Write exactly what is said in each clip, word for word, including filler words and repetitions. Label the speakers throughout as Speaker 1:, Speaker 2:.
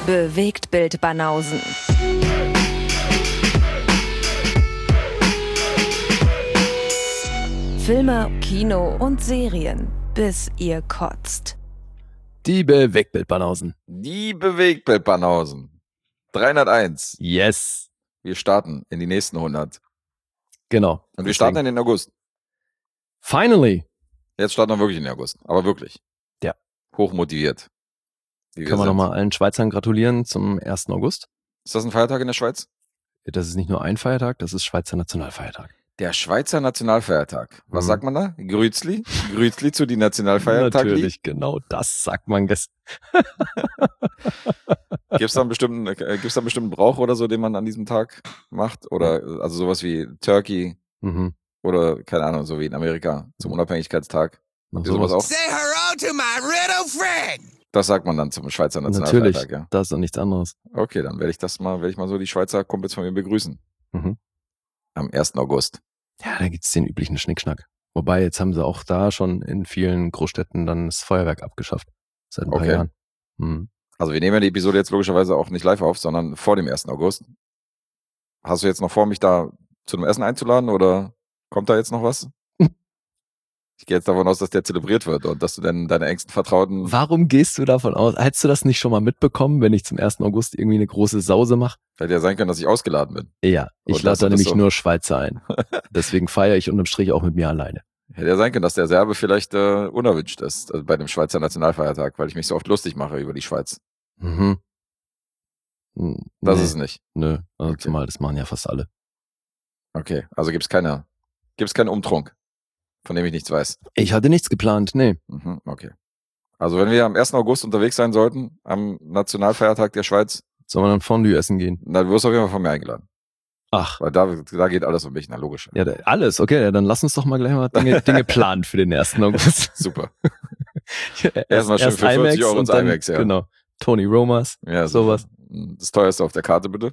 Speaker 1: Bewegtbild Banausen. Filme, Kino und Serien, bis ihr kotzt.
Speaker 2: Die Bewegtbild-Banausen.
Speaker 3: Die Bewegtbild-Banausen. dreihunderteins.
Speaker 2: Yes.
Speaker 3: Wir starten in die nächsten hundert.
Speaker 2: Genau.
Speaker 3: Und wir starten in den August.
Speaker 2: Finally.
Speaker 3: Jetzt starten wir wirklich in den August. Aber wirklich.
Speaker 2: Ja.
Speaker 3: Hochmotiviert.
Speaker 2: Können wir nochmal allen Schweizern gratulieren zum ersten August.
Speaker 3: Ist das ein Feiertag in der Schweiz?
Speaker 2: Das ist nicht nur ein Feiertag, das ist Schweizer Nationalfeiertag.
Speaker 3: Der Schweizer Nationalfeiertag. Was
Speaker 2: Mhm.
Speaker 3: sagt man da? Grüßli? Grüßli zu die Nationalfeiertag.
Speaker 2: Natürlich, genau das sagt man. Ges-
Speaker 3: Gibt es da einen bestimmten, äh, gibt's da einen bestimmten Brauch oder so, den man an diesem Tag macht? Oder also sowas wie Turkey
Speaker 2: mhm.
Speaker 3: oder keine Ahnung, so wie in Amerika zum Unabhängigkeitstag.
Speaker 2: Noch
Speaker 3: Ist sowas auch?
Speaker 4: Say hello to my little friend.
Speaker 3: Das sagt man dann zum Schweizer Nationalfeiertag,
Speaker 2: Natürlich,
Speaker 3: ja.
Speaker 2: das ist doch nichts anderes.
Speaker 3: Okay, dann werde ich das mal, werde ich mal so die Schweizer Kumpels von mir begrüßen.
Speaker 2: Mhm.
Speaker 3: Am ersten August.
Speaker 2: Ja, da gibt's den üblichen Schnickschnack. Wobei, jetzt haben sie auch da schon in vielen Großstädten dann das Feuerwerk abgeschafft. Seit ein paar
Speaker 3: Okay.
Speaker 2: Jahren. Mhm.
Speaker 3: Also wir nehmen ja die Episode jetzt logischerweise auch nicht live auf, sondern vor dem ersten August. Hast du jetzt noch vor, mich da zu einem Essen einzuladen oder kommt da jetzt noch was? Ich gehe jetzt davon aus, dass der zelebriert wird und dass du dann deine engsten Vertrauten...
Speaker 2: Warum gehst du davon aus? Hättest du das nicht schon mal mitbekommen, wenn ich zum ersten August irgendwie eine große Sause mache?
Speaker 3: Hätte ja sein können, dass ich ausgeladen bin.
Speaker 2: Ja, ich
Speaker 3: Und
Speaker 2: lade
Speaker 3: dass
Speaker 2: da
Speaker 3: du das
Speaker 2: nämlich
Speaker 3: so-
Speaker 2: nur Schweizer ein. Deswegen feiere ich unterm Strich auch mit mir alleine.
Speaker 3: Hätte ja sein können, dass der Serbe vielleicht äh, unerwünscht ist äh, bei dem Schweizer Nationalfeiertag, weil ich mich so oft lustig mache über die Schweiz.
Speaker 2: Mhm. Hm,
Speaker 3: Das
Speaker 2: nee,
Speaker 3: ist es nicht.
Speaker 2: Nö, also
Speaker 3: Okay.
Speaker 2: zumal das machen ja fast alle.
Speaker 3: Okay, also gibt's keine, gibt's keinen Umtrunk, von dem ich nichts weiß.
Speaker 2: Ich hatte nichts geplant, nee.
Speaker 3: Mhm, okay. Also wenn wir am ersten August unterwegs sein sollten, am Nationalfeiertag der Schweiz,
Speaker 2: Sollen wir dann Fondue essen gehen?
Speaker 3: dann wirst du auf jeden Fall von mir eingeladen.
Speaker 2: Ach,
Speaker 3: Weil da, da geht alles um mich, na logisch.
Speaker 2: ja, da- alles, okay, ja, dann lass uns doch mal gleich mal Dinge, Dinge planen für den ersten August.
Speaker 3: Super.
Speaker 2: erst,
Speaker 3: Erstmal schön
Speaker 2: erst
Speaker 3: für vierzig Euro
Speaker 2: und
Speaker 3: ins
Speaker 2: dann,
Speaker 3: IMAX, ja.
Speaker 2: Genau, Tony Romas,
Speaker 3: Ja,
Speaker 2: sowas.
Speaker 3: Das teuerste auf der Karte, bitte.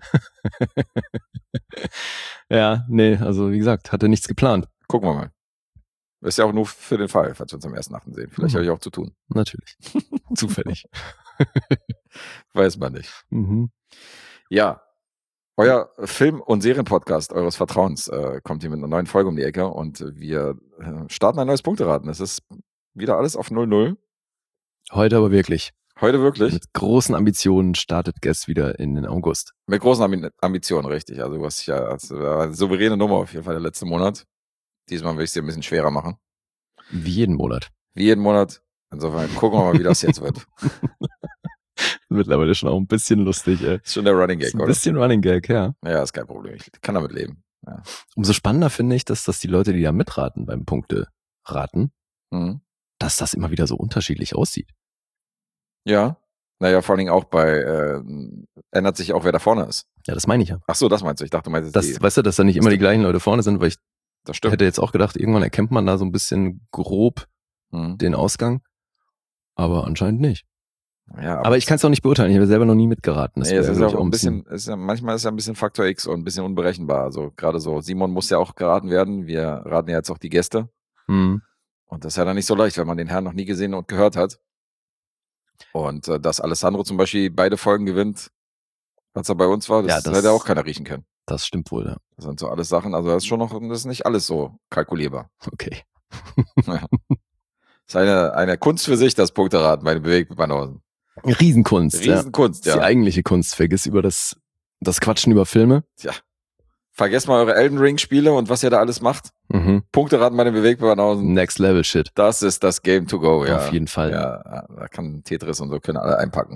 Speaker 2: Ja, nee, also wie gesagt, hatte nichts geplant.
Speaker 3: Gucken wir mal. Ist ja auch nur für den Fall, falls wir uns am ersten achten sehen. Vielleicht
Speaker 2: Mhm.
Speaker 3: habe ich auch zu tun.
Speaker 2: Natürlich. Zufällig.
Speaker 3: Weiß man nicht.
Speaker 2: Mhm.
Speaker 3: Ja. Euer Film- und Serienpodcast eures Vertrauens äh, kommt hier mit einer neuen Folge um die Ecke und wir äh, starten ein neues Punkteraten. Es ist wieder alles auf null null.
Speaker 2: Heute aber wirklich.
Speaker 3: Heute wirklich.
Speaker 2: Mit großen Ambitionen startet Guest wieder in den August.
Speaker 3: Mit großen Ambi- Ambitionen, richtig. Also du hast ja also, äh, eine souveräne Nummer auf jeden Fall der letzte Monat. Diesmal will ich es dir ein bisschen schwerer machen.
Speaker 2: Wie jeden Monat.
Speaker 3: Wie jeden Monat. Insofern gucken wir mal, wie das jetzt wird.
Speaker 2: Mittlerweile schon auch ein bisschen lustig, ey.
Speaker 3: Ist schon der Running
Speaker 2: Ist
Speaker 3: Gag,
Speaker 2: ein
Speaker 3: oder?
Speaker 2: bisschen Running Gag, ja.
Speaker 3: Ja, ist kein Problem. Ich kann damit leben. Ja.
Speaker 2: Umso spannender finde ich, dass das die Leute, die da mitraten beim Punkte-Raten,
Speaker 3: Mhm.
Speaker 2: dass das immer wieder so unterschiedlich aussieht.
Speaker 3: Ja. Naja, vor allen Dingen auch bei, äh, ändert sich auch, wer da vorne ist.
Speaker 2: Ja, das meine ich ja.
Speaker 3: Ach so, das meinst du. Ich dachte, du meinst
Speaker 2: Das,
Speaker 3: die,
Speaker 2: weißt du, dass da nicht immer die gleichen Leute vorne sind, weil ich
Speaker 3: das stimmt.
Speaker 2: hätte jetzt auch gedacht, irgendwann erkennt man da so ein bisschen grob
Speaker 3: Mhm.
Speaker 2: den Ausgang. Aber anscheinend nicht.
Speaker 3: Ja,
Speaker 2: Aber ich kann es auch nicht beurteilen. Ich habe selber noch nie mitgeraten. Das
Speaker 3: nee, es
Speaker 2: wäre,
Speaker 3: ist
Speaker 2: glaub
Speaker 3: ja
Speaker 2: ich,
Speaker 3: auch ein bisschen, ist ja, manchmal ist ja ein bisschen Faktor X und ein bisschen unberechenbar. Also gerade so, Simon muss ja auch geraten werden. Wir raten ja jetzt auch die Gäste.
Speaker 2: Hm.
Speaker 3: Und das ist ja dann nicht so leicht, wenn man den Herrn noch nie gesehen und gehört hat. Und äh, dass Alessandro zum Beispiel beide Folgen gewinnt, als er bei uns war, das,
Speaker 2: Ja, das-
Speaker 3: hätte auch keiner riechen können.
Speaker 2: Das stimmt wohl, ja.
Speaker 3: Das sind so alles Sachen, also das ist schon noch, das ist nicht alles so kalkulierbar.
Speaker 2: Okay.
Speaker 3: Ja. Das ist eine, eine Kunst für sich, das Punkteraten bei den Bewegtbanausen.
Speaker 2: Riesenkunst. ja.
Speaker 3: Riesenkunst,
Speaker 2: Das ist die
Speaker 3: ja.
Speaker 2: eigentliche Kunst. Vergiss über das, das Quatschen über Filme.
Speaker 3: Vergesst mal eure Elden Ring Spiele und was ihr da alles macht.
Speaker 2: Mhm.
Speaker 3: Punkteraten bei den Bewegtbanausen.
Speaker 2: Next Level Shit.
Speaker 3: Das ist das Game to go, ja.
Speaker 2: Auf jeden Fall.
Speaker 3: Ja, da kann Tetris und so können alle einpacken.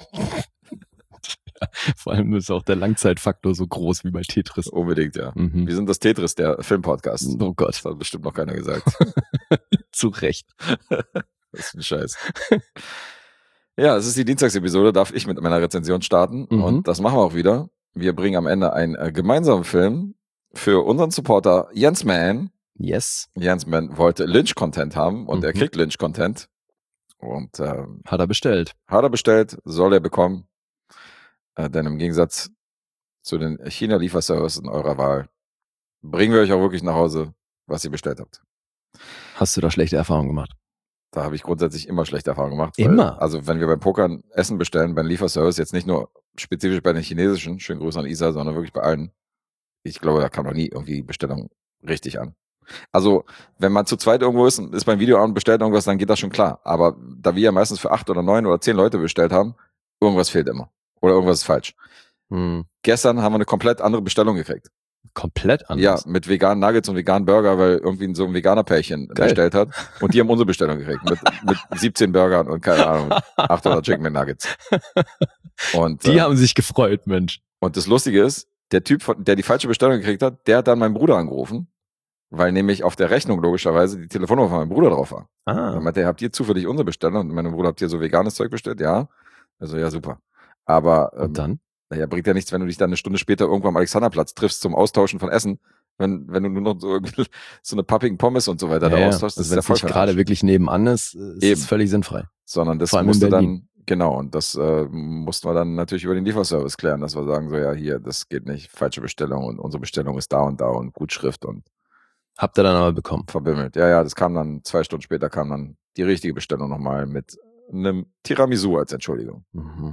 Speaker 2: Vor allem ist auch der Langzeitfaktor so groß wie bei Tetris.
Speaker 3: Unbedingt, ja.
Speaker 2: Mhm.
Speaker 3: Wir sind das Tetris, der Filmpodcast.
Speaker 2: Oh Gott,
Speaker 3: Das hat bestimmt noch keiner gesagt.
Speaker 2: zu Recht.
Speaker 3: Das ist ein Scheiß. Ja, es ist die Dienstagsepisode, darf ich mit meiner Rezension starten.
Speaker 2: Mhm.
Speaker 3: Und das machen wir auch wieder. Wir bringen am Ende einen äh, gemeinsamen Film für unseren Supporter Jens Mann.
Speaker 2: Yes.
Speaker 3: Jens Mann wollte Lynch-Content haben und
Speaker 2: Mhm.
Speaker 3: er kriegt Lynch-Content. Und ähm,
Speaker 2: Hat er bestellt.
Speaker 3: hat er bestellt, soll er bekommen. Äh, denn im Gegensatz zu den China-Lieferservices eurer Wahl bringen wir euch auch wirklich nach Hause, was ihr bestellt habt.
Speaker 2: Hast du da schlechte Erfahrungen gemacht?
Speaker 3: Da habe ich grundsätzlich immer schlechte Erfahrungen gemacht. Weil,
Speaker 2: Immer?
Speaker 3: Also wenn wir beim Pokern Essen bestellen, beim Lieferservice, jetzt nicht nur spezifisch bei den chinesischen, schönen Grüße an Isa, sondern wirklich bei allen. Ich glaube, da kam noch nie irgendwie die Bestellung richtig an. Also wenn man zu zweit irgendwo ist und ist beim Videoabend bestellt irgendwas, dann geht das schon klar. Aber da wir ja meistens für acht oder neun oder zehn Leute bestellt haben, irgendwas fehlt immer. Oder irgendwas ist falsch.
Speaker 2: Hm.
Speaker 3: Gestern haben wir eine komplett andere Bestellung gekriegt.
Speaker 2: Komplett anders?
Speaker 3: Ja, mit veganen Nuggets und veganen Burger, weil irgendwie so ein Veganer-Pärchen
Speaker 2: Geil.
Speaker 3: bestellt hat. Und die haben unsere Bestellung gekriegt. Mit, mit siebzehn Burgern und keine Ahnung, achthundert Chicken McNuggets. Und,
Speaker 2: Die
Speaker 3: äh,
Speaker 2: haben sich gefreut, Mensch.
Speaker 3: und das Lustige ist, der Typ, von, der die falsche Bestellung gekriegt hat, der hat dann meinen Bruder angerufen, weil nämlich auf der Rechnung logischerweise die Telefonnummer von meinem Bruder drauf war.
Speaker 2: Ah.
Speaker 3: Dann meinte er, habt ihr zufällig unsere Bestellung? Und mein Bruder, habt ihr so veganes Zeug bestellt? Ja. Also ja, super. Aber ähm,
Speaker 2: Und dann?
Speaker 3: naja, bringt ja nichts, wenn du dich dann eine Stunde später irgendwo am Alexanderplatz triffst zum Austauschen von Essen, wenn, wenn du nur noch so, irgendwie so eine pappigen Pommes und so weiter
Speaker 2: Ja,
Speaker 3: da
Speaker 2: ja.
Speaker 3: austauschst. Das
Speaker 2: Also
Speaker 3: ist
Speaker 2: wenn
Speaker 3: ja
Speaker 2: es
Speaker 3: voll
Speaker 2: nicht
Speaker 3: für den
Speaker 2: gerade
Speaker 3: Arsch.
Speaker 2: wirklich nebenan ist, ist
Speaker 3: Eben.
Speaker 2: es völlig sinnfrei.
Speaker 3: Sondern das
Speaker 2: Vor allem in
Speaker 3: musste
Speaker 2: Berlin.
Speaker 3: dann, genau, und das äh, mussten wir dann natürlich über den Lieferservice klären, dass wir sagen, so ja, hier, das geht nicht, falsche Bestellung und unsere Bestellung ist da und da und Gutschrift und
Speaker 2: Habt ihr dann aber bekommen.
Speaker 3: verbimmelt. Ja, ja, das kam dann, zwei Stunden später kam dann die richtige Bestellung nochmal mit einem Tiramisu als Entschuldigung.
Speaker 2: Mhm.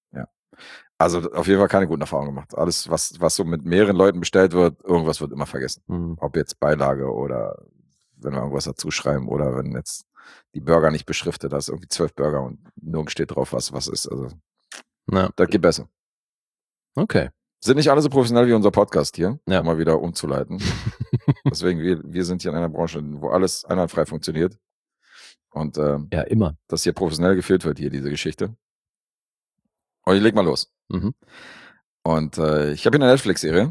Speaker 3: Also auf jeden Fall keine guten Erfahrungen gemacht. Alles, was, was so mit mehreren Leuten bestellt wird, irgendwas wird immer vergessen.
Speaker 2: Mhm.
Speaker 3: Ob jetzt Beilage oder wenn wir irgendwas dazu schreiben oder wenn jetzt die Burger nicht beschriftet hast, irgendwie zwölf Burger und nirgends steht drauf, was was ist. Also
Speaker 2: Ja.
Speaker 3: das geht besser.
Speaker 2: Okay.
Speaker 3: Sind nicht alle so professionell wie unser Podcast hier,
Speaker 2: Ja.
Speaker 3: um mal wieder umzuleiten. Deswegen, wir, wir sind hier in einer Branche, wo alles einwandfrei funktioniert. Und ähm,
Speaker 2: Ja, immer.
Speaker 3: dass hier professionell geführt wird, hier diese Geschichte. Und ich leg mal los.
Speaker 2: Mhm.
Speaker 3: Und äh, ich habe hier eine Netflix-Serie,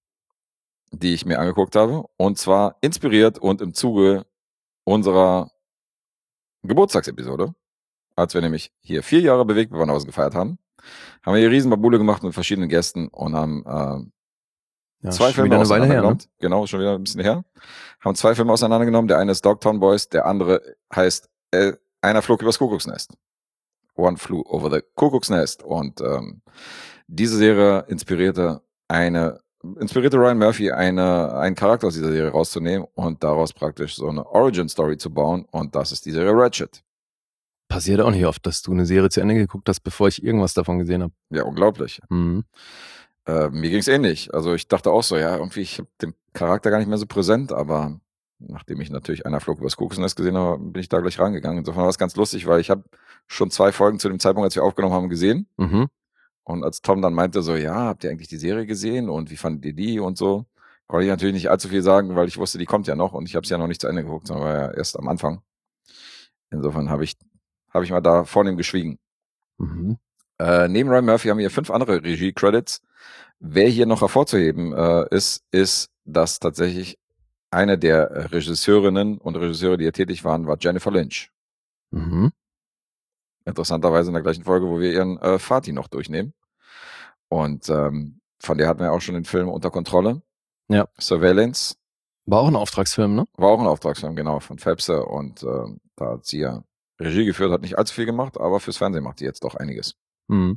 Speaker 3: die ich mir angeguckt habe. Und zwar inspiriert und im Zuge unserer Geburtstagsepisode, als wir nämlich hier vier Jahre bewegt Bewandhausen gefeiert haben, haben wir hier riesen Babule gemacht mit verschiedenen Gästen und haben äh,
Speaker 2: Ja,
Speaker 3: zwei
Speaker 2: schon
Speaker 3: Filme
Speaker 2: wieder eine Weile her,
Speaker 3: auseinandergenommen.
Speaker 2: ne?
Speaker 3: Genau, schon wieder ein bisschen her. Haben zwei Filme auseinandergenommen. Der eine ist Dogtown Boys, der andere heißt äh, Einer flog übers Kuckucksnest. One Flew Over the Kuckucksnest. Und ähm, diese Serie inspirierte eine, inspirierte Ryan Murphy, eine, einen Charakter aus dieser Serie rauszunehmen und daraus praktisch so eine Origin-Story zu bauen. Und das ist die Serie Ratchet.
Speaker 2: Passiert auch nicht oft, dass du eine Serie zu Ende geguckt hast, bevor ich irgendwas davon gesehen habe.
Speaker 3: Ja, unglaublich.
Speaker 2: Mhm.
Speaker 3: Äh, mir ging's ähnlich. Also ich dachte auch so, ja, irgendwie, ich habe den Charakter gar nicht mehr so präsent, aber nachdem ich natürlich Einer flog übers Kuckucksnest gesehen habe, bin ich da gleich rangegangen. Insofern war es ganz lustig, weil ich habe schon zwei Folgen zu dem Zeitpunkt, als wir aufgenommen haben, gesehen.
Speaker 2: Mhm.
Speaker 3: Und als Tom dann meinte so, ja, habt ihr eigentlich die Serie gesehen und wie fandet ihr die und so, konnte ich natürlich nicht allzu viel sagen, weil ich wusste, die kommt ja noch und ich habe sie ja noch nicht zu Ende geguckt, sondern war ja erst am Anfang. Insofern habe ich, habe ich mal da vornehm geschwiegen.
Speaker 2: Mhm.
Speaker 3: Äh, neben Ryan Murphy haben wir fünf andere Regie-Credits. Wer hier noch hervorzuheben äh, ist, ist, dass tatsächlich eine der Regisseurinnen und Regisseure, die hier tätig waren, war Jennifer Lynch.
Speaker 2: Mhm.
Speaker 3: Interessanterweise in der gleichen Folge, wo wir ihren äh, Vati noch durchnehmen. Und ähm, von der hatten wir auch schon den Film Unter Kontrolle.
Speaker 2: Ja.
Speaker 3: Surveillance.
Speaker 2: War auch ein Auftragsfilm, ne?
Speaker 3: War auch ein Auftragsfilm, genau, von Fepse. Und äh, da hat sie ja Regie geführt, hat nicht allzu viel gemacht, aber fürs Fernsehen macht die jetzt doch einiges.
Speaker 2: Mhm.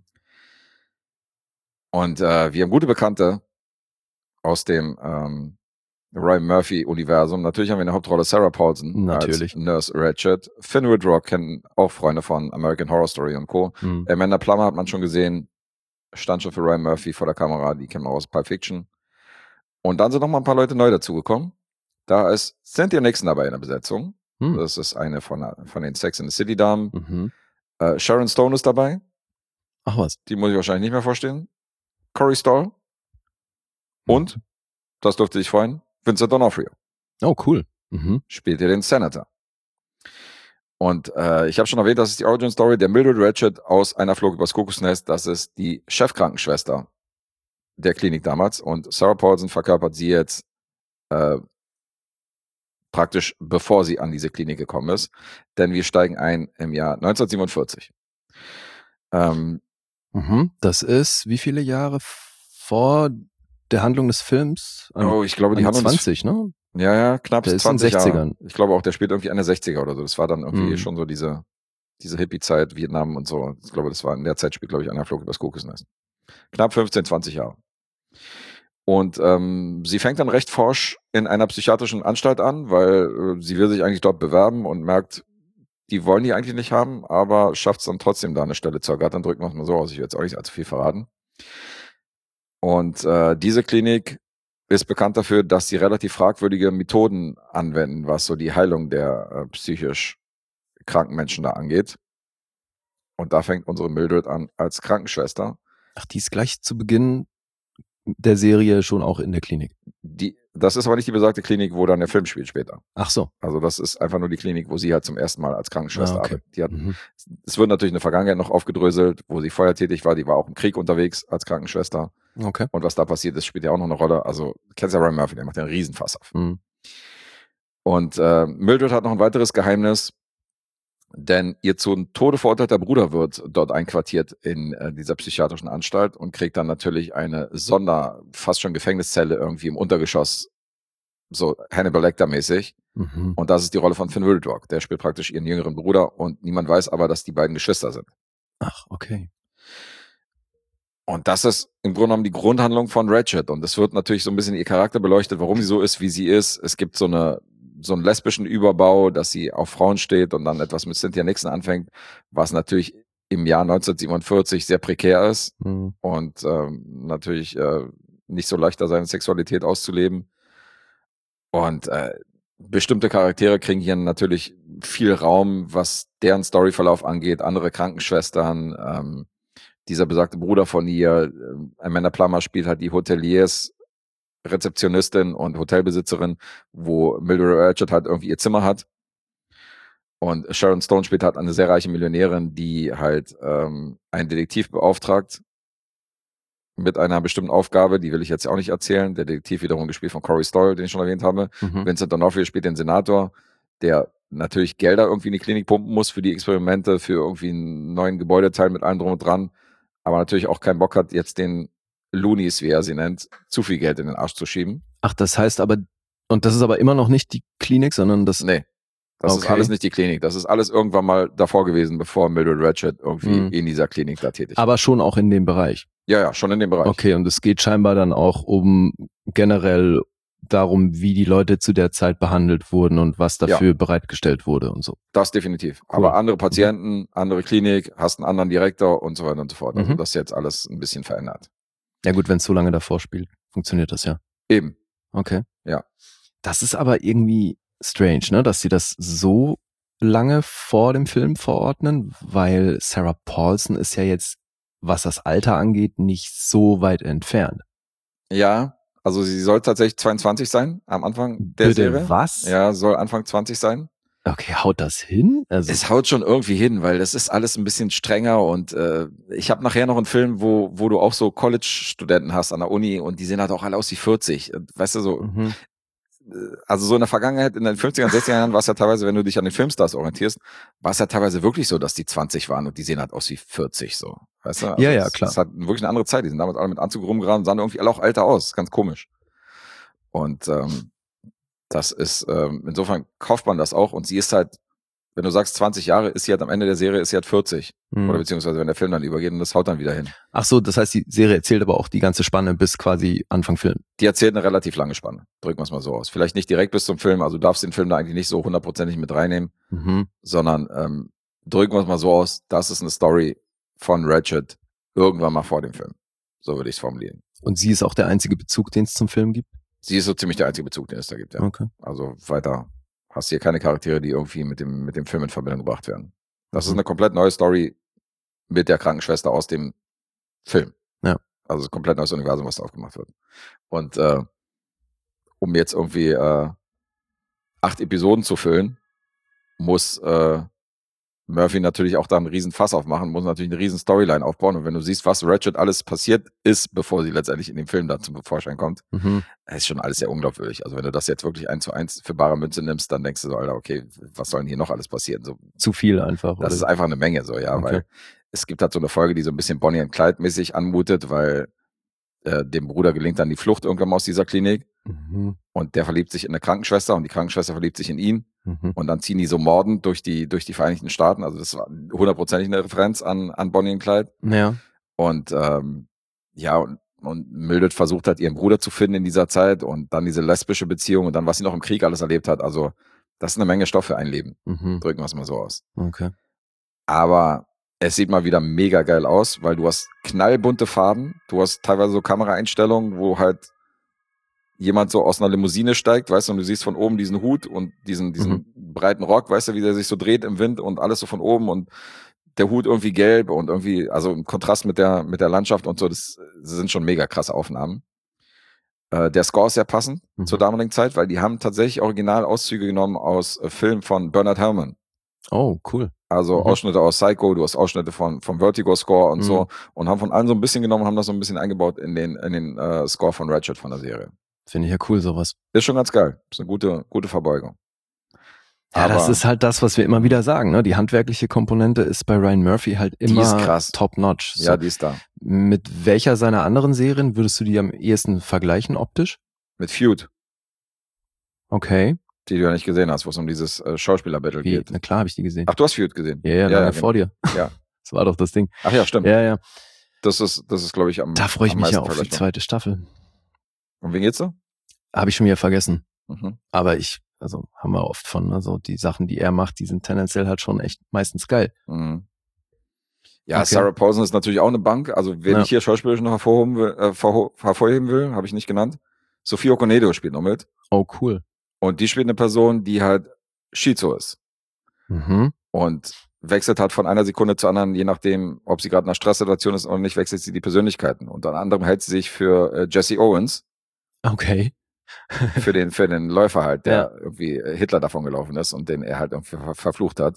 Speaker 3: Und äh, wir haben gute Bekannte aus dem ähm, Ryan Murphy-Universum. Natürlich haben wir in der Hauptrolle Sarah Paulson
Speaker 2: Natürlich.
Speaker 3: als Nurse Ratchet. Finn Wittrock kennen auch Freunde von American Horror Story und Co.
Speaker 2: Mhm.
Speaker 3: Amanda Plummer hat man schon gesehen, stand schon für Ryan Murphy vor der Kamera, die kennen wir aus Pulp Fiction. Und dann sind noch mal ein paar Leute neu dazugekommen. Da ist Cynthia Nixon dabei in der Besetzung.
Speaker 2: Mhm.
Speaker 3: Das ist eine von, von den Sex and the City Damen.
Speaker 2: Mhm.
Speaker 3: Äh, Sharon Stone ist dabei.
Speaker 2: Ach was.
Speaker 3: Die muss ich wahrscheinlich nicht mehr vorstellen. Corey Stoll. Und, das dürfte dich freuen, Vincent D'Onofrio.
Speaker 2: Oh, cool. Mhm.
Speaker 3: Spielt hier den Senator. Und äh, ich habe schon erwähnt, das ist die Origin Story der Mildred Ratchet aus Einer flog übers Kuckucksnest. Das ist die Chefkrankenschwester der Klinik damals. Und Sarah Paulson verkörpert sie jetzt äh, praktisch, bevor sie an diese Klinik gekommen ist. Denn wir steigen ein im Jahr neunzehnhundertsiebenundvierzig. Ähm,
Speaker 2: Mhm. Das ist wie viele Jahre vor der Handlung des Films? An,
Speaker 3: oh, ich glaube, die
Speaker 2: an
Speaker 3: haben uns
Speaker 2: zwanzig, ne?
Speaker 3: Ja, ja, knapp
Speaker 2: Der ist in
Speaker 3: zwanzig
Speaker 2: den
Speaker 3: Jahre.
Speaker 2: sechzigern.
Speaker 3: Ich glaube auch, der spielt irgendwie Ende sechziger oder so. Das war dann irgendwie
Speaker 2: Mhm.
Speaker 3: schon so diese, diese Hippie-Zeit, Vietnam und so. Ich glaube, das war in der Zeit spielt, glaube ich, Einer flog übers Kuckucksnest. Knapp fünfzehn, zwanzig Jahre. Und ähm, sie fängt dann recht forsch in einer psychiatrischen Anstalt an, weil äh, sie will sich eigentlich dort bewerben und merkt, die wollen die eigentlich nicht haben, aber schafft es dann trotzdem, da eine Stelle zu ergattern. Drücken wir es mal so aus, ich will jetzt auch nicht allzu viel verraten. Und äh, diese Klinik ist bekannt dafür, dass sie relativ fragwürdige Methoden anwenden, was so die Heilung der äh, psychisch kranken Menschen da angeht. Und da fängt unsere Mildred an als Krankenschwester.
Speaker 2: Ach, die ist gleich zu Beginn der Serie schon auch in der Klinik.
Speaker 3: Die, das ist aber nicht die besagte Klinik, wo dann der Film spielt später.
Speaker 2: Ach so.
Speaker 3: Also das ist einfach nur die Klinik, wo sie halt zum ersten Mal als Krankenschwester
Speaker 2: Ah, okay.
Speaker 3: arbeitet. Die hat,
Speaker 2: Mhm.
Speaker 3: es wird natürlich eine Vergangenheit noch aufgedröselt, wo sie vorher tätig war. Die war auch im Krieg unterwegs als Krankenschwester.
Speaker 2: Okay.
Speaker 3: Und was da passiert ist, spielt ja auch noch eine Rolle. Also, du kennst ja Ryan Murphy, der macht ja einen Riesenfass auf.
Speaker 2: Mhm.
Speaker 3: Und äh, Mildred hat noch ein weiteres Geheimnis, denn ihr zu Tode verurteilter Bruder wird dort einquartiert in äh, dieser psychiatrischen Anstalt und kriegt dann natürlich eine Sonder-, fast schon Gefängniszelle irgendwie im Untergeschoss, so Hannibal Lecter-mäßig.
Speaker 2: Mhm.
Speaker 3: Und das ist die Rolle von Finn Wildrock. Der spielt praktisch ihren jüngeren Bruder und niemand weiß aber, dass die beiden Geschwister sind.
Speaker 2: Ach, okay.
Speaker 3: Und das ist im Grunde genommen die Grundhandlung von Ratched. Und es wird natürlich so ein bisschen ihr Charakter beleuchtet, warum sie so ist, wie sie ist. Es gibt so eine so einen lesbischen Überbau, dass sie auf Frauen steht und dann etwas mit Cynthia Nixon anfängt, was natürlich im Jahr neunzehnhundertsiebenundvierzig sehr prekär ist
Speaker 2: Mhm.
Speaker 3: und ähm, natürlich äh, nicht so leichter seine Sexualität auszuleben. Und äh, bestimmte Charaktere kriegen hier natürlich viel Raum, was deren Storyverlauf angeht. Andere Krankenschwestern, ähm, dieser besagte Bruder von ihr, äh, Amanda Plummer spielt halt die Hoteliers, Rezeptionistin und Hotelbesitzerin, wo Mildred Ratched halt irgendwie ihr Zimmer hat. Und Sharon Stone spielt halt eine sehr reiche Millionärin, die halt ähm, einen Detektiv beauftragt mit einer bestimmten Aufgabe, die will ich jetzt auch nicht erzählen. Der Detektiv wiederum gespielt von Corey Stoll, den ich schon erwähnt habe.
Speaker 2: Mhm.
Speaker 3: Vincent D'Onofrio spielt den Senator, der natürlich Gelder irgendwie in die Klinik pumpen muss für die Experimente, für irgendwie einen neuen Gebäudeteil mit allem drum und dran, aber natürlich auch keinen Bock hat, jetzt den Loonies, wie er sie nennt, zu viel Geld in den Arsch zu schieben.
Speaker 2: Ach, das heißt aber, und das ist aber immer noch nicht die Klinik, sondern das...
Speaker 3: Nee, das ist
Speaker 2: Okay.
Speaker 3: alles nicht die Klinik. Das ist alles irgendwann mal davor gewesen, bevor Mildred Ratched irgendwie
Speaker 2: Mhm.
Speaker 3: in dieser Klinik da tätig war.
Speaker 2: Aber schon auch in dem Bereich.
Speaker 3: Ja, ja, schon in dem Bereich.
Speaker 2: Okay, und es geht scheinbar dann auch um generell darum, wie die Leute zu der Zeit behandelt wurden und was dafür bereitgestellt wurde und so.
Speaker 3: Das definitiv.
Speaker 2: Cool.
Speaker 3: Aber andere Patienten, andere Klinik, hast einen anderen Direktor und so weiter und so fort. Also
Speaker 2: Mhm.
Speaker 3: das ist jetzt alles ein bisschen verändert.
Speaker 2: Ja gut, wenn es so lange davor spielt, funktioniert das ja.
Speaker 3: Eben.
Speaker 2: Okay.
Speaker 3: Ja.
Speaker 2: Das ist aber irgendwie strange, ne, dass sie das so lange vor dem Film verordnen, weil Sarah Paulson ist ja jetzt, was das Alter angeht, nicht so weit entfernt.
Speaker 3: Ja, also sie soll tatsächlich zweiundzwanzig sein am Anfang der
Speaker 2: Bitte,
Speaker 3: Serie.
Speaker 2: was?
Speaker 3: Ja, soll Anfang zwanzig sein.
Speaker 2: Okay, haut das hin? Also,
Speaker 3: Es haut schon irgendwie hin, weil das ist alles ein bisschen strenger und äh, ich habe nachher noch einen Film, wo wo du auch so College-Studenten hast an der Uni und die sehen halt auch alle aus wie vierzig. Weißt du, so,
Speaker 2: mhm.
Speaker 3: also so in der Vergangenheit, in den fünfzigern, sechzigern Jahren war es ja teilweise, wenn du dich an den Filmstars orientierst, war es ja teilweise wirklich so, dass die zwanzig waren und die sehen halt aus wie vierzig, so. Weißt du? Also
Speaker 2: Ja, ja,
Speaker 3: es,
Speaker 2: klar.
Speaker 3: Es hat wirklich eine andere Zeit. Die sind damals alle mit Anzug rumgerannt, sahen irgendwie alle auch älter aus. Ganz komisch. Und ähm, das ist, ähm, insofern kauft man das auch und sie ist halt, wenn du sagst zwanzig Jahre, ist sie halt am Ende der Serie, ist sie halt vierzig.
Speaker 2: Mhm.
Speaker 3: Oder beziehungsweise wenn der Film dann übergeht und das haut dann wieder hin.
Speaker 2: Ach so, das heißt, die Serie erzählt aber auch die ganze Spanne bis quasi Anfang Film.
Speaker 3: Die erzählt eine relativ lange Spanne. Drücken wir es mal so aus. Vielleicht nicht direkt bis zum Film, also du darfst den Film da eigentlich nicht so hundertprozentig mit reinnehmen,
Speaker 2: Mhm.
Speaker 3: sondern ähm, drücken wir es mal so aus, das ist eine Story von Ratched irgendwann mal vor dem Film. So würde ich es formulieren.
Speaker 2: Und sie ist auch der einzige Bezug, den es zum Film gibt?
Speaker 3: Sie ist so ziemlich der einzige Bezug, den es da gibt, ja.
Speaker 2: Okay.
Speaker 3: Also weiter hast du hier keine Charaktere, die irgendwie mit dem, mit dem Film in Verbindung gebracht werden. Das
Speaker 2: Mhm.
Speaker 3: ist eine komplett neue Story mit der Krankenschwester aus dem Film.
Speaker 2: Ja.
Speaker 3: Also ein komplett neues Universum, was da aufgemacht wird. Und äh, um jetzt irgendwie äh, acht Episoden zu füllen, muss äh, Murphy natürlich auch da einen riesen Fass aufmachen, muss natürlich eine riesen Storyline aufbauen. Und wenn du siehst, was Ratched alles passiert ist, bevor sie letztendlich in dem Film da zum Vorschein kommt,
Speaker 2: Mhm.
Speaker 3: ist schon alles sehr unglaubwürdig. Also wenn du das jetzt wirklich eins zu eins für bare Münze nimmst, dann denkst du so, Alter, okay, was soll denn hier noch alles passieren? So,
Speaker 2: Zu viel einfach.
Speaker 3: das
Speaker 2: oder?
Speaker 3: ist einfach eine Menge, so, ja,
Speaker 2: Okay.
Speaker 3: weil es gibt halt so eine Folge, die so ein bisschen Bonnie and Clyde mäßig anmutet, weil äh, dem Bruder gelingt dann die Flucht irgendwann mal aus dieser Klinik
Speaker 2: Mhm.
Speaker 3: und der verliebt sich in eine Krankenschwester und die Krankenschwester verliebt sich in ihn
Speaker 2: Mhm.
Speaker 3: und dann ziehen die so mordend durch die, durch die Vereinigten Staaten. Also das war hundertprozentig eine Referenz an, an Bonnie and Clyde.
Speaker 2: Ja.
Speaker 3: Und ähm, ja, und, und Mildred versucht hat, ihren Bruder zu finden in dieser Zeit und dann diese lesbische Beziehung und dann, was sie noch im Krieg alles erlebt hat. Also Das ist eine Menge Stoff für ein Leben.
Speaker 2: Mhm.
Speaker 3: Drücken wir es mal so aus.
Speaker 2: Okay.
Speaker 3: Aber es sieht mal wieder mega geil aus, weil du hast knallbunte Farben, du hast teilweise so Kameraeinstellungen, wo halt jemand so aus einer Limousine steigt, weißt du, und du siehst von oben diesen Hut und diesen, diesen
Speaker 2: Mhm.
Speaker 3: breiten Rock, weißt du, wie der sich so dreht im Wind und alles so von oben und der Hut irgendwie gelb und irgendwie, also im Kontrast mit der, mit der Landschaft und so, das, das sind schon mega krasse Aufnahmen. Äh, der Score ist sehr passend
Speaker 2: Mhm.
Speaker 3: zur damaligen Zeit, weil die haben tatsächlich Originalauszüge genommen aus äh, Filmen von Bernard Herrmann.
Speaker 2: Oh, cool.
Speaker 3: Also
Speaker 2: Mhm.
Speaker 3: Ausschnitte aus Psycho, du hast Ausschnitte von vom Vertigo-Score und
Speaker 2: Mhm.
Speaker 3: so und haben von allen so ein bisschen genommen, haben das so ein bisschen eingebaut in den in den äh, Score von Ratchet von der Serie.
Speaker 2: Finde ich ja cool, sowas.
Speaker 3: Ist schon ganz geil. Ist eine gute gute Verbeugung.
Speaker 2: Ja, das
Speaker 3: Aber-
Speaker 2: ist halt das, was wir immer wieder sagen. Ne? Die handwerkliche Komponente ist bei Ryan Murphy halt
Speaker 3: Die
Speaker 2: immer
Speaker 3: ist krass.
Speaker 2: top-notch. So.
Speaker 3: Ja, die ist da.
Speaker 2: Mit welcher seiner anderen Serien würdest du die am ehesten vergleichen optisch?
Speaker 3: Mit Feud,
Speaker 2: Okay.
Speaker 3: die du ja nicht gesehen hast, wo es um dieses äh, Schauspieler-Battle
Speaker 2: Wie?
Speaker 3: geht.
Speaker 2: Na klar, habe ich die gesehen.
Speaker 3: Ach, du hast Feud gesehen?
Speaker 2: ja, ja, lange
Speaker 3: genau.
Speaker 2: vor dir.
Speaker 3: Ja.
Speaker 2: Das war doch das Ding.
Speaker 3: Ach ja, stimmt.
Speaker 2: Ja, ja.
Speaker 3: Das ist, das ist, glaube ich, am
Speaker 2: Da freue ich
Speaker 3: am
Speaker 2: mich ja
Speaker 3: meisten
Speaker 2: auf die
Speaker 3: vergleichbar.
Speaker 2: zweite Staffel.
Speaker 3: Und wen geht's da?
Speaker 2: Habe ich schon wieder vergessen.
Speaker 3: Mhm.
Speaker 2: Aber ich, also haben wir oft von, also die Sachen, die er macht, die sind tendenziell halt schon echt meistens geil.
Speaker 3: Mhm. Ja,
Speaker 2: Okay.
Speaker 3: Sarah Paulson ist natürlich auch eine Bank. Also, wen
Speaker 2: Ja.
Speaker 3: ich hier schauspielerisch noch hervorheben will, äh, hervor- hervorheben will, habe ich nicht genannt. Sophie Okonedo spielt noch mit.
Speaker 2: Oh, cool.
Speaker 3: Und die spielt eine Person, die halt Schizo ist.
Speaker 2: Mhm.
Speaker 3: Und wechselt halt von einer Sekunde zur anderen, je nachdem, ob sie gerade in einer Stresssituation ist oder nicht, wechselt sie die Persönlichkeiten. Und unter anderem hält sie sich für äh, Jesse Owens,
Speaker 2: Okay.
Speaker 3: für den, für den Läufer halt, der
Speaker 2: Ja.
Speaker 3: irgendwie äh, Hitler davon gelaufen ist und den er halt irgendwie ver verflucht hat.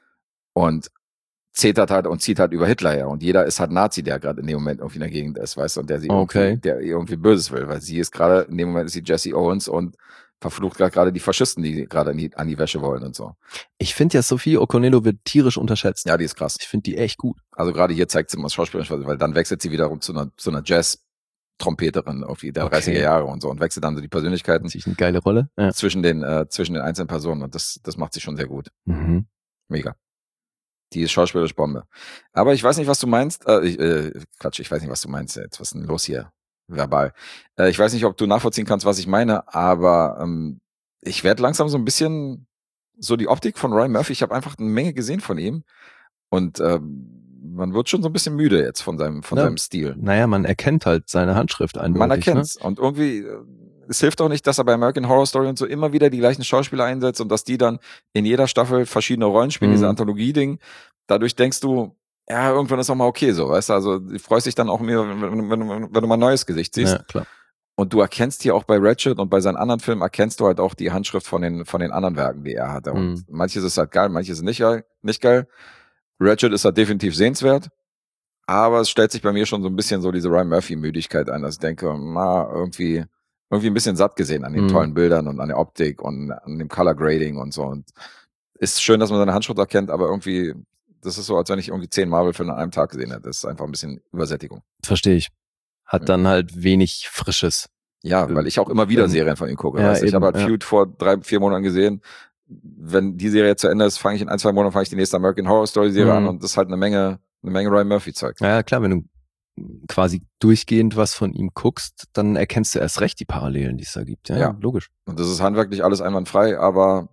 Speaker 3: Und zetert halt und zieht halt über Hitler her. Und jeder ist halt Nazi, der gerade in dem Moment irgendwie in der Gegend ist, weißt du, und der sie
Speaker 2: Okay.
Speaker 3: irgendwie, der ihr irgendwie Böses will, weil sie ist gerade, in dem Moment ist sie Jesse Owens und verflucht gerade gerade die Faschisten, die gerade an die, an die Wäsche wollen und so.
Speaker 2: Ich finde ja, Sophie Okonedo wird tierisch unterschätzt.
Speaker 3: Ja, die ist krass.
Speaker 2: Ich finde die echt gut.
Speaker 3: Also gerade hier zeigt sie mal schauspielerisch, weil dann wechselt sie wiederum zu einer, zu einer Jazz-Trompeterin irgendwie der
Speaker 2: Okay.
Speaker 3: dreißiger Jahre und so und wechselt dann so die Persönlichkeiten
Speaker 2: Natürlich eine geile Rolle. Ja.
Speaker 3: zwischen den, äh, zwischen den einzelnen Personen und das, das macht sie schon sehr gut.
Speaker 2: Mhm.
Speaker 3: Mega. Die ist schauspielerisch Bombe. Aber ich weiß nicht, was du meinst. Äh, ich, äh, Quatsch, ich weiß nicht, was du meinst jetzt. Was ist denn los hier? Verbal. Äh, ich weiß nicht, ob du nachvollziehen kannst, was ich meine, aber ähm, ich werde langsam so ein bisschen so die Optik von Ryan Murphy. Ich habe einfach eine Menge gesehen von ihm. Und ähm, man wird schon so ein bisschen müde jetzt von seinem, von
Speaker 2: Ja.
Speaker 3: seinem Stil.
Speaker 2: Naja, man erkennt halt seine Handschrift eindeutig.
Speaker 3: Man erkennt's. Und irgendwie, äh, es hilft auch nicht, dass er bei American Horror Story und so immer wieder die gleichen Schauspieler einsetzt und dass die dann in jeder Staffel verschiedene Rollen spielen,
Speaker 2: Mhm.
Speaker 3: diese Anthologie-Ding. Dadurch denkst du, ja, irgendwann ist auch mal okay so, weißt du, also du freust dich dann auch mehr, wenn, wenn, wenn, wenn du mal ein neues Gesicht
Speaker 2: Ne?
Speaker 3: siehst.
Speaker 2: Ja, klar.
Speaker 3: Und du erkennst hier auch bei Ratchet und bei seinen anderen Filmen, erkennst du halt auch die Handschrift von den, von den anderen Werken, die er hatte. Und
Speaker 2: Mhm.
Speaker 3: manches ist halt geil, manches ist nicht geil, nicht geil. Ratchet ist halt definitiv sehenswert. Aber es stellt sich bei mir schon so ein bisschen so diese Ryan Murphy-Müdigkeit ein, dass ich denke, na, irgendwie, irgendwie ein bisschen satt gesehen an den
Speaker 2: Mhm.
Speaker 3: tollen Bildern und an der Optik und an dem Color Grading und so. Und ist schön, dass man seine Handschrift erkennt, aber irgendwie, das ist so, als wenn ich irgendwie zehn Marvel-Filme an einem Tag gesehen hätte. Das ist einfach ein bisschen Übersättigung.
Speaker 2: Verstehe ich. Hat
Speaker 3: Ja.
Speaker 2: dann halt wenig Frisches.
Speaker 3: Ja, weil ich auch immer wieder
Speaker 2: Ähm,
Speaker 3: Serien von ihm gucke.
Speaker 2: ja,
Speaker 3: weißt du? Ich
Speaker 2: eben,
Speaker 3: habe halt
Speaker 2: ja.
Speaker 3: Feud vor drei, vier Monaten gesehen. Wenn die Serie zu Ende ist, fange ich in ein, zwei Monaten fange ich die nächste American Horror Story Serie
Speaker 2: Mhm.
Speaker 3: an und das ist halt eine Menge, eine Menge Ryan Murphy Zeug.
Speaker 2: Ja, klar, wenn du quasi durchgehend was von ihm guckst, dann erkennst du erst recht die Parallelen, die es da gibt. Ja,
Speaker 3: Ja.
Speaker 2: logisch.
Speaker 3: Und das ist handwerklich alles einwandfrei, aber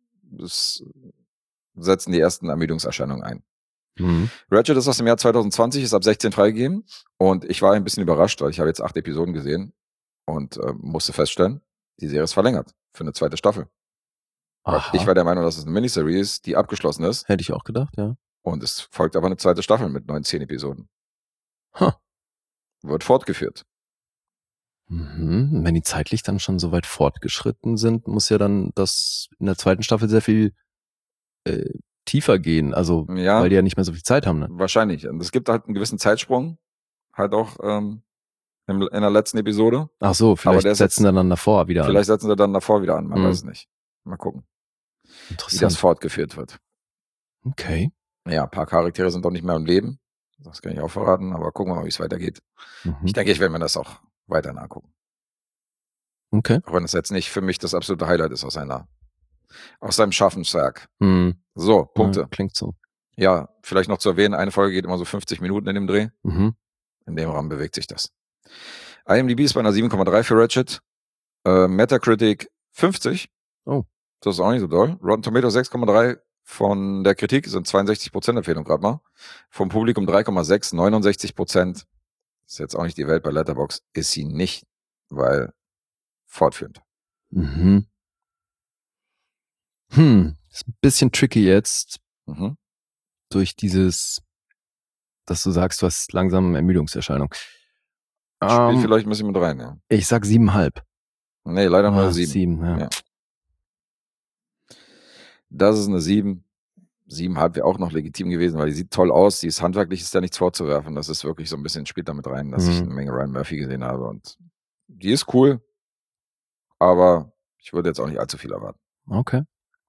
Speaker 3: es setzen die ersten Ermüdungserscheinungen ein.
Speaker 2: Mhm.
Speaker 3: Ratchet ist aus dem Jahr zwanzig zwanzig, ist ab sechzehn freigegeben und ich war ein bisschen überrascht, weil ich habe jetzt acht Episoden gesehen und äh, musste feststellen, die Serie ist verlängert für eine zweite Staffel.
Speaker 2: Aha.
Speaker 3: Ich war der Meinung, dass es eine Miniserie ist, die abgeschlossen ist
Speaker 2: Hätte ich auch gedacht, ja.
Speaker 3: und es folgt aber eine zweite Staffel mit neun, zehn Episoden.
Speaker 2: Huh.
Speaker 3: Wird fortgeführt.
Speaker 2: Mhm. Wenn die zeitlich dann schon so weit fortgeschritten sind, muss ja dann das in der zweiten Staffel sehr viel äh, tiefer gehen. Also,
Speaker 3: Ja.
Speaker 2: weil die ja nicht mehr so viel Zeit haben. Ne?
Speaker 3: Wahrscheinlich. Und es gibt halt einen gewissen Zeitsprung, halt auch ähm, in, in der letzten Episode.
Speaker 2: Ach so, vielleicht
Speaker 3: der ist
Speaker 2: setzen sie dann davor wieder
Speaker 3: Vielleicht setzen sie dann davor wieder an, man
Speaker 2: Mhm.
Speaker 3: weiß es nicht. Mal gucken,
Speaker 2: an.
Speaker 3: wie das
Speaker 2: Interessant.
Speaker 3: fortgeführt wird.
Speaker 2: Okay.
Speaker 3: Ja, ein paar Charaktere sind doch nicht mehr im Leben. Das kann ich auch verraten, aber gucken wir mal, wie es weitergeht.
Speaker 2: Mhm.
Speaker 3: Ich denke, ich werde mir das auch weiter nachgucken.
Speaker 2: Okay.
Speaker 3: Auch wenn das jetzt nicht für mich das absolute Highlight ist aus seiner, aus seinem Schaffenswerk.
Speaker 2: Mhm.
Speaker 3: So, Punkte.
Speaker 2: Ja, klingt so.
Speaker 3: Ja, vielleicht noch zu erwähnen, eine Folge geht immer so fünfzig Minuten in dem Dreh.
Speaker 2: Mhm.
Speaker 3: In dem Rahmen bewegt sich das. I M D B ist bei einer sieben Komma drei für Ratchet. Äh, Metacritic fünfzig.
Speaker 2: Oh.
Speaker 3: Das ist auch nicht so doll. Rotten Tomatoes sechs Komma drei von der Kritik, sind zweiundsechzig Prozent Empfehlung gerade mal. Vom Publikum drei Komma sechs, neunundsechzig Prozent. Ist jetzt auch nicht die Welt bei Letterboxd. Ist sie nicht, weil fortführend.
Speaker 2: Mhm. Hm, ist ein bisschen tricky jetzt
Speaker 3: Mhm.
Speaker 2: durch dieses, dass du sagst, du hast langsam Ermüdungserscheinung.
Speaker 3: Spielt
Speaker 2: Ähm,
Speaker 3: vielleicht ein bisschen mit rein, ja.
Speaker 2: ich sag siebenhalb.
Speaker 3: Nee, leider nur
Speaker 2: Ah,
Speaker 3: sieben.
Speaker 2: sieben, ja.
Speaker 3: Ja. Das ist eine sieben. Siebenhalb wäre auch noch legitim gewesen, weil die sieht toll aus. Die ist handwerklich, ist da nichts vorzuwerfen. Das ist wirklich so ein bisschen, spielt damit rein, dass
Speaker 2: Mhm.
Speaker 3: ich eine Menge Ryan Murphy gesehen habe. Und die ist cool, aber ich würde jetzt auch nicht allzu viel erwarten.
Speaker 2: Okay.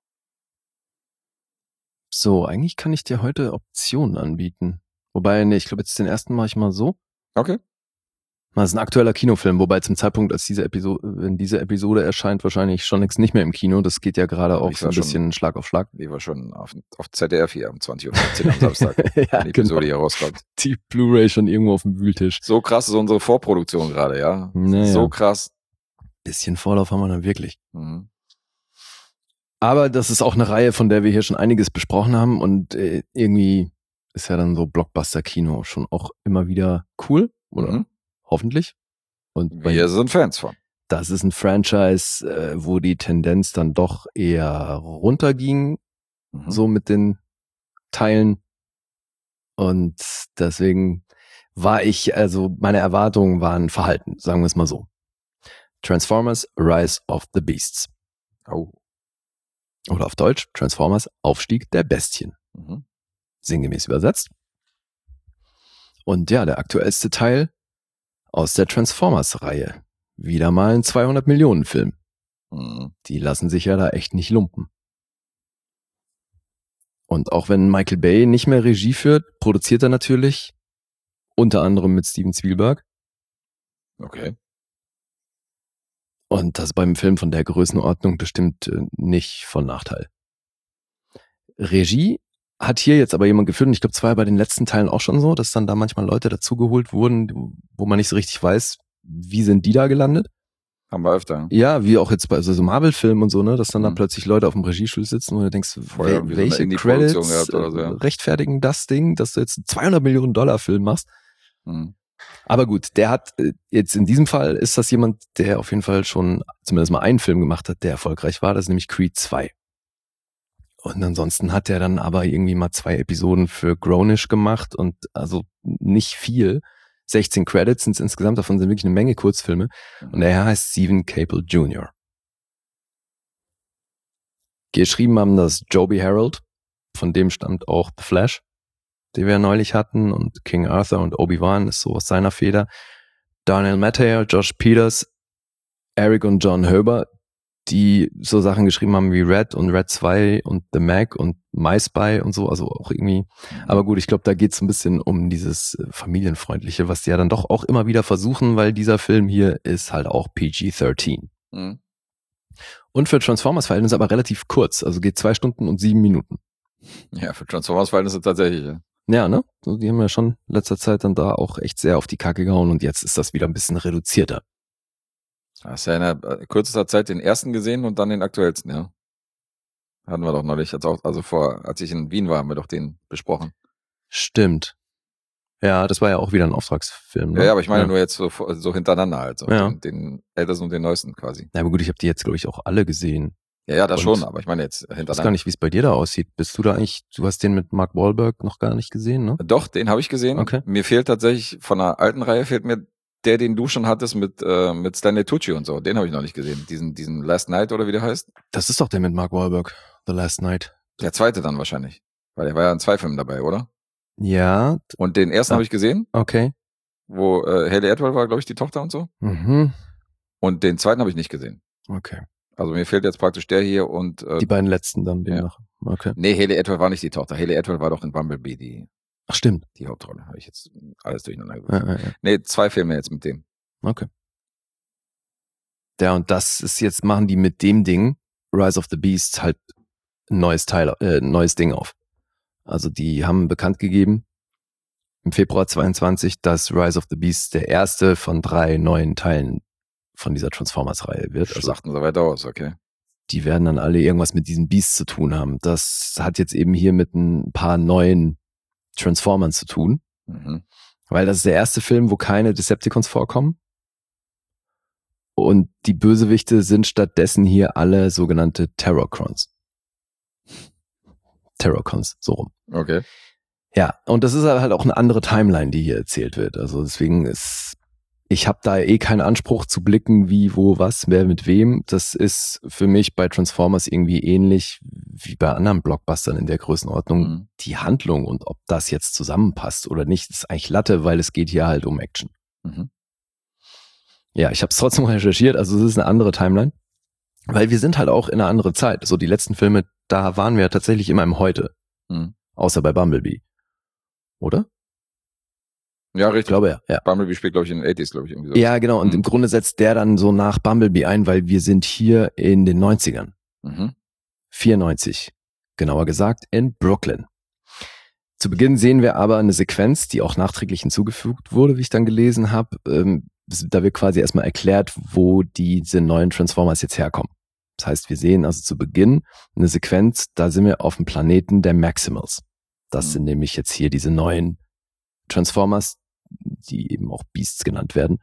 Speaker 2: So, eigentlich kann ich dir heute Optionen anbieten. Wobei, nee, ich glaube, jetzt den ersten mache ich mal so.
Speaker 3: Okay.
Speaker 2: Das ist ein aktueller Kinofilm, wobei zum Zeitpunkt, als diese Episode, wenn diese Episode erscheint, wahrscheinlich schon längst nicht mehr im Kino. Das geht ja gerade auch
Speaker 3: Ich
Speaker 2: so ein
Speaker 3: war schon-
Speaker 2: bisschen Schlag auf Schlag.
Speaker 3: Die war schon auf, auf Z D F hier um zwanzig Uhr fünfzehn am Samstag,
Speaker 2: ja,
Speaker 3: wenn die Episode
Speaker 2: genau.
Speaker 3: hier rauskommt.
Speaker 2: Die Blu-ray schon irgendwo auf dem Wühltisch.
Speaker 3: So krass ist unsere Vorproduktion gerade, ja.
Speaker 2: Naja.
Speaker 3: So krass.
Speaker 2: Bisschen Vorlauf haben wir dann wirklich.
Speaker 3: Mhm.
Speaker 2: Aber das ist auch eine Reihe, von der wir hier schon einiges besprochen haben und äh, irgendwie ist ja dann so Blockbuster-Kino schon auch immer wieder cool, oder?
Speaker 3: Mhm.
Speaker 2: Hoffentlich. Und bei
Speaker 3: Wir sind Fans von.
Speaker 2: das ist ein Franchise, äh, wo die Tendenz dann doch eher runterging,
Speaker 3: Mhm.
Speaker 2: so mit den Teilen. Und deswegen war ich, also meine Erwartungen waren verhalten, sagen wir es mal so. Transformers Rise of the Beasts.
Speaker 3: Oh.
Speaker 2: Oder auf Deutsch Transformers Aufstieg der Bestien.
Speaker 3: Mhm.
Speaker 2: Sinngemäß übersetzt. Und ja, der aktuellste Teil aus der Transformers-Reihe. Wieder mal ein zweihundert Millionen Film.
Speaker 3: Mhm.
Speaker 2: Die lassen sich ja da echt nicht lumpen. Und auch wenn Michael Bay nicht mehr Regie führt, produziert er natürlich, unter anderem mit Steven Spielberg.
Speaker 3: Okay.
Speaker 2: Und das beim Film von der Größenordnung bestimmt äh, nicht von Nachteil. Regie hat hier jetzt aber jemand geführt, und ich glaube, es war ja bei den letzten Teilen auch schon so, dass dann da manchmal Leute dazugeholt wurden, wo man nicht so richtig weiß, wie sind die da gelandet.
Speaker 3: Haben wir öfter.
Speaker 2: Ja, wie auch jetzt bei so, so Marvel-Filmen und so, ne, dass dann da
Speaker 3: Mhm.
Speaker 2: plötzlich Leute auf dem Regiestuhl sitzen und du denkst,
Speaker 3: Vorher
Speaker 2: wel-
Speaker 3: irgendwie so eine
Speaker 2: welche
Speaker 3: Indie-Produktion
Speaker 2: Credits
Speaker 3: gehabt oder so, ja.
Speaker 2: äh, rechtfertigen das Ding, dass du jetzt einen zweihundert Millionen Dollar Film machst.
Speaker 3: Mhm.
Speaker 2: Aber gut, der hat, äh, jetzt in diesem Fall ist das jemand, der auf jeden Fall schon zumindest mal einen Film gemacht hat, der erfolgreich war, das ist nämlich Creed zwei. Und ansonsten hat er dann aber irgendwie mal zwei Episoden für Grownish gemacht und also nicht viel. sechzehn Credits sind es insgesamt, davon sind wirklich eine Menge Kurzfilme. Und der Herr heißt Stephen Cable Junior Geschrieben haben das Joby Harold, von dem stammt auch The Flash, den wir neulich hatten, und King Arthur und Obi-Wan ist so aus seiner Feder. Darnell Mattei, Josh Peters, Eric und John Herber, die so Sachen geschrieben haben wie Red und Red zwei und The Mac und My Spy und so, also auch irgendwie. Aber gut, ich glaube, da geht es ein bisschen um dieses äh, Familienfreundliche, was die ja dann doch auch immer wieder versuchen, weil dieser Film hier ist halt auch P G dreizehn.
Speaker 3: Mhm.
Speaker 2: Und für Transformers-Verhältnisse aber relativ kurz, also geht zwei Stunden und sieben Minuten.
Speaker 3: Ja, für Transformers-Verhältnisse tatsächlich. Ja.
Speaker 2: Ja, ne? Also die haben ja schon in letzter Zeit dann da auch echt sehr auf die Kacke gehauen und jetzt ist das wieder ein bisschen reduzierter.
Speaker 3: Hast ja in der, äh, kürzester Zeit den ersten gesehen und dann den aktuellsten, ja. Hatten wir doch neulich, als, auch, also vor, als ich in Wien war, haben wir doch den besprochen.
Speaker 2: Stimmt. Ja, das war ja auch wieder ein Auftragsfilm. Ne?
Speaker 3: Ja, ja, aber ich meine
Speaker 2: ja.
Speaker 3: nur jetzt so, so hintereinander halt. So
Speaker 2: Ja.
Speaker 3: den, den ältesten und den neuesten quasi.
Speaker 2: Na, aber gut, ich habe die jetzt, glaube ich, auch alle gesehen.
Speaker 3: Ja, ja, das
Speaker 2: Und
Speaker 3: schon, aber ich meine jetzt
Speaker 2: Ich weiß
Speaker 3: hintereinander.
Speaker 2: gar nicht, wie es bei dir da aussieht. Bist du da eigentlich, du hast den mit Mark Wahlberg noch gar nicht gesehen, ne?
Speaker 3: Doch, den habe ich gesehen.
Speaker 2: Okay.
Speaker 3: Mir fehlt tatsächlich, von der alten Reihe fehlt mir der, den du schon hattest mit, äh, mit Stanley Tucci und so. Den habe ich noch nicht gesehen. Diesen, diesen Last Night oder wie der heißt.
Speaker 2: Das ist doch der mit Mark Wahlberg, The Last Night.
Speaker 3: Der zweite dann wahrscheinlich. Weil der war ja in zwei Filmen dabei, oder?
Speaker 2: Ja,
Speaker 3: Und den ersten
Speaker 2: Ah.
Speaker 3: habe ich gesehen,
Speaker 2: okay.
Speaker 3: wo äh, Hayley Atwell war, glaube ich, die Tochter und so.
Speaker 2: Mhm.
Speaker 3: Und den zweiten habe ich nicht gesehen.
Speaker 2: Okay.
Speaker 3: Also mir fehlt jetzt praktisch der hier und äh,
Speaker 2: Die beiden letzten dann demnach. Okay.
Speaker 3: nee, Hayley Atwell war nicht die Tochter. Hayley Atwell war doch in Bumblebee die,
Speaker 2: Ach, stimmt.
Speaker 3: die Hauptrolle. Habe ich jetzt alles durcheinander
Speaker 2: Ja,
Speaker 3: geworfen.
Speaker 2: ja, ja.
Speaker 3: Nee, zwei Filme jetzt mit dem.
Speaker 2: Okay. Ja, und das ist jetzt, machen die mit dem Ding, Rise of the Beast, halt ein neues Teil, äh, ein neues Ding auf. Also die haben bekannt gegeben, im Februar zweiundzwanzig, dass Rise of the Beast der erste von drei neuen Teilen von dieser Transformers-Reihe wird. Also
Speaker 3: Schlachten so weiter aus, okay.
Speaker 2: die werden dann alle irgendwas mit diesem Beast zu tun haben. Das hat jetzt eben hier mit ein paar neuen Transformern zu tun.
Speaker 3: Mhm.
Speaker 2: Weil das ist der erste Film, wo keine Decepticons vorkommen. Und die Bösewichte sind stattdessen hier alle sogenannte Terrorcons. Terrorcons, so rum.
Speaker 3: Okay.
Speaker 2: Ja, und das ist halt auch eine andere Timeline, die hier erzählt wird. Also deswegen ist, ich habe da eh keinen Anspruch zu blicken, wie, wo, was, wer mit wem. Das ist für mich bei Transformers irgendwie ähnlich wie bei anderen Blockbustern in der Größenordnung.
Speaker 3: Mhm.
Speaker 2: Die Handlung und ob das jetzt zusammenpasst oder nicht, ist eigentlich Latte, weil es geht hier halt um Action.
Speaker 3: Mhm.
Speaker 2: Ja, ich habe es trotzdem recherchiert, also es ist eine andere Timeline, weil wir sind halt auch in einer anderen Zeit. So die letzten Filme, da waren wir tatsächlich immer im Heute,
Speaker 3: Mhm.
Speaker 2: außer bei Bumblebee. Oder?
Speaker 3: Ja, richtig.
Speaker 2: Ich glaube ja. ja.
Speaker 3: Bumblebee spielt, glaube ich, in den achtziger, glaube ich, irgendwie so.
Speaker 2: Ja, genau. Und
Speaker 3: Mhm.
Speaker 2: im Grunde setzt der dann so nach Bumblebee ein, weil wir sind hier in den neunzigern.
Speaker 3: Mhm.
Speaker 2: vierundneunzig, genauer gesagt in Brooklyn. Zu Beginn sehen wir aber eine Sequenz, die auch nachträglich hinzugefügt wurde, wie ich dann gelesen habe. Ähm, da wird quasi erstmal erklärt, wo diese neuen Transformers jetzt herkommen. Das heißt, wir sehen also zu Beginn eine Sequenz, da sind wir auf dem Planeten der Maximals. Das
Speaker 3: Mhm.
Speaker 2: sind nämlich jetzt hier diese neuen Transformers, die eben auch Beasts genannt werden.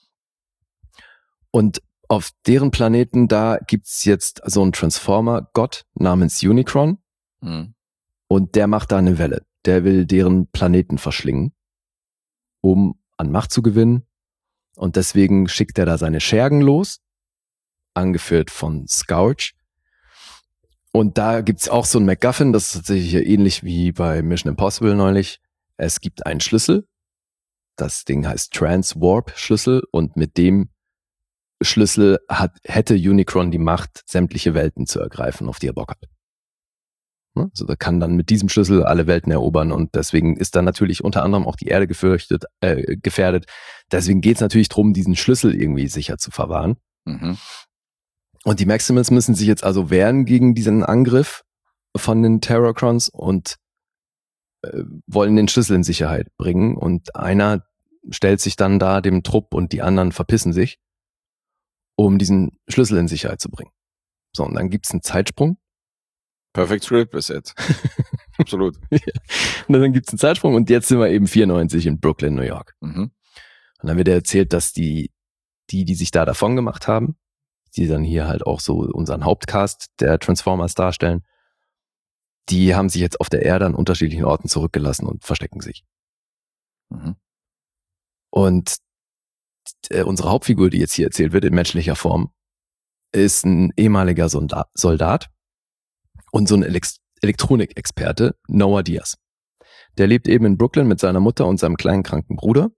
Speaker 2: Und auf deren Planeten, da gibt's jetzt so einen Transformer-Gott namens Unicron
Speaker 3: Mhm.
Speaker 2: und der macht da eine Welle. Der will deren Planeten verschlingen, um an Macht zu gewinnen. Und deswegen schickt er da seine Schergen los, angeführt von Scourge. Und da gibt's auch so ein MacGuffin, das ist tatsächlich ähnlich wie bei Mission Impossible neulich. Es gibt einen Schlüssel, das Ding heißt Trans-Warp-Schlüssel und mit dem Schlüssel hat, hätte Unicron die Macht, sämtliche Welten zu ergreifen, auf die er Bock hat. Also da kann dann mit diesem Schlüssel alle Welten erobern und deswegen ist dann natürlich unter anderem auch die Erde gefürchtet, äh, gefährdet. Deswegen geht es natürlich darum, diesen Schlüssel irgendwie sicher zu verwahren.
Speaker 3: Mhm.
Speaker 2: Und die Maximals müssen sich jetzt also wehren gegen diesen Angriff von den Terrorcrons und äh, wollen den Schlüssel in Sicherheit bringen. Und einer stellt sich dann da dem Trupp und die anderen verpissen sich, um diesen Schlüssel in Sicherheit zu bringen. So, und dann gibt's einen Zeitsprung.
Speaker 3: Perfect Script bis jetzt. Absolut.
Speaker 2: Und dann gibt's einen Zeitsprung und jetzt sind wir eben vierundneunzig in Brooklyn, New York.
Speaker 3: Mhm.
Speaker 2: Und dann wird erzählt, dass die, die, die sich da davon gemacht haben, die dann hier halt auch so unseren Hauptcast der Transformers darstellen, die haben sich jetzt auf der Erde an unterschiedlichen Orten zurückgelassen und verstecken sich.
Speaker 3: Mhm.
Speaker 2: Und äh, unsere Hauptfigur, die jetzt hier erzählt wird, in menschlicher Form, ist ein ehemaliger Soldat, Soldat und so ein Elekt- Elektronikexperte, Noah Diaz. Der lebt eben in Brooklyn mit seiner Mutter und seinem kleinen kranken Bruder.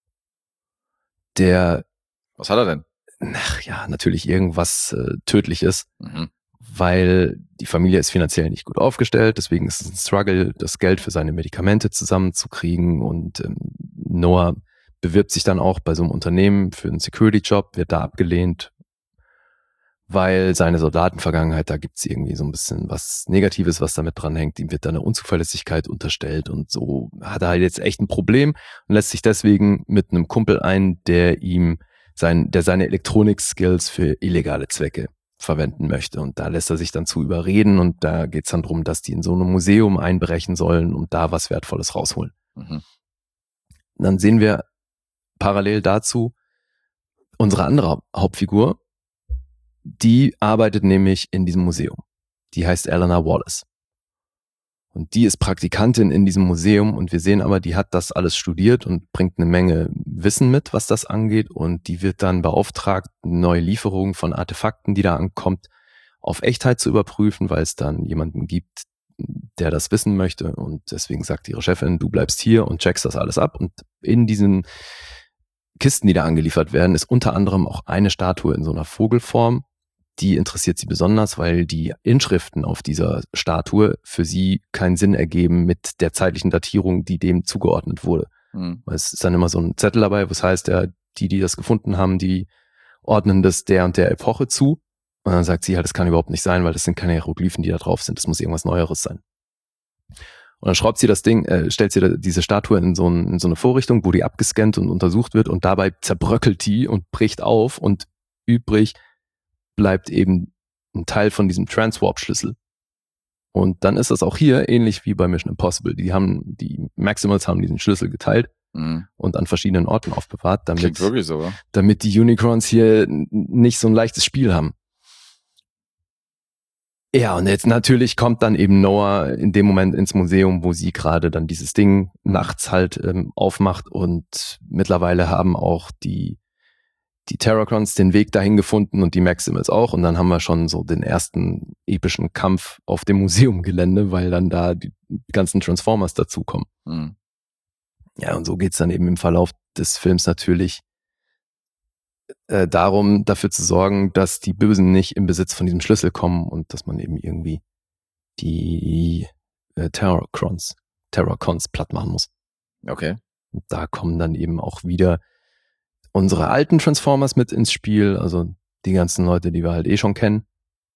Speaker 2: Der,
Speaker 3: Was hat er denn?
Speaker 2: ach ja, natürlich irgendwas äh, Tödliches,
Speaker 3: Mhm.
Speaker 2: weil die Familie ist finanziell nicht gut aufgestellt, deswegen ist es ein Struggle, das Geld für seine Medikamente zusammenzukriegen und ähm, Noah bewirbt sich dann auch bei so einem Unternehmen für einen Security-Job, wird da abgelehnt, weil seine Soldatenvergangenheit, da gibt's irgendwie so ein bisschen was Negatives, was damit dranhängt. Ihm wird da eine Unzuverlässigkeit unterstellt und so hat er halt jetzt echt ein Problem und lässt sich deswegen mit einem Kumpel ein, der ihm sein, der seine Elektronik-Skills für illegale Zwecke verwenden möchte. Und da lässt er sich dann zu überreden und da geht's dann drum, dass die in so einem Museum einbrechen sollen und da was Wertvolles rausholen.
Speaker 3: Mhm.
Speaker 2: Und dann sehen wir parallel dazu unsere andere Hauptfigur, die arbeitet nämlich in diesem Museum. Die heißt Eleanor Wallace. Und die ist Praktikantin in diesem Museum und wir sehen aber, die hat das alles studiert und bringt eine Menge Wissen mit, was das angeht. Und die wird dann beauftragt, neue Lieferungen von Artefakten, die da ankommt, auf Echtheit zu überprüfen, weil es dann jemanden gibt, der das wissen möchte. Und deswegen sagt ihre Chefin, du bleibst hier und checkst das alles ab. Und in diesen Kisten, die da angeliefert werden, ist unter anderem auch eine Statue in so einer Vogelform. Die interessiert sie besonders, weil die Inschriften auf dieser Statue für sie keinen Sinn ergeben mit der zeitlichen Datierung, die dem zugeordnet wurde.
Speaker 3: Mhm.
Speaker 2: Es ist dann immer so ein Zettel dabei, was heißt, ja, die, die das gefunden haben, die ordnen das der und der Epoche zu. Und dann sagt sie halt, das kann überhaupt nicht sein, weil das sind keine Hieroglyphen, die da drauf sind. Das muss irgendwas Neueres sein. Und dann schraubt sie das Ding, äh, stellt sie da diese Statue in so, ein, in so eine Vorrichtung, wo die abgescannt und untersucht wird und dabei zerbröckelt die und bricht auf und übrig bleibt eben ein Teil von diesem Transwarp-Schlüssel. Und dann ist das auch hier ähnlich wie bei Mission Impossible. Die haben, die Maximals haben diesen Schlüssel geteilt mhm. und an verschiedenen Orten aufbewahrt, damit,
Speaker 3: Klingt wirklich so, oder?
Speaker 2: damit die Unicrons hier nicht so ein leichtes Spiel haben. Ja, und jetzt natürlich kommt dann eben Noah in dem Moment ins Museum, wo sie gerade dann dieses Ding nachts halt ähm, aufmacht, und mittlerweile haben auch die die Terrorcrons den Weg dahin gefunden und die Maximals auch, und dann haben wir schon so den ersten epischen Kampf auf dem Museumgelände, weil dann da die ganzen Transformers dazukommen. Mhm. Ja, und so geht's dann eben im Verlauf des Films natürlich äh, darum, dafür zu sorgen, dass die Bösen nicht im Besitz von diesem Schlüssel kommen und dass man eben irgendwie die äh, Terrorcrons, Terrorcons platt machen muss.
Speaker 3: Okay.
Speaker 2: Und da kommen dann eben auch wieder unsere alten Transformers mit ins Spiel, also die ganzen Leute, die wir halt eh schon kennen.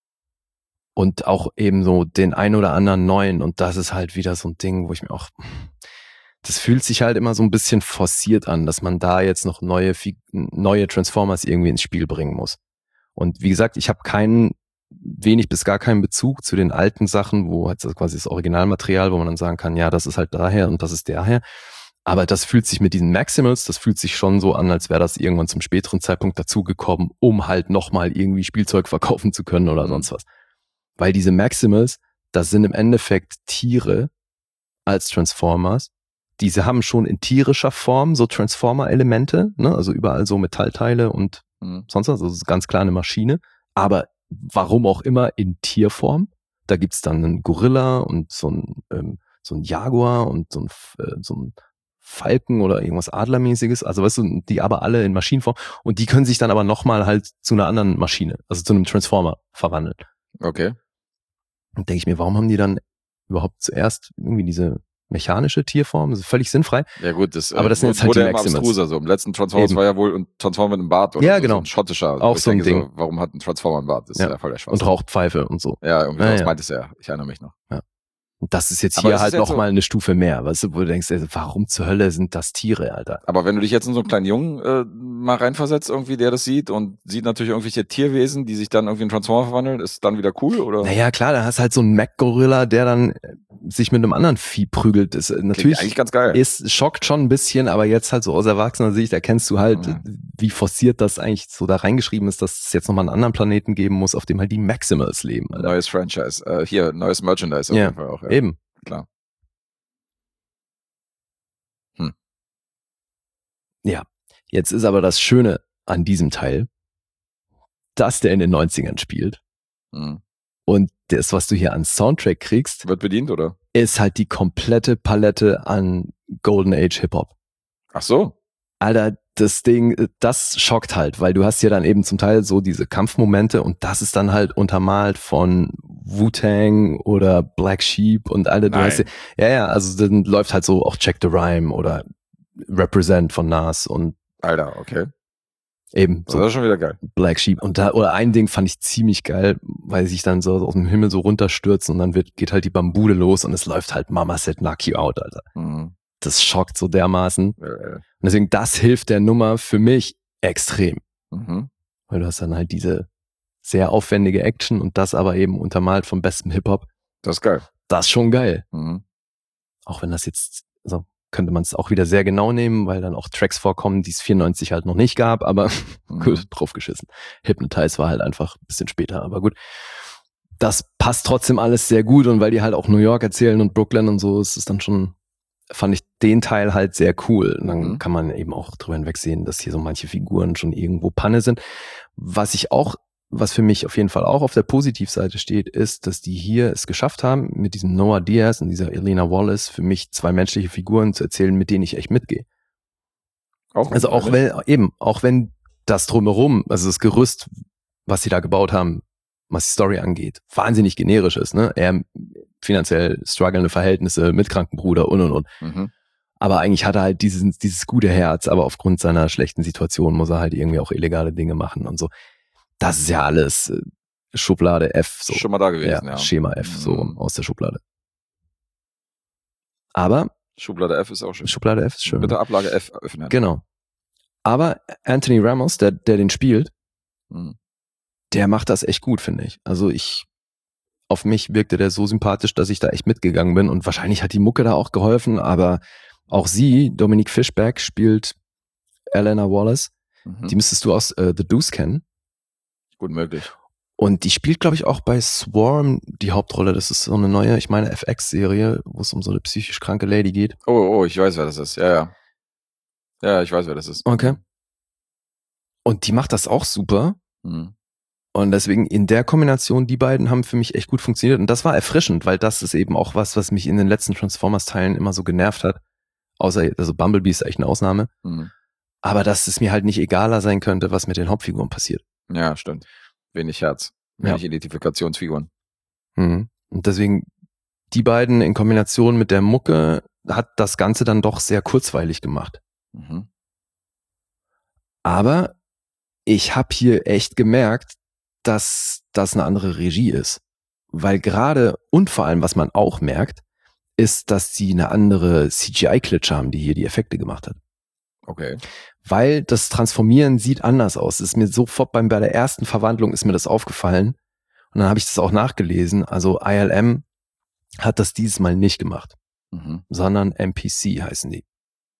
Speaker 2: Und auch eben so den ein oder anderen neuen. Und das ist halt wieder so ein Ding, wo ich mir auch, das fühlt sich halt immer so ein bisschen forciert an, dass man da jetzt noch neue, neue Transformers irgendwie ins Spiel bringen muss. Und wie gesagt, ich habe keinen, wenig bis gar keinen Bezug zu den alten Sachen, wo halt quasi das Originalmaterial, wo man dann sagen kann, ja, das ist halt daher und das ist daher. Aber das fühlt sich mit diesen Maximals, das fühlt sich schon so an, als wäre das irgendwann zum späteren Zeitpunkt dazugekommen, um halt nochmal irgendwie Spielzeug verkaufen zu können oder sonst was. Weil diese Maximals, das sind im Endeffekt Tiere als Transformers. Diese haben schon in tierischer Form so Transformer-Elemente, ne? Also überall so Metallteile und mhm. sonst was. Also das ist ganz klar eine Maschine. Aber warum auch immer in Tierform. Da gibt's dann einen Gorilla und so ein, ähm, so ein Jaguar und so ein, äh, so ein Falken oder irgendwas Adlermäßiges, also weißt du, die aber alle in Maschinenform, und die können sich dann aber nochmal halt zu einer anderen Maschine, also zu einem Transformer verwandeln.
Speaker 3: Okay.
Speaker 2: Und denke ich mir, warum haben die dann überhaupt zuerst irgendwie diese mechanische Tierform? Das ist völlig sinnfrei.
Speaker 3: Ja gut, das,
Speaker 2: aber das sind jetzt halt die Maximals.
Speaker 3: So. Im letzten Transformers Eben. war ja wohl ein Transformer mit einem Bart oder
Speaker 2: ja,
Speaker 3: so,
Speaker 2: genau.
Speaker 3: so ein schottischer.
Speaker 2: Auch so ein Ding. So,
Speaker 3: warum hat ein Transformer einen Bart? Das ist
Speaker 2: ja.
Speaker 3: ja voll der Spaß.
Speaker 2: Und Rauchpfeife und so.
Speaker 3: Ja, irgendwie
Speaker 2: ja,
Speaker 3: das
Speaker 2: ja.
Speaker 3: meintest du ja. Ich erinnere mich noch.
Speaker 2: Ja. Und das ist jetzt
Speaker 3: aber
Speaker 2: hier halt
Speaker 3: jetzt
Speaker 2: nochmal
Speaker 3: so
Speaker 2: eine Stufe mehr, weißt du, wo du denkst, ey, warum zur Hölle sind das Tiere, Alter?
Speaker 3: Aber wenn du dich jetzt in so einen kleinen Jungen äh, mal reinversetzt, irgendwie, der das sieht und sieht natürlich irgendwelche Tierwesen, die sich dann irgendwie in Transformer verwandeln, ist dann wieder cool, oder?
Speaker 2: Naja, klar, da hast halt so einen Mac-Gorilla, der dann sich mit einem anderen Vieh prügelt. Das ist natürlich
Speaker 3: eigentlich ganz geil.
Speaker 2: Ist, schockt schon ein bisschen, aber jetzt halt so aus erwachsener Sicht erkennst du halt, mhm. wie forciert das eigentlich so da reingeschrieben ist, dass es jetzt nochmal einen anderen Planeten geben muss, auf dem halt die Maximals leben. Alter.
Speaker 3: Neues Franchise, äh, hier, neues Merchandise auf
Speaker 2: ja,
Speaker 3: jeden Fall auch. Ja.
Speaker 2: Eben.
Speaker 3: Klar.
Speaker 2: Hm. Ja, jetzt ist aber das Schöne an diesem Teil, dass der in den neunzigern spielt.
Speaker 3: Hm.
Speaker 2: Und das, was du hier an Soundtrack kriegst,
Speaker 3: wird bedient, oder?
Speaker 2: Ist halt die komplette Palette an Golden Age Hip-Hop.
Speaker 3: Ach so.
Speaker 2: Alter, das Ding, das schockt halt, weil du hast ja dann eben zum Teil so diese Kampfmomente und das ist dann halt untermalt von Wu-Tang oder Black Sheep und alle. Du hast ja, ja, ja, also dann läuft halt so auch Check the Rhyme oder Represent von Nas und
Speaker 3: Alter, okay.
Speaker 2: Eben.
Speaker 3: So, das ist schon wieder geil.
Speaker 2: Black Sheep. Und da, oder ein Ding fand ich ziemlich geil, weil sie sich dann so aus dem Himmel so runterstürzen und dann wird, geht halt die Bambude los und es läuft halt Mama Said Knock You Out, Alter. Mhm. Das schockt so dermaßen.
Speaker 3: Ja, ja.
Speaker 2: Und deswegen, das hilft der Nummer für mich extrem.
Speaker 3: Mhm.
Speaker 2: Weil du hast dann halt diese sehr aufwendige Action und das aber eben untermalt vom besten Hip-Hop.
Speaker 3: Das ist geil.
Speaker 2: Das ist schon geil.
Speaker 3: Mhm.
Speaker 2: Auch wenn das jetzt, also könnte man es auch wieder sehr genau nehmen, weil dann auch Tracks vorkommen, die es vierundneunzig halt noch nicht gab, aber mhm. gut, draufgeschissen. Hypnotize war halt einfach ein bisschen später, aber gut. Das passt trotzdem alles sehr gut und weil die halt auch New York erzählen und Brooklyn und so, ist es dann schon, fand ich den Teil halt sehr cool. Und dann mhm. kann man eben auch drüber hinwegsehen, dass hier so manche Figuren schon irgendwo Panne sind. Was ich auch, was für mich auf jeden Fall auch auf der Positivseite steht, ist, dass die hier es geschafft haben, mit diesem Noah Diaz und dieser Elena Wallace für mich zwei menschliche Figuren zu erzählen, mit denen ich echt mitgehe. Auch also auch wenn, eben, auch wenn das drumherum, also das Gerüst, was sie da gebaut haben, was die Story angeht, wahnsinnig generisch ist, ne? Er finanziell strugglende Verhältnisse mit kranken Bruder und und und. Mhm. Aber eigentlich hat er halt dieses, dieses gute Herz, aber aufgrund seiner schlechten Situation muss er halt irgendwie auch illegale Dinge machen und so. Das ist ja alles äh, Schublade F. So.
Speaker 3: Schon mal da gewesen, ja.
Speaker 2: ja. Schema F, so mhm. aus der Schublade. Aber
Speaker 3: Schublade F ist auch schön.
Speaker 2: Schublade F ist schön.
Speaker 3: Bitte Ablage F öffnen.
Speaker 2: Genau. Aber Anthony Ramos, der, der den spielt, mhm. der macht das echt gut, finde ich. Also ich, auf mich wirkte der so sympathisch, dass ich da echt mitgegangen bin und wahrscheinlich hat die Mucke da auch geholfen, aber auch sie, Dominique Fishback, spielt Eleanor Wallace.
Speaker 3: Mhm.
Speaker 2: Die müsstest du aus äh, The Deuce kennen.
Speaker 3: Gut möglich.
Speaker 2: Und die spielt, glaube ich, auch bei Swarm die Hauptrolle. Das ist so eine neue, ich meine, F X-Serie, wo es um so eine psychisch kranke Lady geht.
Speaker 3: Oh, oh, ich weiß, wer das ist. Ja, ja. Ja, ich weiß, wer das ist.
Speaker 2: Okay. Und die macht das auch super.
Speaker 3: Mhm.
Speaker 2: Und deswegen in der Kombination, die beiden haben für mich echt gut funktioniert. Und das war erfrischend, weil das ist eben auch was, was mich in den letzten Transformers-Teilen immer so genervt hat. Außer, also Bumblebee ist echt eine Ausnahme.
Speaker 3: Mhm.
Speaker 2: Aber dass es mir halt nicht egaler sein könnte, was mit den Hauptfiguren passiert.
Speaker 3: Ja, stimmt. Wenig Herz. Wenig
Speaker 2: Ja.
Speaker 3: Identifikationsfiguren.
Speaker 2: Mhm. Und deswegen, die beiden in Kombination mit der Mucke hat das Ganze dann doch sehr kurzweilig gemacht.
Speaker 3: Mhm.
Speaker 2: Aber ich habe hier echt gemerkt, dass das eine andere Regie ist. Weil gerade und vor allem, was man auch merkt, ist, dass sie eine andere C G I-Klitsche haben, die hier die Effekte gemacht hat.
Speaker 3: Okay.
Speaker 2: Weil das Transformieren sieht anders aus. Es ist mir sofort beim, bei der ersten Verwandlung ist mir das aufgefallen. Und dann habe ich das auch nachgelesen. Also I L M hat das dieses Mal nicht gemacht,
Speaker 3: Mhm.
Speaker 2: sondern M P C heißen die.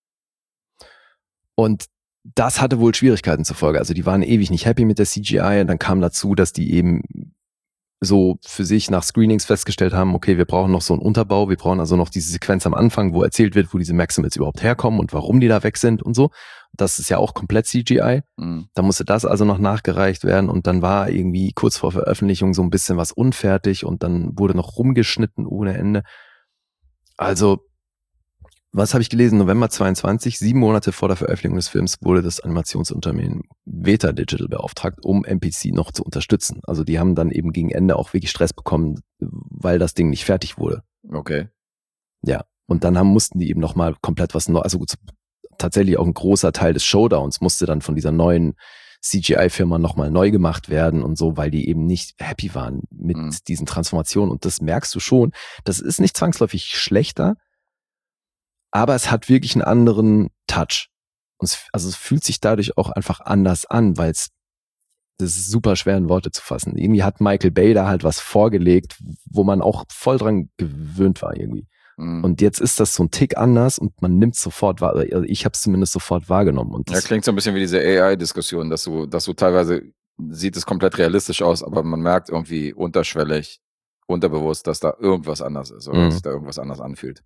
Speaker 2: Und das hatte wohl Schwierigkeiten zur Folge. Also die waren ewig nicht happy mit der C G I. Und dann kam dazu, dass die eben so für sich nach Screenings festgestellt haben, okay, wir brauchen noch so einen Unterbau, wir brauchen also noch diese Sequenz am Anfang, wo erzählt wird, wo diese Maximals überhaupt herkommen und warum die da weg sind und so. Das ist ja auch komplett C G I.
Speaker 3: Mhm.
Speaker 2: Da musste das also noch nachgereicht werden und dann war irgendwie kurz vor Veröffentlichung so ein bisschen was unfertig und dann wurde noch rumgeschnitten ohne Ende. Also, was habe ich gelesen? November zweiundzwanzig, sieben Monate vor der Veröffentlichung des Films, wurde das Animationsunternehmen Veta Digital beauftragt, um M P C noch zu unterstützen. Also die haben dann eben gegen Ende auch wirklich Stress bekommen, weil das Ding nicht fertig wurde.
Speaker 3: Okay.
Speaker 2: Ja, und dann haben, mussten die eben nochmal komplett was Neues, also gut, tatsächlich auch ein großer Teil des Showdowns musste dann von dieser neuen C G I-Firma nochmal neu gemacht werden und so, weil die eben nicht happy waren mit
Speaker 3: Mhm.
Speaker 2: diesen Transformationen. Und das merkst du schon. Das ist nicht zwangsläufig schlechter, aber es hat wirklich einen anderen Touch. Und es, also es fühlt sich dadurch auch einfach anders an, weil es, das ist super schwer in Worte zu fassen. Irgendwie hat Michael Bay da halt was vorgelegt, wo man auch voll dran gewöhnt war irgendwie.
Speaker 3: Mhm.
Speaker 2: Und jetzt ist das so ein Tick anders und man nimmt sofort wahr, also ich habe es zumindest sofort wahrgenommen. Und
Speaker 3: Ja,
Speaker 2: das,
Speaker 3: klingt so ein bisschen wie diese A I-Diskussion, dass du, dass du teilweise sieht es komplett realistisch aus, aber man merkt irgendwie unterschwellig, unterbewusst, dass da irgendwas anders ist oder
Speaker 2: Mhm.
Speaker 3: dass sich da irgendwas anders anfühlt.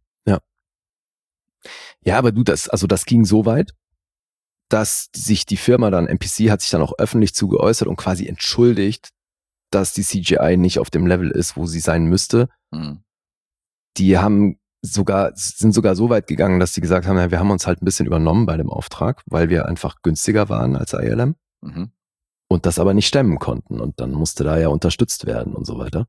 Speaker 2: ja, aber du, das, also das ging so weit, dass sich die Firma dann, M P C hat sich dann auch öffentlich zu geäußert und quasi entschuldigt, dass die C G I nicht auf dem Level ist, wo sie sein müsste.
Speaker 3: Mhm.
Speaker 2: Die haben sogar, sind sogar so weit gegangen, dass sie gesagt haben, ja, wir haben uns halt ein bisschen übernommen bei dem Auftrag, weil wir einfach günstiger waren als I L M
Speaker 3: Mhm.
Speaker 2: und das aber nicht stemmen konnten. Und dann musste da ja unterstützt werden und so weiter.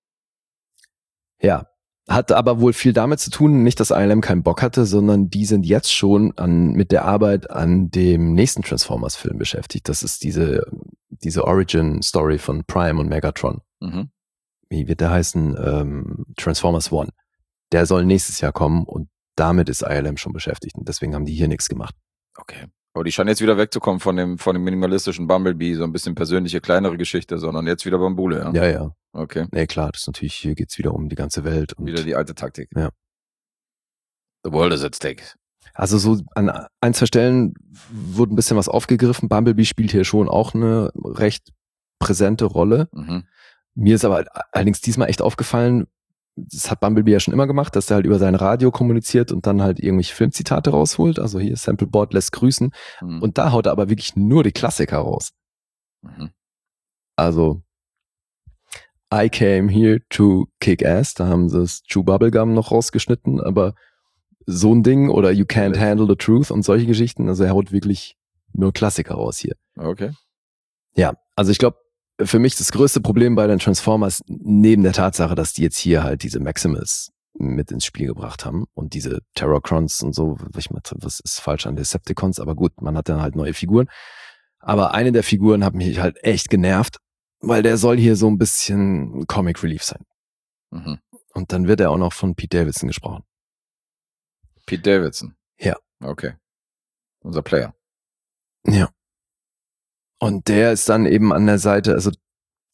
Speaker 2: Ja, hat aber wohl viel damit zu tun, nicht, dass I L M keinen Bock hatte, sondern die sind jetzt schon an, mit der Arbeit an dem nächsten Transformers-Film beschäftigt. Das ist diese, diese Origin-Story von Prime und Megatron.
Speaker 3: Mhm.
Speaker 2: Wie wird der heißen? Ähm, Transformers One. Der soll nächstes Jahr kommen und damit ist I L M schon beschäftigt und deswegen haben die hier nichts gemacht.
Speaker 3: Okay. Aber die scheinen jetzt wieder wegzukommen von dem, von dem minimalistischen Bumblebee, so ein bisschen persönliche, kleinere Geschichte, sondern jetzt wieder Bambule, ja?
Speaker 2: Ja, ja.
Speaker 3: Okay.
Speaker 2: Nee, klar, das ist natürlich, hier geht's wieder um die ganze Welt. Und
Speaker 3: Wieder die alte Taktik.
Speaker 2: Ja.
Speaker 3: The world is at stake.
Speaker 2: also so an ein, zwei Stellen wurde ein bisschen was aufgegriffen. Bumblebee spielt hier schon auch eine recht präsente Rolle.
Speaker 3: Mhm.
Speaker 2: Mir ist aber allerdings diesmal echt aufgefallen, das hat Bumblebee ja schon immer gemacht, dass er halt über sein Radio kommuniziert und dann halt irgendwelche Filmzitate rausholt. Also hier Sampleboard lässt grüßen.
Speaker 3: Mhm.
Speaker 2: Und da haut er aber wirklich nur die Klassiker raus.
Speaker 3: Mhm.
Speaker 2: Also I came here to kick ass. Da haben sie das Chew Bubblegum noch rausgeschnitten, aber so ein Ding oder You can't handle the truth und solche Geschichten. Also er haut wirklich nur Klassiker raus hier.
Speaker 3: Okay.
Speaker 2: Ja, also ich glaube, für mich das größte Problem bei den Transformers, neben der Tatsache, dass die jetzt hier halt diese Maximals mit ins Spiel gebracht haben und diese Terrorcrons und so, ich meine, was ist falsch an Decepticons, aber gut, man hat dann halt neue Figuren. Aber eine der Figuren hat mich halt echt genervt, weil der soll hier so ein bisschen Comic Relief sein.
Speaker 3: Mhm.
Speaker 2: Und dann wird er auch noch von Pete Davidson gesprochen.
Speaker 3: Pete Davidson.
Speaker 2: Ja.
Speaker 3: Okay. Unser Player.
Speaker 2: Ja. Und der ist dann eben an der Seite, also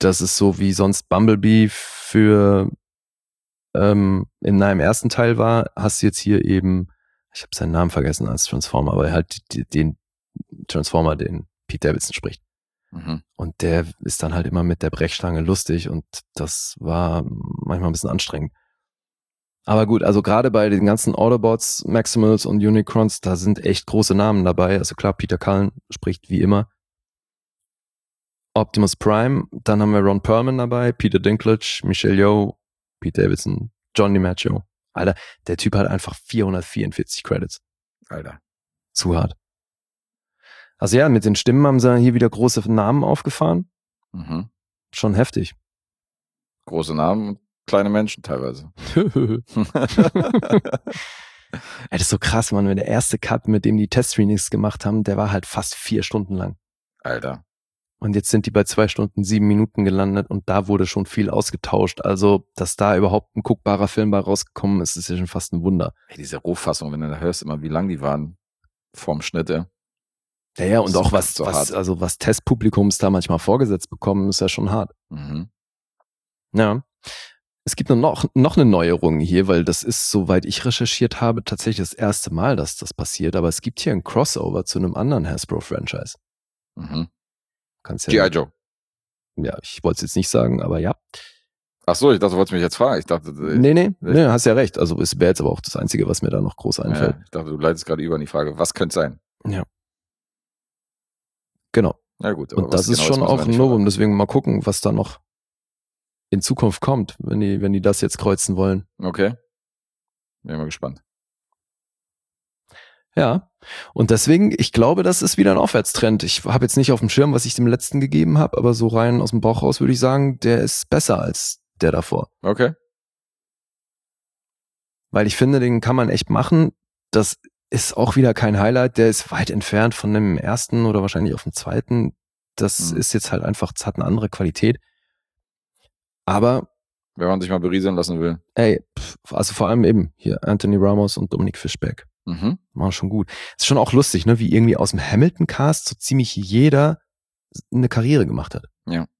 Speaker 2: das ist so, wie sonst Bumblebee für ähm, in einem ersten Teil war, hast du jetzt hier eben, ich habe seinen Namen vergessen als Transformer, aber halt die, den Transformer, den Pete Davidson spricht.
Speaker 3: Mhm.
Speaker 2: Und der ist dann halt immer mit der Brechstange lustig und das war manchmal ein bisschen anstrengend. Aber gut, also gerade bei den ganzen Autobots, Maximals und Unicrons, da sind echt große Namen dabei. Also klar, Peter Cullen spricht wie immer Optimus Prime, dann haben wir Ron Perlman dabei, Peter Dinklage, Michelle Yeoh, Pete Davidson, John DiMaggio. Alter, der Typ hat einfach vierhundertvierundvierzig Credits.
Speaker 3: Alter.
Speaker 2: Zu hart. Also ja, mit den Stimmen haben sie hier wieder große Namen aufgefahren.
Speaker 3: Mhm.
Speaker 2: Schon heftig.
Speaker 3: Große Namen und kleine Menschen teilweise.
Speaker 2: Ey, das ist so krass, Mann, wenn der erste Cut, mit dem die Test-Screenings gemacht haben, der war halt fast vier Stunden lang.
Speaker 3: Alter.
Speaker 2: Und jetzt sind die bei zwei Stunden, sieben Minuten gelandet und da wurde schon viel ausgetauscht. Also, dass da überhaupt ein guckbarer Film bei rausgekommen ist, ist ja schon fast ein Wunder.
Speaker 3: Ey, diese Rohfassung, wenn du da hörst immer, wie lang die waren vorm Schnitt, ey.
Speaker 2: Ja, ja, und
Speaker 3: Das
Speaker 2: auch
Speaker 3: ist
Speaker 2: was,
Speaker 3: so
Speaker 2: was,
Speaker 3: hart.
Speaker 2: also was Testpublikums da manchmal vorgesetzt bekommen, ist ja schon hart.
Speaker 3: Mhm.
Speaker 2: Ja. Es gibt noch, noch eine Neuerung hier, weil das ist, soweit ich recherchiert habe, tatsächlich das erste Mal, dass das passiert. Aber es gibt hier ein Crossover zu einem anderen Hasbro-Franchise.
Speaker 3: Mhm.
Speaker 2: Kannst
Speaker 3: G I.
Speaker 2: ja,
Speaker 3: Joe.
Speaker 2: ja, ich wollte es jetzt nicht sagen, aber ja.
Speaker 3: Ach so, ich dachte, du wolltest mich jetzt fragen. Ich dachte, ich,
Speaker 2: Nee, nee, nee, hast ja recht. Also es wäre jetzt aber auch das Einzige, was mir da noch groß einfällt.
Speaker 3: ja, ich dachte, du leitest gerade über in die Frage, was könnte sein?
Speaker 2: Ja. Genau.
Speaker 3: Na gut, aber
Speaker 2: Und
Speaker 3: was
Speaker 2: das ist
Speaker 3: genau
Speaker 2: schon
Speaker 3: müssen wir
Speaker 2: auch ein
Speaker 3: nicht
Speaker 2: Novum,
Speaker 3: verraten.
Speaker 2: deswegen mal gucken, was da noch in Zukunft kommt, wenn die, wenn die das jetzt kreuzen wollen.
Speaker 3: Okay. Bin mal gespannt.
Speaker 2: Ja. Und deswegen, ich glaube, das ist wieder ein Aufwärtstrend. Ich habe jetzt nicht auf dem Schirm, was ich dem letzten gegeben habe, aber so rein aus dem Bauch raus würde ich sagen, der ist besser als der davor.
Speaker 3: Okay.
Speaker 2: Weil ich finde, den kann man echt machen. Das ist auch wieder kein Highlight. Der ist weit entfernt von dem ersten oder wahrscheinlich auf dem zweiten. Das
Speaker 3: Mhm.
Speaker 2: ist jetzt halt einfach, es hat eine andere Qualität. Aber,
Speaker 3: Wenn man sich mal berieseln lassen will.
Speaker 2: ey, pf, also vor allem eben hier Anthony Ramos und Dominic Fishback.
Speaker 3: Mhm.
Speaker 2: Machen schon gut. Ist schon auch lustig, ne, wie irgendwie aus dem Hamilton-Cast so ziemlich jeder eine Karriere gemacht hat.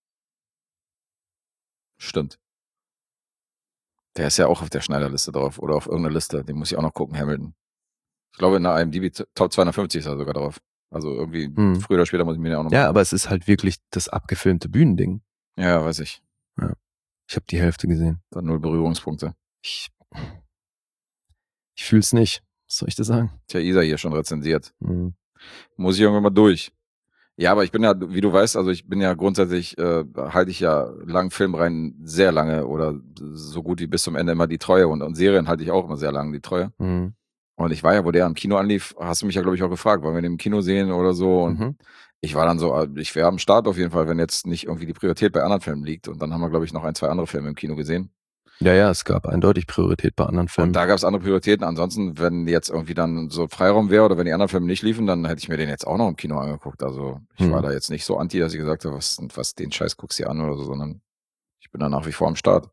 Speaker 3: Stimmt. Der ist ja auch auf der Schneiderliste drauf oder auf irgendeiner Liste. Den muss ich auch noch gucken, Hamilton. Ich glaube, in der I M D B Top zweihundertfünfzig ist er sogar drauf. Also irgendwie
Speaker 2: Hm.
Speaker 3: früher oder später muss ich mir den auch noch
Speaker 2: Ja,
Speaker 3: mal
Speaker 2: aber es ist halt wirklich das abgefilmte Bühnending.
Speaker 3: Ja, weiß ich.
Speaker 2: Ich habe die Hälfte gesehen.
Speaker 3: Dann null Berührungspunkte.
Speaker 2: Ich, ich fühl's nicht. Was soll ich dir sagen?
Speaker 3: Tja, Isa hier schon rezensiert.
Speaker 2: Hm.
Speaker 3: Muss ich irgendwann mal durch. Ja, aber ich bin ja, wie du weißt, also ich bin ja grundsätzlich, äh, halte ich ja lang Filmreihen sehr lange oder so gut wie bis zum Ende immer die Treue und, und Serien halte ich auch immer sehr lange die Treue.
Speaker 2: Hm.
Speaker 3: Und ich war ja, wo der im Kino anlief, hast du mich ja, glaube ich, auch gefragt, wollen wir den im Kino sehen oder so. Und
Speaker 2: Mhm.
Speaker 3: ich war dann so, äh, ich wäre am Start auf jeden Fall, wenn jetzt nicht irgendwie die Priorität bei anderen Filmen liegt. Und dann haben wir, glaube ich, noch ein, zwei andere Filme im Kino gesehen.
Speaker 2: Ja, ja, es gab eindeutig Priorität bei anderen Filmen.
Speaker 3: Und da gab es andere Prioritäten. Ansonsten, wenn jetzt irgendwie dann so Freiraum wäre oder wenn die anderen Filme nicht liefen, dann hätte ich mir den jetzt auch noch im Kino angeguckt. Also ich
Speaker 2: Hm.
Speaker 3: war da jetzt nicht so anti, dass ich gesagt habe, was, was den Scheiß guckst du dir an oder so, sondern ich bin da nach wie vor am Start.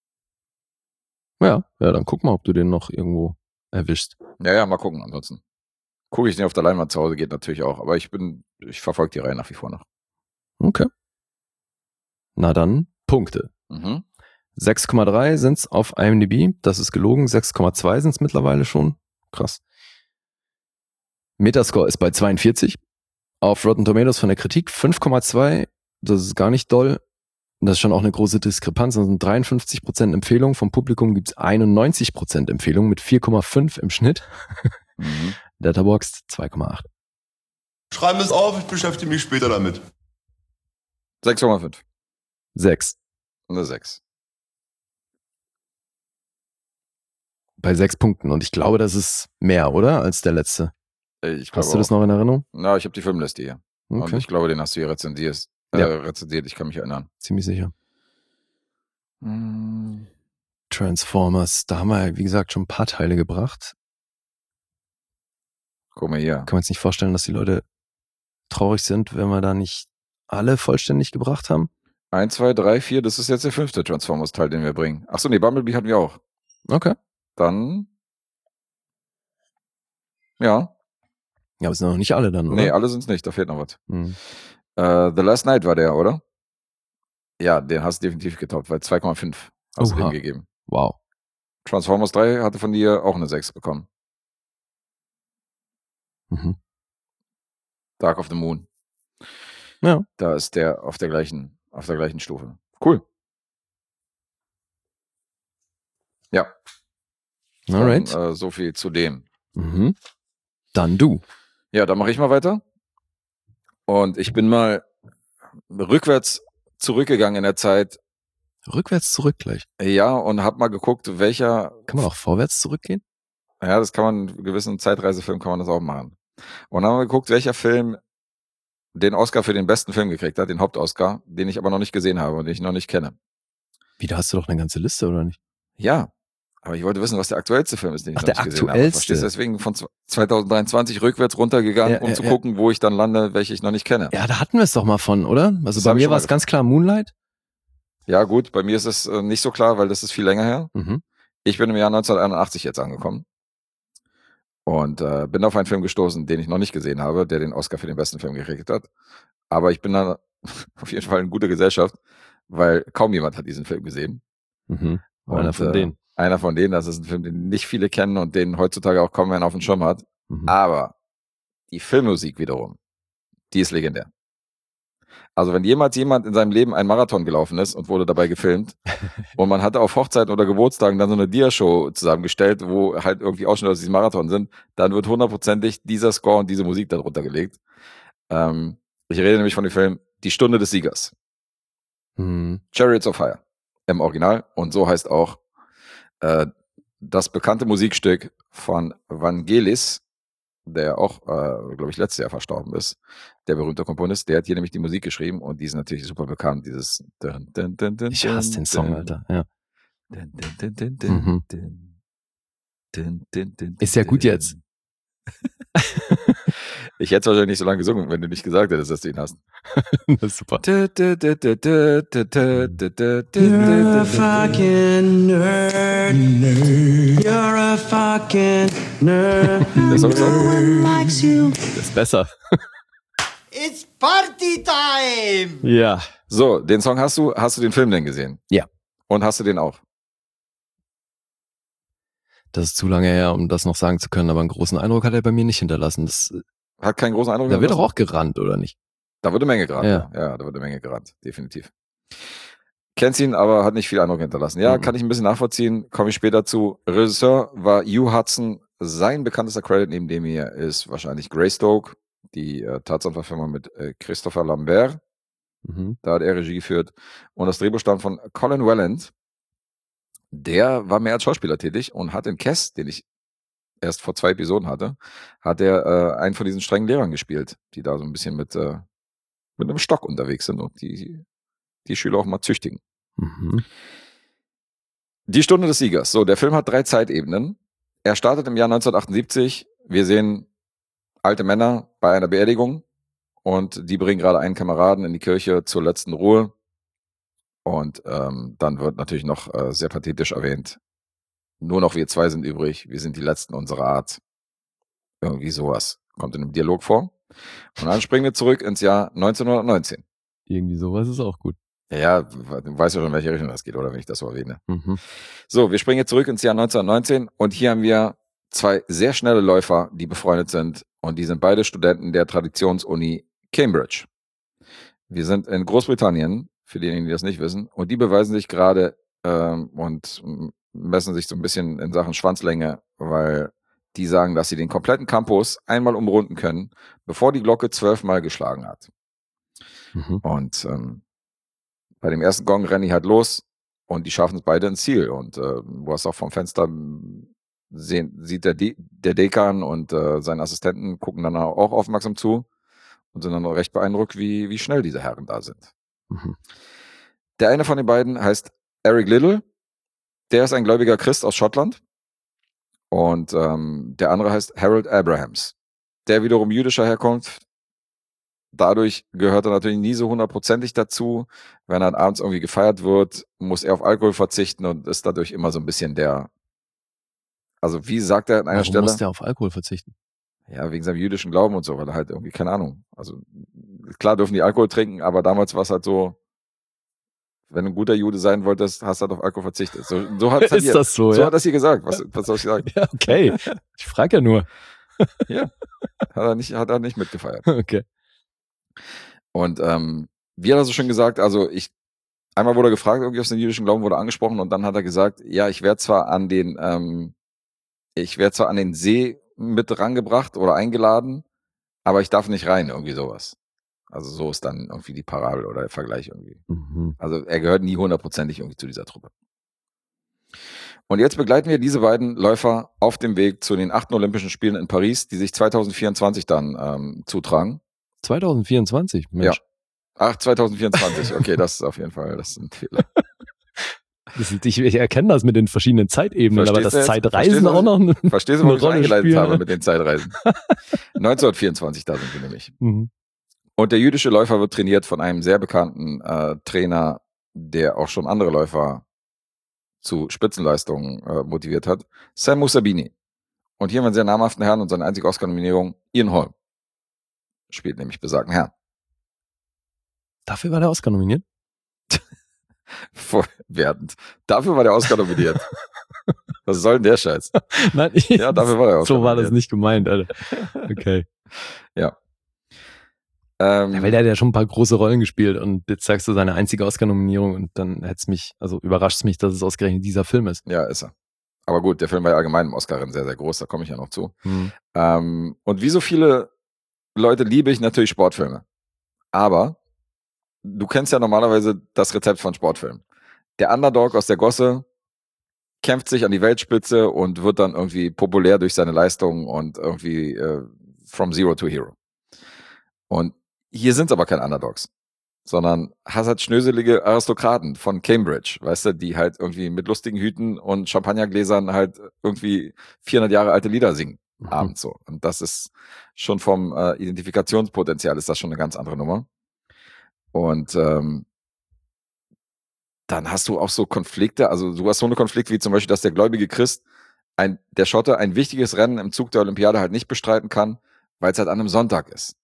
Speaker 2: Ja, ja, dann guck mal, ob du den noch irgendwo erwischst.
Speaker 3: Ja, ja, mal gucken. Ansonsten gucke ich den auf der Leinwand zu Hause, geht natürlich auch. Aber ich bin, ich verfolge die Reihe nach wie vor noch.
Speaker 2: Okay. Na dann, Punkte.
Speaker 3: Mhm.
Speaker 2: sechs Komma drei sind's auf I M D B. Das ist gelogen. sechs Komma zwei sind's mittlerweile schon. Krass. Metascore ist bei zweiundvierzig. Auf Rotten Tomatoes von der Kritik fünf Komma zwei. Das ist gar nicht doll. Das ist schon auch eine große Diskrepanz. Das sind dreiundfünfzig Prozent Empfehlung. Vom Publikum gibt's einundneunzig Prozent Empfehlung mit vier Komma fünf im Schnitt.
Speaker 3: Mhm.
Speaker 2: Letterboxd zwei Komma acht.
Speaker 5: Schreiben wir es auf, ich beschäftige mich später damit.
Speaker 3: sechs Komma fünf.
Speaker 2: sechs.
Speaker 3: Eine sechs.
Speaker 2: Bei sechs Punkten. Und ich glaube, das ist mehr, oder? Als der letzte.
Speaker 3: Ich glaube
Speaker 2: Hast du das
Speaker 3: auch.
Speaker 2: noch in Erinnerung?
Speaker 3: Na, ich habe die Filmliste hier. Und
Speaker 2: Okay,
Speaker 3: ich glaube, den hast du hier rezensiert. Äh,
Speaker 2: Ja.
Speaker 3: rezensiert, ich kann mich erinnern.
Speaker 2: ziemlich sicher.
Speaker 3: Mhm.
Speaker 2: Transformers, da haben wir, wie gesagt, schon ein paar Teile gebracht.
Speaker 3: Guck mal hier.
Speaker 2: Kann man jetzt nicht vorstellen, dass die Leute traurig sind, wenn wir da nicht alle vollständig gebracht haben.
Speaker 3: Eins, zwei, drei, vier, das ist jetzt der fünfte Transformers-Teil, den wir bringen. Achso, nee, Bumblebee hatten wir auch.
Speaker 2: Okay.
Speaker 3: Dann. Ja.
Speaker 2: Ja, aber es sind noch nicht alle dann, oder?
Speaker 3: Nee, alle sind's nicht, da fehlt noch was.
Speaker 2: Hm.
Speaker 3: Äh, The Last Night war der, oder? Ja, den hast du definitiv getoppt, weil zwei Komma fünf hast du
Speaker 2: Oha.
Speaker 3: dem gegeben.
Speaker 2: Wow.
Speaker 3: Transformers drei hatte von dir auch eine sechs bekommen.
Speaker 2: Mhm.
Speaker 3: Dark of the Moon.
Speaker 2: Ja.
Speaker 3: Da ist der auf der gleichen, auf der gleichen Stufe. Cool. Ja.
Speaker 2: Alright.
Speaker 3: Dann, äh, so viel zu dem.
Speaker 2: Mhm. Dann du.
Speaker 3: Ja, dann mache ich mal weiter. Und ich bin mal rückwärts zurückgegangen in der Zeit.
Speaker 2: Rückwärts zurück gleich.
Speaker 3: Ja, und habe mal geguckt, welcher...
Speaker 2: Kann man auch vorwärts zurückgehen?
Speaker 3: Ja, das kann man, in gewissen Zeitreisefilm kann man das auch machen. Und dann haben wir geguckt, welcher Film den Oscar für den besten Film gekriegt hat, den Hauptoscar, den ich aber noch nicht gesehen habe und den ich noch nicht kenne.
Speaker 2: Wie, da hast du doch eine ganze Liste, oder nicht?
Speaker 3: Ja, aber ich wollte wissen, was der aktuellste Film ist, den ich
Speaker 2: Ach,
Speaker 3: noch
Speaker 2: der
Speaker 3: nicht gesehen habe.
Speaker 2: aktuellste.
Speaker 3: Verstehst du? Deswegen von zwanzig dreiundzwanzig rückwärts runtergegangen,
Speaker 2: Ja,
Speaker 3: um
Speaker 2: ja,
Speaker 3: zu
Speaker 2: ja.
Speaker 3: gucken, wo ich dann lande, welche ich noch nicht kenne.
Speaker 2: Ja, da hatten wir es doch mal von, oder? Also
Speaker 3: Das
Speaker 2: bei
Speaker 3: hab ich
Speaker 2: mir
Speaker 3: schon
Speaker 2: war
Speaker 3: mal
Speaker 2: es ganz klar Moonlight.
Speaker 3: Ja gut, bei mir ist es äh, nicht so klar, weil das ist viel länger her.
Speaker 2: Mhm.
Speaker 3: Ich bin im Jahr neunzehnhunderteinundachtzig jetzt angekommen und äh, bin auf einen Film gestoßen, den ich noch nicht gesehen habe, der den Oscar für den besten Film gekriegt hat. Aber ich bin da auf jeden Fall in guter Gesellschaft, weil kaum jemand hat diesen Film gesehen.
Speaker 2: Mhm.
Speaker 3: Und,
Speaker 2: Einer von
Speaker 3: äh,
Speaker 2: denen.
Speaker 3: Einer von denen, das ist ein Film, den nicht viele kennen und den heutzutage auch kaum einer auf dem Schirm hat.
Speaker 2: Mhm.
Speaker 3: Aber die Filmmusik wiederum, die ist legendär. Also wenn jemals jemand in seinem Leben einen Marathon gelaufen ist und wurde dabei gefilmt und man hatte auf Hochzeiten oder Geburtstagen dann so eine Dia-Show zusammengestellt, wo halt irgendwie Ausschnitte aus diesem Marathon sind, dann wird hundertprozentig dieser Score und diese Musik darunter gelegt. Ähm, ich rede nämlich von dem Film Die Stunde des Siegers.
Speaker 2: Mhm.
Speaker 3: Chariots of Fire im Original und so heißt auch äh, das bekannte Musikstück von Vangelis, der auch, äh, glaube ich, letztes Jahr verstorben ist, der berühmte Komponist, der hat hier nämlich die Musik geschrieben und die ist natürlich super bekannt, dieses dun, dun, dun, dun,
Speaker 2: Ich hasse den Song,
Speaker 3: dun,
Speaker 2: Alter. Ja.
Speaker 3: dun, dun, dun, dun, dun,
Speaker 2: Mhm.
Speaker 3: dun, dun, dun, dun,
Speaker 2: Ist ja gut
Speaker 3: dun.
Speaker 2: jetzt.
Speaker 3: Ich hätte es wahrscheinlich nicht so lange gesungen, wenn du nicht gesagt hättest, dass du ihn hast.
Speaker 2: Das ist super.
Speaker 3: You're
Speaker 6: You're a fucking nerd. You're a fucking nerd.
Speaker 3: Der Song ist auch
Speaker 6: No one likes you.
Speaker 2: Das ist besser.
Speaker 4: It's party time!
Speaker 2: Ja.
Speaker 3: So, den Song hast du, hast du den Film denn gesehen?
Speaker 2: Ja.
Speaker 3: Und hast du den auch?
Speaker 2: Das ist zu lange her, um das noch sagen zu können, aber einen großen Eindruck hat er bei mir nicht hinterlassen. Das,
Speaker 3: Hat keinen großen Eindruck
Speaker 2: da wird doch
Speaker 3: hinterlassen?
Speaker 2: auch gerannt, oder nicht?
Speaker 3: Da wird eine Menge gerannt.
Speaker 2: Ja.
Speaker 3: Ja. ja, da wird eine Menge gerannt, definitiv. Kennst ihn, aber hat nicht viel Eindruck hinterlassen. Ja,
Speaker 2: Mhm.
Speaker 3: kann ich ein bisschen nachvollziehen, komme ich später zu. Regisseur war Hugh Hudson. Sein bekanntester Credit neben dem hier ist wahrscheinlich Greystoke, die äh, Tarzan-Verfilmung mit äh, Christopher Lambert.
Speaker 2: Mhm.
Speaker 3: Da hat er Regie geführt. Und das Drehbuch stammt von Colin Welland. Der war mehr als Schauspieler tätig und hat in Cass, den ich erst vor zwei Episoden hatte, hat er äh, einen von diesen strengen Lehrern gespielt, die da so ein bisschen mit, äh, mit einem Stock unterwegs sind und die, die Schüler auch mal züchtigen.
Speaker 2: Mhm.
Speaker 3: Die Stunde des Siegers. So, der Film hat drei Zeitebenen. Er startet im Jahr neunzehnhundertachtundsiebzig. Wir sehen alte Männer bei einer Beerdigung und die bringen gerade einen Kameraden in die Kirche zur letzten Ruhe. Und ähm, dann wird natürlich noch äh, sehr pathetisch erwähnt, nur noch wir zwei sind übrig, wir sind die Letzten unserer Art. Irgendwie sowas kommt in einem Dialog vor. Und dann springen wir zurück ins Jahr neunzehnhundertneunzehn.
Speaker 2: Irgendwie sowas ist auch gut.
Speaker 3: Ja, du weißt ja schon, in welche Richtung das geht, oder wenn ich das so erwähne.
Speaker 2: Mhm.
Speaker 3: So, wir springen jetzt zurück ins Jahr neunzehnhundertneunzehn und hier haben wir zwei sehr schnelle Läufer, die befreundet sind und die sind beide Studenten der Traditionsuni Cambridge. Wir sind in Großbritannien, für diejenigen, die das nicht wissen, und die beweisen sich gerade ähm, und messen sich so ein bisschen in Sachen Schwanzlänge, weil die sagen, dass sie den kompletten Campus einmal umrunden können, bevor die Glocke zwölfmal geschlagen hat.
Speaker 2: Mhm.
Speaker 3: Und ähm, bei dem ersten Gong rennen die halt los und die schaffen es beide ins Ziel. Und äh, du hast auch vom Fenster sehen, sieht der, De- der Dekan und äh, seine Assistenten gucken dann auch aufmerksam zu und sind dann auch recht beeindruckt, wie, wie schnell diese Herren da sind.
Speaker 2: Mhm.
Speaker 3: Der eine von den beiden heißt Eric Liddell. Der ist ein gläubiger Christ aus Schottland. Und ähm, der andere heißt Harold Abrahams. Der wiederum jüdischer Herkunft. Dadurch gehört er natürlich nie so hundertprozentig dazu. Wenn dann abends irgendwie gefeiert wird, muss er auf Alkohol verzichten und ist dadurch immer so ein bisschen der... Also wie sagt er an einer
Speaker 2: Warum
Speaker 3: Stelle?
Speaker 2: muss der auf Alkohol verzichten?
Speaker 3: Ja, wegen seinem jüdischen Glauben und so, weil er halt irgendwie, keine Ahnung. Also klar dürfen die Alkohol trinken, aber damals war es halt so, wenn du ein guter Jude sein wolltest, hast du halt auf Alkohol verzichtet. So, so hat
Speaker 2: Ist
Speaker 3: hier,
Speaker 2: das so,
Speaker 3: so
Speaker 2: ja?
Speaker 3: hat das hier gesagt. Was, was soll ich sagen?
Speaker 2: Ja, okay. Ich frage ja nur.
Speaker 3: Ja. Hat er nicht, hat er nicht mitgefeiert.
Speaker 2: Okay.
Speaker 3: Und ähm, wie hat er so schön gesagt, also ich, einmal wurde er gefragt, irgendwie aus dem jüdischen Glauben wurde angesprochen und dann hat er gesagt, ja, ich werde zwar an den, ähm, ich werde zwar an den See mit rangebracht oder eingeladen, aber ich darf nicht rein, irgendwie sowas. Also so ist dann irgendwie die Parabel oder der Vergleich irgendwie.
Speaker 2: Mhm.
Speaker 3: Also er gehört nie hundertprozentig irgendwie zu dieser Truppe. Und jetzt begleiten wir diese beiden Läufer auf dem Weg zu den achten Olympischen Spielen in Paris, die sich zwanzig vierundzwanzig dann ähm, zutragen.
Speaker 2: zwanzig vierundzwanzig, Mensch.
Speaker 3: Ja. Ach, zwanzig vierundzwanzig, okay, das ist auf jeden Fall, das ist ein Fehler.
Speaker 2: Das ist, ich, ich erkenne das mit den verschiedenen Zeitebenen, aber das
Speaker 3: Verstehst du jetzt?
Speaker 2: Zeitreisen
Speaker 3: Verstehst du,
Speaker 2: auch noch eine,
Speaker 3: Verstehst du,
Speaker 2: eine
Speaker 3: warum ich
Speaker 2: Rolle
Speaker 3: eingeleitet
Speaker 2: spielen?
Speaker 3: habe mit den Zeitreisen? neunzehnhundertvierundzwanzig, da sind wir nämlich.
Speaker 2: Mhm.
Speaker 3: Und der jüdische Läufer wird trainiert von einem sehr bekannten äh, Trainer, der auch schon andere Läufer zu Spitzenleistungen äh, motiviert hat, Sam Musabini. Und hier haben wir einen sehr namhaften Herrn und seine einzige Oscar-Nominierung, Ian Holm. Spielt nämlich besagten Herrn.
Speaker 2: Dafür war der Oscar nominiert?
Speaker 3: Vorwertend. Dafür war der Oscar nominiert. Was soll denn der Scheiß?
Speaker 2: Nein, ich,
Speaker 3: Ja, dafür war der Oscar
Speaker 2: so war das
Speaker 3: nominiert.
Speaker 2: nicht gemeint, Alter. Okay.
Speaker 3: Ja. Ähm,
Speaker 2: Ja, weil der hat ja schon ein paar große Rollen gespielt und jetzt sagst du seine einzige Oscar-Nominierung und dann hätt's mich, also überrascht's mich, dass es ausgerechnet dieser Film ist.
Speaker 3: ja, ist er. Aber gut, der Film war ja allgemein im Oscar-Rennen sehr, sehr groß, da komme ich ja noch zu.
Speaker 2: Hm.
Speaker 3: Ähm, und wie so viele Leute liebe ich natürlich Sportfilme. Aber du kennst ja normalerweise das Rezept von Sportfilmen. Der Underdog aus der Gosse kämpft sich an die Weltspitze und wird dann irgendwie populär durch seine Leistungen und irgendwie äh, from zero to hero. Und hier sind es aber keine Underdogs, sondern hast halt schnöselige Aristokraten von Cambridge, weißt du, die halt irgendwie mit lustigen Hüten und Champagnergläsern halt irgendwie vierhundert Jahre alte Lieder singen,
Speaker 2: Mhm.
Speaker 3: abends so. Und das ist schon vom äh, Identifikationspotenzial ist das schon eine ganz andere Nummer. Und ähm, dann hast du auch so Konflikte, also du hast so eine Konflikte wie zum Beispiel, dass der gläubige Christ, ein, der Schotte, ein wichtiges Rennen im Zug der Olympiade halt nicht bestreiten kann, weil es halt an einem Sonntag ist.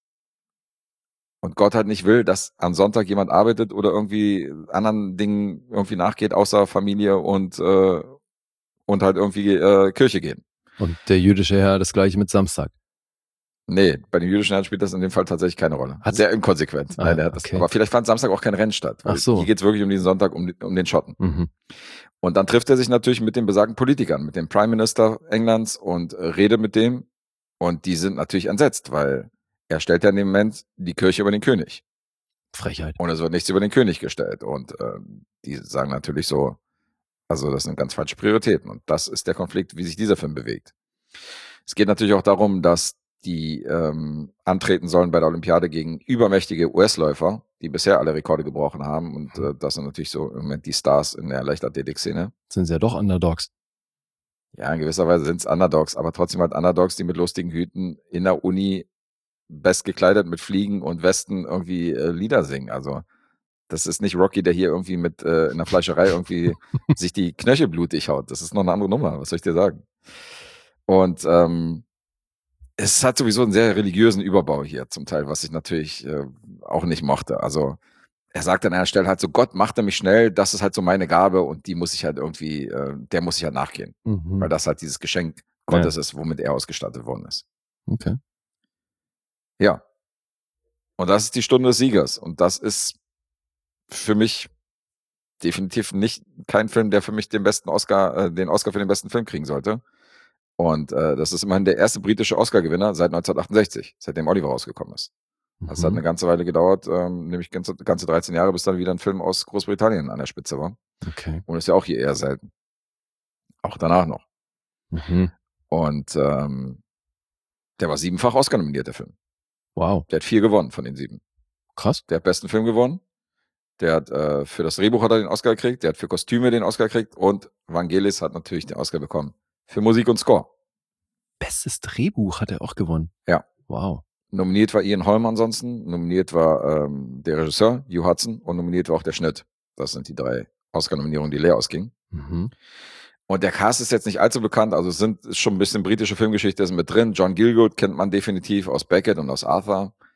Speaker 3: Und Gott halt nicht will, dass am Sonntag jemand arbeitet oder irgendwie anderen Dingen irgendwie nachgeht, außer Familie und, äh, und halt irgendwie äh, Kirche gehen.
Speaker 2: Und der jüdische Herr das gleiche mit Samstag.
Speaker 3: Nee, bei den jüdischen Herren spielt das in dem Fall tatsächlich keine Rolle.
Speaker 2: Hat-
Speaker 3: Sehr inkonsequent.
Speaker 2: Ah,
Speaker 3: Nein, der hat das,
Speaker 2: okay.
Speaker 3: aber vielleicht fand Samstag auch kein Rennen statt. Weil
Speaker 2: Ach so.
Speaker 3: Hier geht's wirklich um diesen Sonntag, um, die- um den Schotten.
Speaker 2: Mhm.
Speaker 3: Und dann trifft er sich natürlich mit den besagten Politikern, mit dem Prime Minister Englands und äh, redet mit dem. Und die sind natürlich entsetzt, weil er stellt ja in dem Moment die Kirche über den König.
Speaker 2: Frechheit.
Speaker 3: Und es wird nichts über den König gestellt. Und ähm, die sagen natürlich so, also das sind ganz falsche Prioritäten. Und das ist der Konflikt, wie sich dieser Film bewegt. Es geht natürlich auch darum, dass die ähm, antreten sollen bei der Olympiade gegen übermächtige U S-Läufer, die bisher alle Rekorde gebrochen haben. Und äh, das sind natürlich so im Moment die Stars in der Leichtathletik-Szene.
Speaker 2: Sind sie ja doch Underdogs.
Speaker 3: Ja, in gewisser Weise sind es Underdogs, aber trotzdem halt Underdogs, die mit lustigen Hüten in der Uni best gekleidet mit Fliegen und Westen irgendwie äh, Lieder singen. Also das ist nicht Rocky, der hier irgendwie mit äh, in der Fleischerei irgendwie sich die Knöchel blutig haut. Das ist noch eine andere Nummer, was soll ich dir sagen? Und ähm, es hat sowieso einen sehr religiösen Überbau hier zum Teil, was ich natürlich äh, auch nicht mochte. Also er sagt an einer Stelle halt so, Gott machte mich schnell, das ist halt so meine Gabe und die muss ich halt irgendwie, äh, der muss ich halt nachgehen.
Speaker 2: Mhm.
Speaker 3: Weil das halt dieses Geschenk Gottes ist, womit er ausgestattet worden ist.
Speaker 2: Okay.
Speaker 3: Ja. Und das ist die Stunde des Siegers. Und das ist für mich definitiv nicht kein Film, der für mich den besten Oscar, äh, den Oscar für den besten Film kriegen sollte. Und äh, das ist immerhin der erste britische Oscar-Gewinner seit neunzehnhundertachtundsechzig, seitdem Oliver rausgekommen ist. Das hat
Speaker 2: Mhm.
Speaker 3: eine ganze Weile gedauert, ähm, nämlich ganze, ganze dreizehn Jahre, bis dann wieder ein Film aus Großbritannien an der Spitze war.
Speaker 2: Okay.
Speaker 3: Und ist ja auch hier eher selten. Auch danach noch.
Speaker 2: Mhm.
Speaker 3: Und ähm, der war siebenfach Oscar nominiert, der Film.
Speaker 2: Wow.
Speaker 3: Der hat vier gewonnen von den sieben.
Speaker 2: Krass.
Speaker 3: Der hat besten Film gewonnen. Der hat äh, für das Drehbuch hat er den Oscar gekriegt. Der hat für Kostüme den Oscar gekriegt. Und Vangelis hat natürlich den Oscar bekommen. Für Musik und Score.
Speaker 2: Bestes Drehbuch hat er auch gewonnen.
Speaker 3: Ja.
Speaker 2: Wow.
Speaker 3: Nominiert war Ian Holm ansonsten. Nominiert war ähm, der Regisseur, Hugh Hudson. Und nominiert war auch der Schnitt. Das sind die drei Oscar-Nominierungen, die leer ausgingen.
Speaker 2: Mhm.
Speaker 3: Und der Cast ist jetzt nicht allzu bekannt. Also es sind ist schon ein bisschen britische Filmgeschichte ist mit drin. John Gielgud kennt man definitiv aus Beckett und aus Arthur.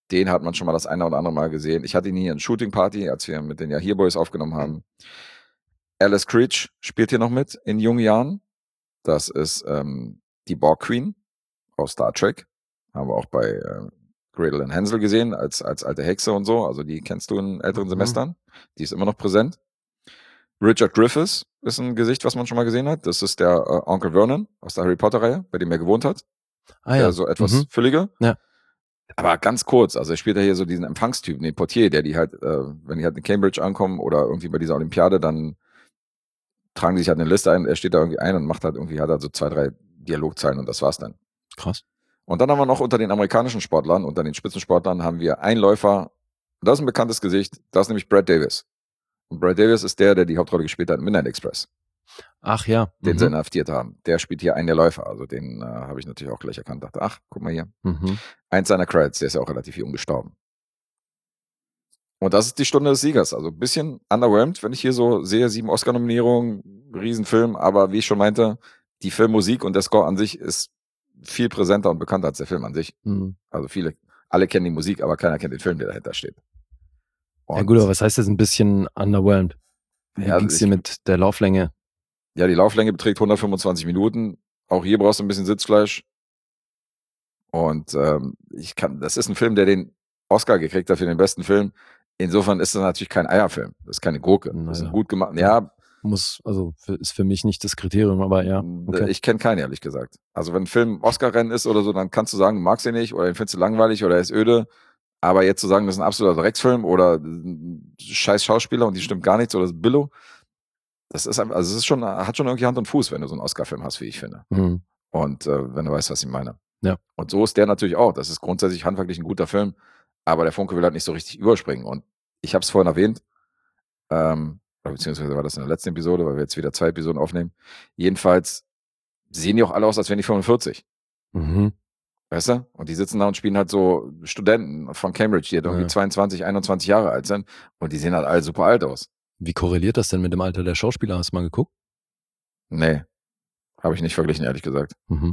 Speaker 3: Den hat man schon mal das eine oder andere Mal gesehen. Ich hatte ihn hier in Shooting Party, als wir mit den Yahir Boys aufgenommen haben. Alice Creech spielt hier noch mit in jungen Jahren. Das ist ähm, die Borg Queen aus Star Trek. Haben wir auch bei äh, Gretel and Hansel gesehen, als, als alte Hexe und so. Also die kennst du in älteren
Speaker 2: Mhm.
Speaker 3: Semestern. Die ist immer noch präsent. Richard Griffiths ist ein Gesicht, was man schon mal gesehen hat. Das ist der äh, Onkel Vernon aus der Harry Potter-Reihe, bei dem er gewohnt hat.
Speaker 2: Ah
Speaker 3: Der
Speaker 2: ja.
Speaker 3: so etwas
Speaker 2: Mhm.
Speaker 3: fülliger.
Speaker 2: Ja.
Speaker 3: Aber ganz kurz, also er spielt ja hier so diesen Empfangstypen, den Portier, der die halt, äh, wenn die halt in Cambridge ankommen oder irgendwie bei dieser Olympiade, dann tragen die sich halt eine Liste ein, er steht da irgendwie ein und macht halt irgendwie, hat halt so zwei, drei Dialogzeilen und das war's dann.
Speaker 2: Krass.
Speaker 3: Und dann haben wir noch unter den amerikanischen Sportlern, unter den Spitzensportlern haben wir einen Läufer, das ist ein bekanntes Gesicht, das ist nämlich Brad Davis. Und Brad Davis ist der, der die Hauptrolle gespielt hat in Midnight Express,
Speaker 2: Ach ja.
Speaker 3: den
Speaker 2: Mhm.
Speaker 3: sie inhaftiert haben. Der spielt hier einen der Läufer, also den äh, habe ich natürlich auch gleich erkannt, dachte, ach, guck mal hier.
Speaker 2: Mhm.
Speaker 3: Eins seiner Credits, der ist ja auch relativ jung gestorben. Und das ist die Stunde des Siegers. Also ein bisschen underwhelmed, wenn ich hier so sehe, sieben Oscar-Nominierungen, Riesenfilm, aber wie ich schon meinte, die Filmmusik und der Score an sich ist viel präsenter und bekannter als der Film an sich.
Speaker 2: Mhm.
Speaker 3: Also viele, alle kennen die Musik, aber keiner kennt den Film, der dahinter steht. Und
Speaker 2: Ja gut, aber was heißt das ein bisschen underwhelmed? Wie
Speaker 3: Ja,
Speaker 2: ging's
Speaker 3: ich-
Speaker 2: dir mit der Lauflänge?
Speaker 3: ja, die Lauflänge beträgt hundertfünfundzwanzig Minuten. Auch hier brauchst du ein bisschen Sitzfleisch. Und ähm, ich kann, das ist ein Film, der den Oscar gekriegt hat für den besten Film. Insofern ist das natürlich kein Eierfilm. Das ist keine Gurke. Das ist
Speaker 2: Naja.
Speaker 3: ein gut gemacht. Ja,
Speaker 2: Muss, also für, ist für mich nicht das Kriterium, aber ja. Okay.
Speaker 3: ich kenne keinen, ehrlich gesagt. Also wenn ein Film Oscar-Rennen ist oder so, dann kannst du sagen, du magst ihn nicht oder den findest du langweilig oder er ist öde. Aber jetzt zu sagen, das ist ein absoluter Drecksfilm oder ein scheiß Schauspieler und die stimmt gar nichts oder das ist Billo, das ist einfach, also es ist schon, hat schon irgendwie Hand und Fuß, wenn du so einen Oscar-Film hast, wie ich finde.
Speaker 2: Mhm.
Speaker 3: Und äh, wenn du weißt, was ich meine.
Speaker 2: Ja.
Speaker 3: Und so ist der natürlich auch. Das ist grundsätzlich handwerklich ein guter Film, aber der Funke will halt nicht so richtig überspringen. Und ich habe es vorhin erwähnt, ähm, beziehungsweise war das in der letzten Episode, weil wir jetzt wieder zwei Episoden aufnehmen. Jedenfalls sehen die auch alle aus, als wären die fünfundvierzig.
Speaker 2: Mhm.
Speaker 3: Weißt du? Und die sitzen da und spielen halt so Studenten von Cambridge, die halt irgendwie
Speaker 2: Ja.
Speaker 3: zweiundzwanzig, einundzwanzig Jahre alt sind. Und die sehen halt alle super alt aus.
Speaker 2: Wie korreliert das denn mit dem Alter der Schauspieler? Hast du mal geguckt?
Speaker 3: Nee, habe ich nicht verglichen, ehrlich gesagt.
Speaker 2: Mhm.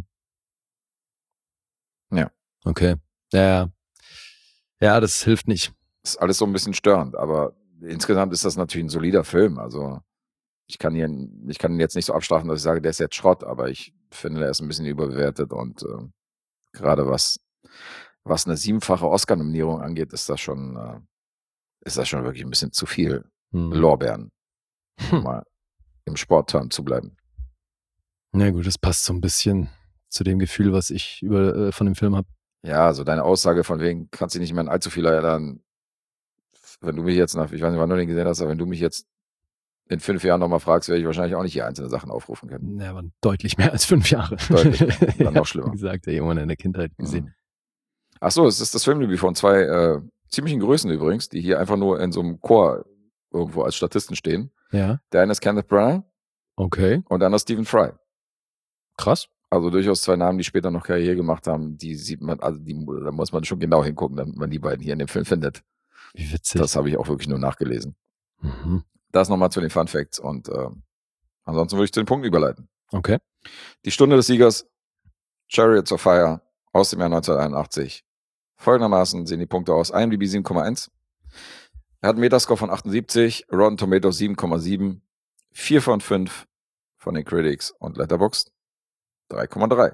Speaker 3: Ja.
Speaker 2: Okay. Ja, ja. Ja, das hilft nicht.
Speaker 3: Ist alles so ein bisschen störend, aber insgesamt ist das natürlich ein solider Film. Also ich kann hier, ich kann ihn jetzt nicht so abstrafen, dass ich sage, der ist jetzt Schrott, aber ich finde, der ist ein bisschen überbewertet und äh, gerade was, was eine siebenfache Oscar-Nominierung angeht, ist das schon, äh, ist das schon wirklich ein bisschen zu viel
Speaker 2: Hm.
Speaker 3: Lorbeeren, um
Speaker 2: Hm.
Speaker 3: mal im Sportterm zu bleiben.
Speaker 2: Na gut, das passt so ein bisschen zu dem Gefühl, was ich über äh, von dem Film habe.
Speaker 3: Ja, also deine Aussage von wegen, kannst dich nicht mehr an allzu viel erinnern, wenn du mich jetzt nach, ich weiß nicht, wann du den gesehen hast, aber wenn du mich jetzt in fünf Jahren nochmal fragst, werde ich wahrscheinlich auch nicht hier einzelne Sachen aufrufen können.
Speaker 2: Ja, aber deutlich mehr als fünf Jahre.
Speaker 3: Deutlich mehr. Dann noch schlimmer.
Speaker 2: Wie gesagt, ey, irgendwann in der Kindheit gesehen.
Speaker 3: Mhm. Ach so, es ist das Filmdebüt von zwei äh, ziemlichen Größen übrigens, die hier einfach nur in so einem Chor irgendwo als Statisten stehen.
Speaker 2: Ja,
Speaker 3: Der eine ist Kenneth Branagh
Speaker 2: okay.
Speaker 3: und der andere ist Stephen Fry.
Speaker 2: Krass.
Speaker 3: Also durchaus zwei Namen, die später noch Karriere gemacht haben, die sieht man, also die, da muss man schon genau hingucken, damit man die beiden hier in dem Film findet.
Speaker 2: Wie witzig.
Speaker 3: Das habe ich auch wirklich nur nachgelesen.
Speaker 2: Mhm.
Speaker 3: Das nochmal zu den Fun Facts und äh, ansonsten würde ich zu den Punkten überleiten.
Speaker 2: Okay.
Speaker 3: Die Stunde des Siegers, Chariots of Fire aus dem Jahr neunzehnhunderteinundachtzig. Folgendermaßen sehen die Punkte aus. I M D B sieben Komma eins. Er hat einen Metascore von achtundsiebzig, Rotten Tomatoes sieben Komma sieben, vier von fünf von den Critics und Letterboxd drei Komma drei.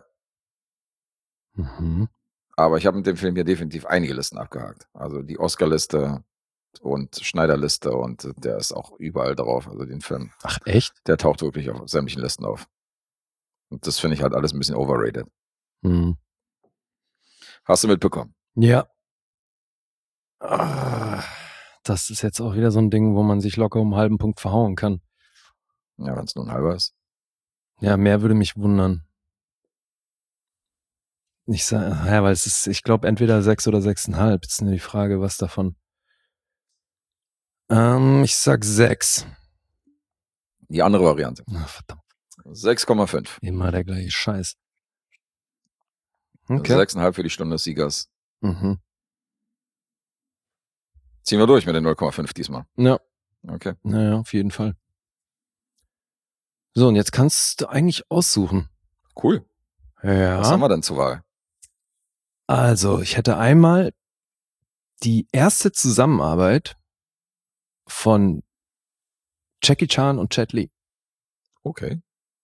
Speaker 2: Mhm.
Speaker 3: Aber ich habe mit dem Film hier definitiv einige Listen abgehakt. Also die Oscar-Liste und Schneider-Liste und der ist auch überall drauf. Also den Film,
Speaker 2: Ach, echt?
Speaker 3: der taucht wirklich auf sämtlichen Listen auf. Und das finde ich halt alles ein bisschen overrated.
Speaker 2: Mhm.
Speaker 3: Hast du mitbekommen?
Speaker 2: Ja. Ah, das ist jetzt auch wieder so ein Ding, wo man sich locker um einen halben Punkt verhauen kann.
Speaker 3: Ja, wenn es nur ein halber ist.
Speaker 2: Ja, mehr würde mich wundern. Ich sag, ja, weil es ist, ich glaube, entweder sechs oder sechseinhalb. Jetzt ist nur die Frage, was davon. Ähm, ich sag sechs.
Speaker 3: Die andere Variante.
Speaker 2: Ach, verdammt,
Speaker 3: sechs Komma fünf.
Speaker 2: immer der gleiche Scheiß. Okay.
Speaker 3: sechs Komma fünf für die Stunde des Siegers.
Speaker 2: Mhm.
Speaker 3: Ziehen wir durch mit den null Komma fünf diesmal.
Speaker 2: Ja,
Speaker 3: Okay.
Speaker 2: naja, auf jeden Fall. So, und jetzt kannst du eigentlich aussuchen.
Speaker 3: Cool.
Speaker 2: Ja.
Speaker 3: Was haben wir denn zur Wahl?
Speaker 2: Also, ich hätte einmal die erste Zusammenarbeit von Jackie Chan und Jet Li.
Speaker 3: Okay.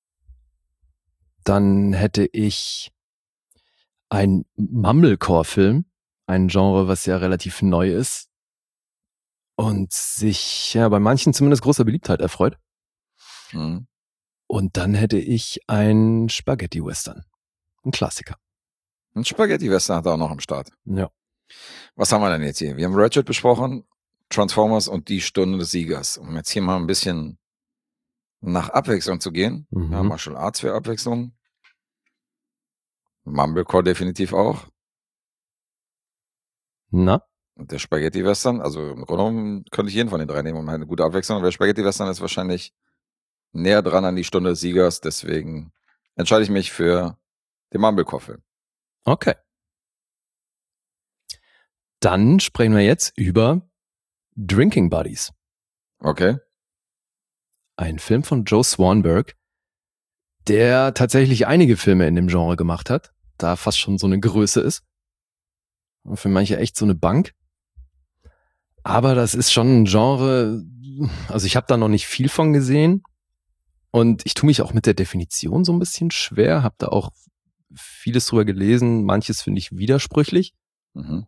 Speaker 2: Dann hätte ich einen Mumblecore-Film, ein Genre, was ja relativ neu ist und sich ja bei manchen zumindest großer Beliebtheit erfreut.
Speaker 3: Mhm.
Speaker 2: Und dann hätte ich einen Spaghetti-Western, ein Klassiker.
Speaker 3: Ein Spaghetti-Western hat er auch noch am Start.
Speaker 2: Ja.
Speaker 3: Was haben wir denn jetzt hier? Wir haben Ratchet besprochen, Transformers und die Stunde des Siegers. Um jetzt hier mal ein bisschen nach Abwechslung zu gehen.
Speaker 2: Mhm.
Speaker 3: Ja, Martial Arts für Abwechslung. Mumblecore definitiv auch.
Speaker 2: Na?
Speaker 3: Und der Spaghetti-Western, also im Grunde genommen könnte ich jeden von den drei nehmen, um eine gute Abwechslung. Aber der Spaghetti-Western ist wahrscheinlich näher dran an die Stunde des Siegers, deswegen entscheide ich mich für den Mumblecore-Film.
Speaker 2: Okay. Dann sprechen wir jetzt über Drinking Buddies.
Speaker 3: Okay.
Speaker 2: Ein Film von Joe Swanberg, der tatsächlich einige Filme in dem Genre gemacht hat, da fast schon so eine Größe ist. Und für manche echt so eine Bank. Aber das ist schon ein Genre, also ich habe da noch nicht viel von gesehen und ich tue mich auch mit der Definition so ein bisschen schwer, habe da auch vieles drüber gelesen, manches finde ich widersprüchlich.
Speaker 3: Mhm.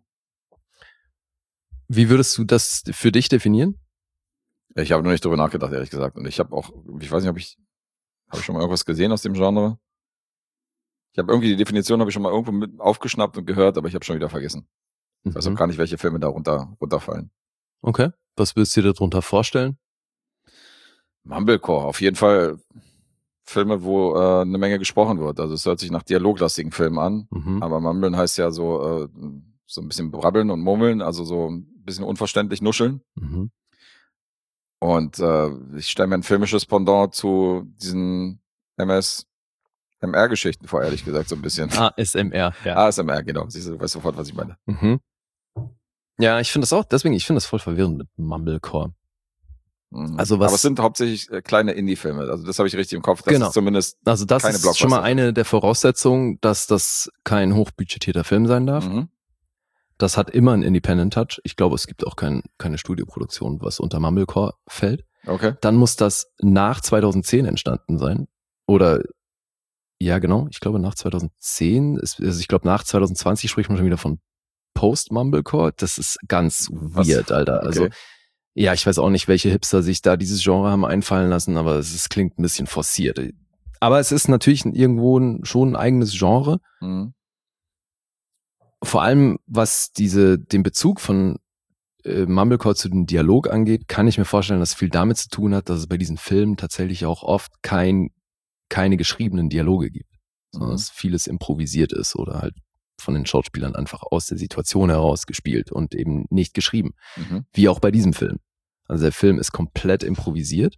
Speaker 2: Wie würdest du das für dich definieren?
Speaker 3: Ich habe noch nicht drüber nachgedacht, ehrlich gesagt. Und ich habe auch, ich weiß nicht, ob ich, habe ich schon mal irgendwas gesehen aus dem Genre? Ich habe irgendwie die Definition, habe ich schon mal irgendwo mit aufgeschnappt und gehört, aber ich habe schon wieder vergessen. Ich weiß auch
Speaker 2: Mhm.
Speaker 3: gar nicht, welche Filme da runter, runterfallen.
Speaker 2: Okay, was würdest du dir darunter vorstellen?
Speaker 3: Mumblecore, auf jeden Fall Filme, wo äh, eine Menge gesprochen wird. Also es hört sich nach dialoglastigen Filmen an,
Speaker 2: Mhm.
Speaker 3: aber Mumblen heißt ja so, äh, so ein bisschen brabbeln und murmeln, also so ein bisschen unverständlich nuscheln.
Speaker 2: Mhm.
Speaker 3: Und äh, ich stelle mir ein filmisches Pendant zu diesen M S M R-Geschichten vor, ehrlich gesagt, so ein bisschen.
Speaker 2: A S M R, ja.
Speaker 3: A S M R, genau. Siehst du, du weißt sofort, was ich meine.
Speaker 2: Mhm. Ja, ich finde das auch, deswegen, ich finde das voll verwirrend mit Mumblecore.
Speaker 3: Mhm.
Speaker 2: Also was-
Speaker 3: Aber es sind hauptsächlich äh, kleine Indie-Filme. Also das habe ich richtig im Kopf. Das
Speaker 2: Genau.
Speaker 3: ist zumindest
Speaker 2: Also das
Speaker 3: keine
Speaker 2: ist schon mal
Speaker 3: Blockbuster.
Speaker 2: eine der Voraussetzungen, dass das kein hochbudgetierter Film sein darf.
Speaker 3: Mhm.
Speaker 2: Das hat immer einen Independent Touch. Ich glaube, es gibt auch kein, keine Studioproduktion, was unter Mumblecore fällt.
Speaker 3: Okay.
Speaker 2: Dann muss das nach zweitausendzehn entstanden sein. Oder, ja genau, ich glaube nach zweitausendzehn. Ist, also ich glaube nach zweitausendzwanzig spricht man schon wieder von Post-Mumblecore. Das ist ganz
Speaker 3: Was?
Speaker 2: weird, Alter. Also
Speaker 3: Okay.
Speaker 2: ja, ich weiß auch nicht, welche Hipster sich da dieses Genre haben einfallen lassen, aber es ist, klingt ein bisschen forciert. Aber es ist natürlich irgendwo ein, schon ein eigenes Genre.
Speaker 3: Mhm.
Speaker 2: Vor allem, was diese, den Bezug von äh, Mumblecore zu dem Dialog angeht, kann ich mir vorstellen, dass es viel damit zu tun hat, dass es bei diesen Filmen tatsächlich auch oft kein, keine geschriebenen Dialoge gibt, sondern
Speaker 3: Mhm.
Speaker 2: dass vieles improvisiert ist oder halt von den Schauspielern einfach aus der Situation heraus gespielt und eben nicht geschrieben.
Speaker 3: Mhm.
Speaker 2: Wie auch bei diesem Film. Also der Film ist komplett improvisiert.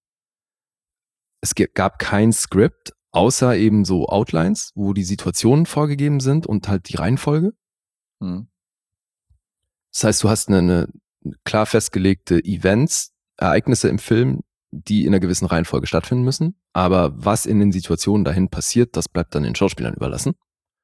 Speaker 2: Es ge- gab kein Skript, außer eben so Outlines, wo die Situationen vorgegeben sind und halt die Reihenfolge.
Speaker 3: Mhm.
Speaker 2: Das heißt, du hast eine, eine klar festgelegte Events, Ereignisse im Film, die in einer gewissen Reihenfolge stattfinden müssen. Aber was in den Situationen dahin passiert, das bleibt dann den Schauspielern überlassen.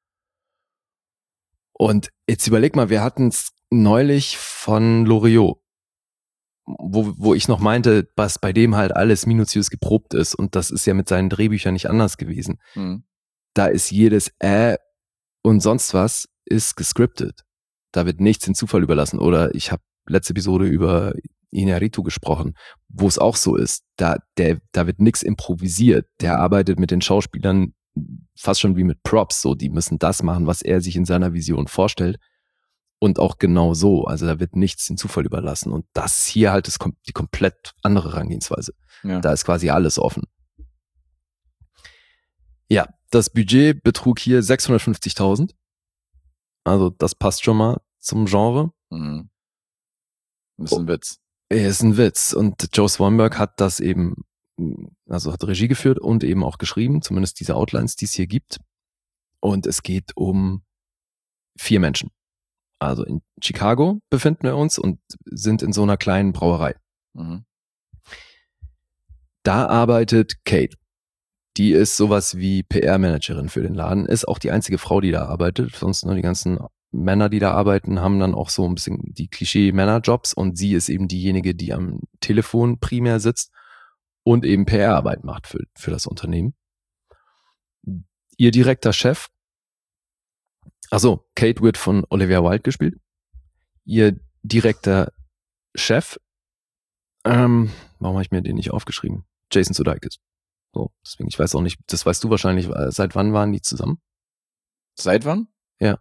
Speaker 2: Und jetzt überleg mal, wir hatten es neulich von Loriot, wo, wo ich noch meinte, was bei dem halt alles minutiös geprobt ist. Und das ist ja mit seinen Drehbüchern nicht anders gewesen.
Speaker 3: Mhm.
Speaker 2: Da ist jedes Äh und sonst was ist gescriptet. Da wird nichts den Zufall überlassen. Oder ich habe letzte Episode über Inarritu gesprochen, wo es auch so ist. Da, der, da wird nichts improvisiert. Der arbeitet mit den Schauspielern fast schon wie mit Props. So, die müssen das machen, was er sich in seiner Vision vorstellt. Und auch genau so. Also da wird nichts den Zufall überlassen. Und das hier halt ist kom- die komplett andere Herangehensweise.
Speaker 3: Ja.
Speaker 2: Da ist quasi alles offen. Ja, das Budget betrug hier sechshundertfünfzigtausend. Also das passt schon mal zum Genre.
Speaker 3: Mhm. Das ist ein Witz.
Speaker 2: Er ist ein Witz. Und Joe Swanberg hat das eben, also hat Regie geführt und eben auch geschrieben, zumindest diese Outlines, die es hier gibt. Und es geht um vier Menschen. Also in Chicago befinden wir uns und sind in so einer kleinen Brauerei.
Speaker 3: Mhm.
Speaker 2: Da arbeitet Kate. Die ist sowas wie P R-Managerin für den Laden, ist auch die einzige Frau, die da arbeitet. Sonst nur die ganzen Männer, die da arbeiten, haben dann auch so ein bisschen die Klischee-Männerjobs und sie ist eben diejenige, die am Telefon primär sitzt und eben P R-Arbeit macht für, für das Unternehmen. Ihr direkter Chef, also Kate wird von Olivia Wilde gespielt. Ihr direkter Chef, ähm, warum habe ich mir den nicht aufgeschrieben? Jason Sudeikis. So, deswegen, ich weiß auch nicht, das weißt du wahrscheinlich, seit wann waren die zusammen?
Speaker 3: Seit wann?
Speaker 2: Ja.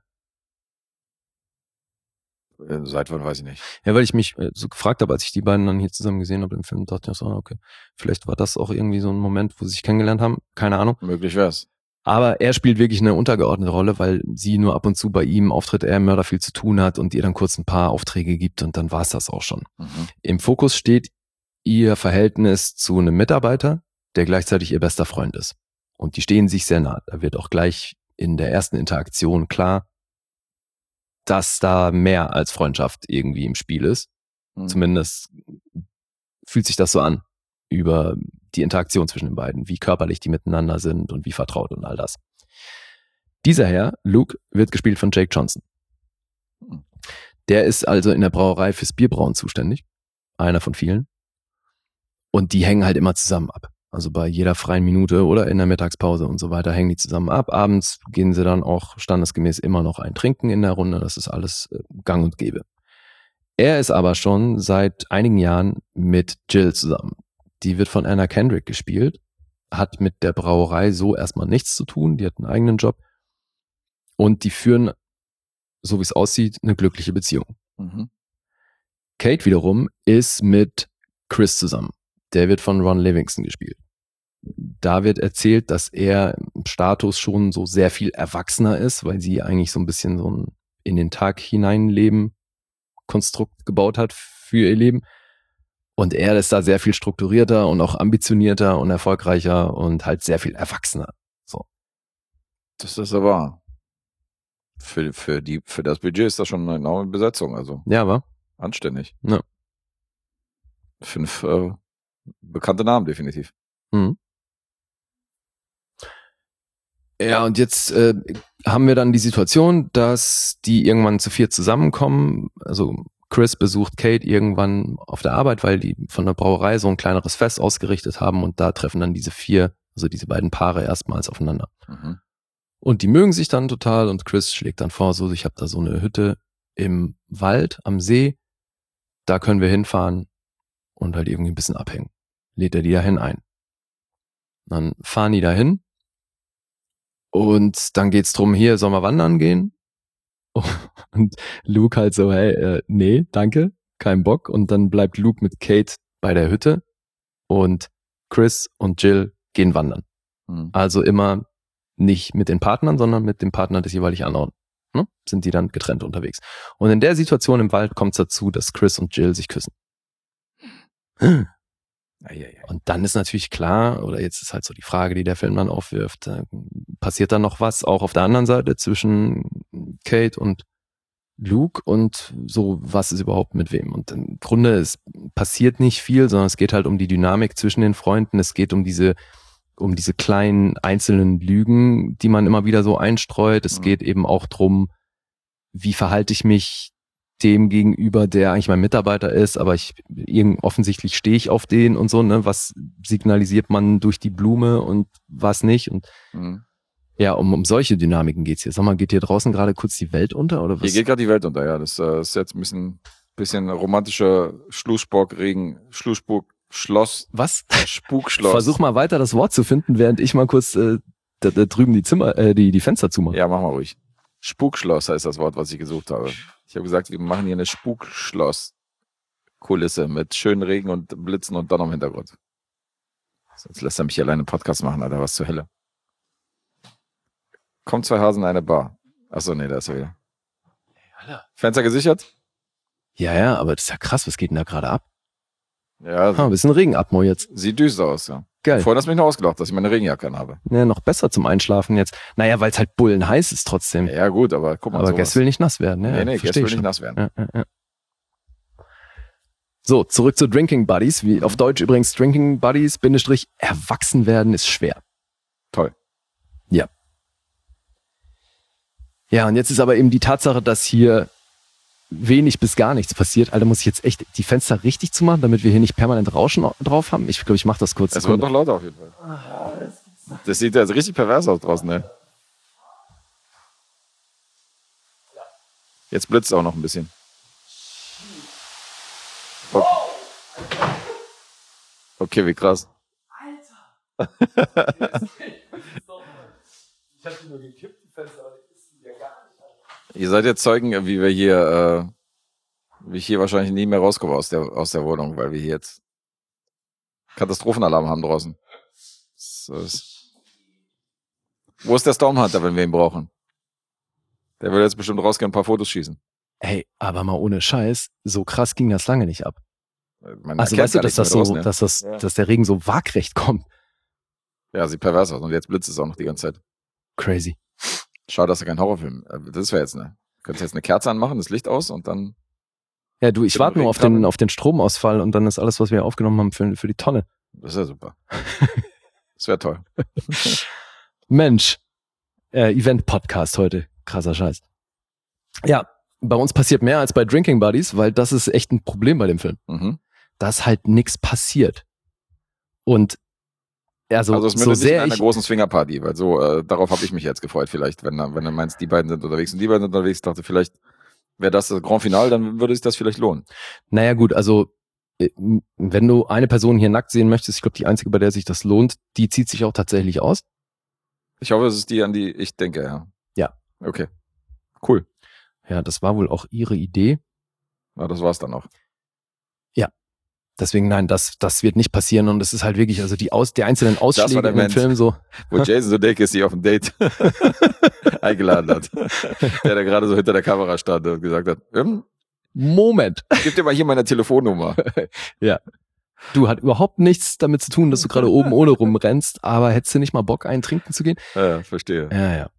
Speaker 3: Äh, seit wann weiß ich nicht.
Speaker 2: Ja, weil ich mich äh, so gefragt habe, als ich die beiden dann hier zusammen gesehen habe im Film, dachte ich so, okay, vielleicht war das auch irgendwie so ein Moment, wo sie sich kennengelernt haben, keine Ahnung.
Speaker 3: Möglich wär's.
Speaker 2: Aber er spielt wirklich eine untergeordnete Rolle, weil sie nur ab und zu bei ihm auftritt, er Mörder viel zu tun hat und ihr dann kurz ein paar Aufträge gibt und dann war's das auch schon.
Speaker 3: Mhm.
Speaker 2: Im Fokus steht ihr Verhältnis zu einem Mitarbeiter, der gleichzeitig ihr bester Freund ist. Und die stehen sich sehr nah. Da wird auch gleich in der ersten Interaktion klar, dass da mehr als Freundschaft irgendwie im Spiel ist.
Speaker 3: Mhm.
Speaker 2: Zumindest fühlt sich das so an über die Interaktion zwischen den beiden, wie körperlich die miteinander sind und wie vertraut und all das. Dieser Herr, Luke, wird gespielt von Jake Johnson. Der ist also in der Brauerei fürs Bierbrauen zuständig. Einer von vielen. Und die hängen halt immer zusammen ab. Also bei jeder freien Minute oder in der Mittagspause und so weiter hängen die zusammen ab. Abends gehen sie dann auch standesgemäß immer noch ein Trinken in der Runde. Das ist alles gang und gäbe. Er ist aber schon seit einigen Jahren mit Jill zusammen. Die wird von Anna Kendrick gespielt, hat mit der Brauerei so erstmal nichts zu tun, die hat einen eigenen Job und die führen, so wie es aussieht, eine glückliche Beziehung.
Speaker 3: Mhm.
Speaker 2: Kate wiederum ist mit Chris zusammen. Der wird von Ron Livingston gespielt. Da wird erzählt, dass er im Status schon so sehr viel erwachsener ist, weil sie eigentlich so ein bisschen so ein in den Tag hineinleben Konstrukt gebaut hat für ihr Leben. Und er ist da sehr viel strukturierter und auch ambitionierter und erfolgreicher und halt sehr viel erwachsener. So.
Speaker 3: Das ist aber für, für, die, für das Budget ist das schon eine enorme Besetzung. Also
Speaker 2: Ja, aber
Speaker 3: anständig.
Speaker 2: Ja.
Speaker 3: Fünf äh, bekannte Namen definitiv.
Speaker 2: Mhm. Ja, und jetzt äh, haben wir dann die Situation, dass die irgendwann zu viert zusammenkommen. Also Chris besucht Kate irgendwann auf der Arbeit, weil die von der Brauerei so ein kleineres Fest ausgerichtet haben und da treffen dann diese vier, also diese beiden Paare erstmals aufeinander.
Speaker 3: Mhm.
Speaker 2: Und die mögen sich dann total und Chris schlägt dann vor, so ich habe da so eine Hütte im Wald, am See, da können wir hinfahren und halt irgendwie ein bisschen abhängen. Lädt er die dahin ein. Dann fahren die dahin und dann geht's drum, hier sollen wir wandern gehen? Und Luke halt so, hey, äh, nee, danke, kein Bock. Und dann bleibt Luke mit Kate bei der Hütte und Chris und Jill gehen wandern.
Speaker 3: Mhm.
Speaker 2: Also immer nicht mit den Partnern, sondern mit dem Partner des jeweilig anderen. Ne? Sind die dann getrennt unterwegs. Und in der Situation im Wald kommt es dazu, dass Chris und Jill sich küssen.
Speaker 3: Eieiei.
Speaker 2: Und dann ist natürlich klar, oder jetzt ist halt so die Frage, die der Film dann aufwirft, äh, passiert da noch was auch auf der anderen Seite zwischen Kate und Luke und so, was ist überhaupt mit wem? Und im Grunde, es passiert nicht viel, sondern es geht halt um die Dynamik zwischen den Freunden, es geht um diese um diese kleinen einzelnen Lügen, die man immer wieder so einstreut. Es
Speaker 3: Mhm.
Speaker 2: geht eben auch drum, wie verhalte ich mich dem gegenüber, der eigentlich mein Mitarbeiter ist, aber ich irgend, offensichtlich stehe ich auf den und so, ne? Was signalisiert man durch die Blume und was nicht? Und
Speaker 3: Mhm.
Speaker 2: ja, um, um solche Dynamiken geht's hier. Sag mal, geht hier draußen gerade kurz die Welt unter oder was?
Speaker 3: Hier geht gerade die Welt unter, ja. Das äh, ist jetzt ein bisschen, bisschen romantischer Schlussburg-Regen, Schlussburg, Schloss,
Speaker 2: Was?
Speaker 3: Spukschloss.
Speaker 2: Versuch mal weiter das Wort zu finden, während ich mal kurz äh, da, da drüben die Zimmer, äh, die, die Fenster zumache.
Speaker 3: Ja, mach mal ruhig. Spukschloss heißt das Wort, was ich gesucht habe. Ich habe gesagt, wir machen hier eine Spukschloss-Kulisse mit schönen Regen und Blitzen und Donner im Hintergrund. Sonst lässt er mich hier alleine einen Podcast machen, Alter, was zur Hölle. Kommt zwei Hasen in eine Bar. Achso, nee, da ist er wieder. Fenster gesichert?
Speaker 2: Ja, ja, aber das ist ja krass, was geht denn da gerade ab?
Speaker 3: Ja,
Speaker 2: Ha, ein bisschen Regenatmo jetzt.
Speaker 3: sieht düster aus, ja.
Speaker 2: Geil.
Speaker 3: Vorhin hast du mich noch ausgelacht, dass ich meine Regenjacke anhabe.
Speaker 2: Ja, noch besser zum Einschlafen jetzt. Naja, weil es halt bullenheiß ist trotzdem.
Speaker 3: Ja, gut, aber guck mal.
Speaker 2: aber
Speaker 3: sowas.
Speaker 2: Guess will nicht nass werden. Ja,
Speaker 3: Nee, nee,
Speaker 2: versteh
Speaker 3: Guess will
Speaker 2: ich
Speaker 3: nicht
Speaker 2: schon.
Speaker 3: nass werden.
Speaker 2: Ja, ja, ja. So, zurück zu Drinking Buddies. Wie auf Deutsch übrigens Drinking Buddies, Bindestrich, erwachsen werden ist schwer.
Speaker 3: Toll.
Speaker 2: Ja. Ja, und jetzt ist aber eben die Tatsache, dass hier wenig bis gar nichts passiert. Alter, muss ich jetzt echt die Fenster richtig zumachen, damit wir hier nicht permanent Rauschen drauf haben? Ich glaube, ich mache das kurz.
Speaker 3: Es wird doch lauter auf jeden Fall. Das sieht ja jetzt richtig pervers aus draußen, ne? Jetzt blitzt es auch noch ein bisschen. Okay, okay, wie krass. Alter! Ich hab die nur gekippt, die Fenster, aber die ist ja gar nicht. Ihr seid jetzt Zeugen, wie wir hier, äh, wie ich hier wahrscheinlich nie mehr rauskomme aus der, aus der Wohnung, weil wir hier jetzt Katastrophenalarm haben draußen. So ist. Wo ist der Stormhunter, wenn wir ihn brauchen? Der will jetzt bestimmt rausgehen und ein paar Fotos schießen.
Speaker 2: Hey, aber mal ohne Scheiß, so krass ging das lange nicht ab.
Speaker 3: Man
Speaker 2: also weißt du, dass das so,
Speaker 3: raus, ne? dass
Speaker 2: das,
Speaker 3: ja.
Speaker 2: dass der Regen so waagrecht kommt.
Speaker 3: Ja, sieht pervers aus und jetzt blitzt es auch noch die ganze Zeit.
Speaker 2: Crazy.
Speaker 3: Schade, dass er kein Horrorfilm. Das wäre jetzt eine. Könntest jetzt eine Kerze anmachen, das Licht aus und dann.
Speaker 2: Ja, du, ich warte nur auf den, auf den Stromausfall und dann ist alles, was wir aufgenommen haben, für, für die Tonne.
Speaker 3: Das ist ja super. Das wäre toll.
Speaker 2: Mensch, äh, Event-Podcast heute. Krasser Scheiß. Ja, bei uns passiert mehr als bei Drinking Buddies, weil das ist echt ein Problem bei dem Film.
Speaker 3: Mhm.
Speaker 2: Dass halt nichts passiert. Und also,
Speaker 3: also es
Speaker 2: so
Speaker 3: mündet
Speaker 2: sehr
Speaker 3: nicht in einer
Speaker 2: ich,
Speaker 3: großen Swingerparty, weil so, äh, darauf habe ich mich jetzt gefreut vielleicht, wenn, wenn du meinst, die beiden sind unterwegs und die beiden sind unterwegs, dachte vielleicht, wäre das das Grand Finale, dann würde sich das vielleicht lohnen.
Speaker 2: Naja gut, also äh, wenn du eine Person hier nackt sehen möchtest, ich glaube die einzige, bei der sich das lohnt, die zieht sich auch tatsächlich aus.
Speaker 3: Ich hoffe, es ist die, an die ich denke, ja.
Speaker 2: Ja.
Speaker 3: Okay. Cool.
Speaker 2: Ja, das war wohl auch ihre Idee.
Speaker 3: Na, das war's dann auch.
Speaker 2: Ja. Deswegen, nein, das, das wird nicht passieren und es ist halt wirklich, also die aus, die einzelnen Ausschläge
Speaker 3: der
Speaker 2: in dem
Speaker 3: Mensch,
Speaker 2: Film so.
Speaker 3: Wo Jason Sudeikis sie auf ein Date eingeladen hat. Der da gerade so hinter der Kamera stand und gesagt hat, hm,
Speaker 2: Moment.
Speaker 3: Gib dir mal hier meine Telefonnummer.
Speaker 2: Ja. Du, hat überhaupt nichts damit zu tun, dass du gerade oben ohne rumrennst, aber hättest du nicht mal Bock, einen trinken zu gehen?
Speaker 3: Ja, verstehe.
Speaker 2: Ja, ja.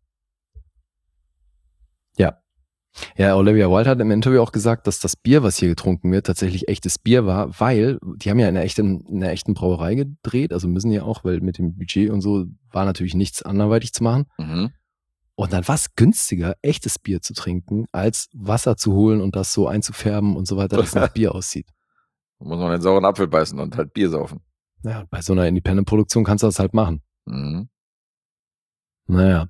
Speaker 2: Ja. Ja, Olivia Wilde hat im Interview auch gesagt, dass das Bier, was hier getrunken wird, tatsächlich echtes Bier war, weil die haben ja in einer echten, in einer echten Brauerei gedreht, also müssen ja auch, weil mit dem Budget und so war natürlich nichts anderweitig zu machen.
Speaker 3: Mhm.
Speaker 2: Und dann war es günstiger, echtes Bier zu trinken, als Wasser zu holen und das so einzufärben und so weiter, dass es nach Bier aussieht.
Speaker 3: Da muss man den sauren Apfel beißen und halt Bier saufen.
Speaker 2: Ja, bei so einer Independent-Produktion kannst du das halt machen.
Speaker 3: Mhm.
Speaker 2: Naja.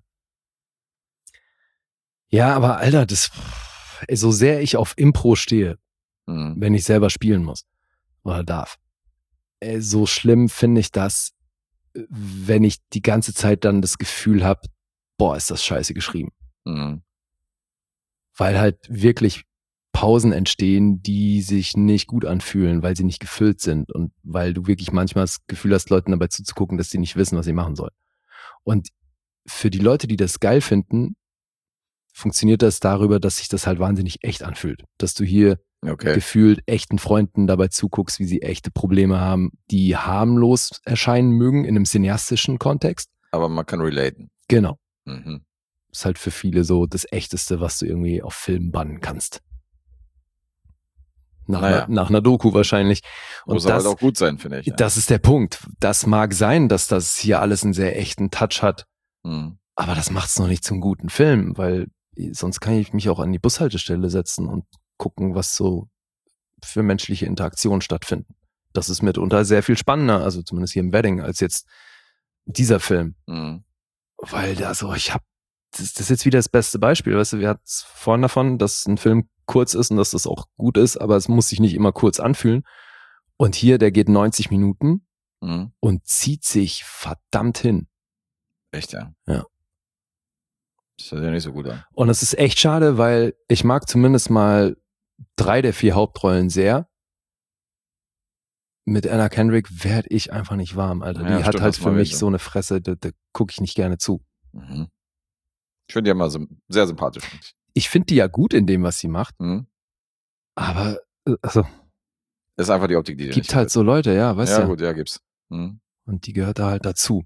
Speaker 2: Ja, aber Alter, das, so sehr ich auf Impro stehe,
Speaker 3: Mhm.
Speaker 2: wenn ich selber spielen muss oder darf, ey, so schlimm finde ich das, wenn ich die ganze Zeit dann das Gefühl habe, boah, ist das scheiße geschrieben.
Speaker 3: Mhm.
Speaker 2: Weil halt wirklich Pausen entstehen, die sich nicht gut anfühlen, weil sie nicht gefüllt sind und weil du wirklich manchmal das Gefühl hast, Leuten dabei zuzugucken, dass sie nicht wissen, was sie machen sollen. Und für die Leute, die das geil finden, funktioniert das darüber, dass sich das halt wahnsinnig echt anfühlt. Dass du hier
Speaker 3: Okay.
Speaker 2: gefühlt echten Freunden dabei zuguckst, wie sie echte Probleme haben, die harmlos erscheinen mögen in einem cineastischen Kontext.
Speaker 3: Aber man kann relaten.
Speaker 2: Genau.
Speaker 3: Mhm.
Speaker 2: Ist halt für viele so das Echteste, was du irgendwie auf Film bannen kannst. Nach,
Speaker 3: Naja.
Speaker 2: einer, nach einer Doku wahrscheinlich. Und
Speaker 3: Muss aber
Speaker 2: das,
Speaker 3: halt auch gut sein, finde ich. Ja.
Speaker 2: das ist der Punkt. Das mag sein, dass das hier alles einen sehr echten Touch hat,
Speaker 3: Mhm.
Speaker 2: aber das macht es noch nicht zum guten Film, weil sonst kann ich mich auch an die Bushaltestelle setzen und gucken, was so für menschliche Interaktionen stattfinden. Das ist mitunter sehr viel spannender, also zumindest hier im Wedding, als jetzt dieser Film.
Speaker 3: Mhm.
Speaker 2: Weil da so, ich hab, das, das ist jetzt wieder das beste Beispiel, weißt du, wir hatten es vorhin davon, dass ein Film kurz ist und dass das auch gut ist, aber es muss sich nicht immer kurz anfühlen. Und hier, der geht neunzig Minuten
Speaker 3: Mhm.
Speaker 2: und zieht sich verdammt hin.
Speaker 3: Echt, ja.
Speaker 2: Ja.
Speaker 3: Das hört ja nicht so gut an.
Speaker 2: Und es ist echt schade, weil ich mag zumindest mal drei der vier Hauptrollen sehr. Mit Anna Kendrick werde ich einfach nicht warm, Alter.
Speaker 3: Ja,
Speaker 2: die hat
Speaker 3: stimmt,
Speaker 2: halt
Speaker 3: hast
Speaker 2: für
Speaker 3: mal
Speaker 2: mich
Speaker 3: recht,
Speaker 2: so eine Fresse, da, da gucke ich nicht gerne zu.
Speaker 3: Mhm. Ich finde die immer so sehr sympathisch.
Speaker 2: Ich finde die ja gut in dem, was sie macht,
Speaker 3: Mhm.
Speaker 2: aber äh, also,
Speaker 3: Das ist einfach die Optik, die dir
Speaker 2: gibt
Speaker 3: nicht
Speaker 2: halt
Speaker 3: gefällt.
Speaker 2: so Leute, ja, weißt du.
Speaker 3: Ja,
Speaker 2: Ja.
Speaker 3: gut, ja, gibt's. Mhm.
Speaker 2: Und die gehört da halt dazu.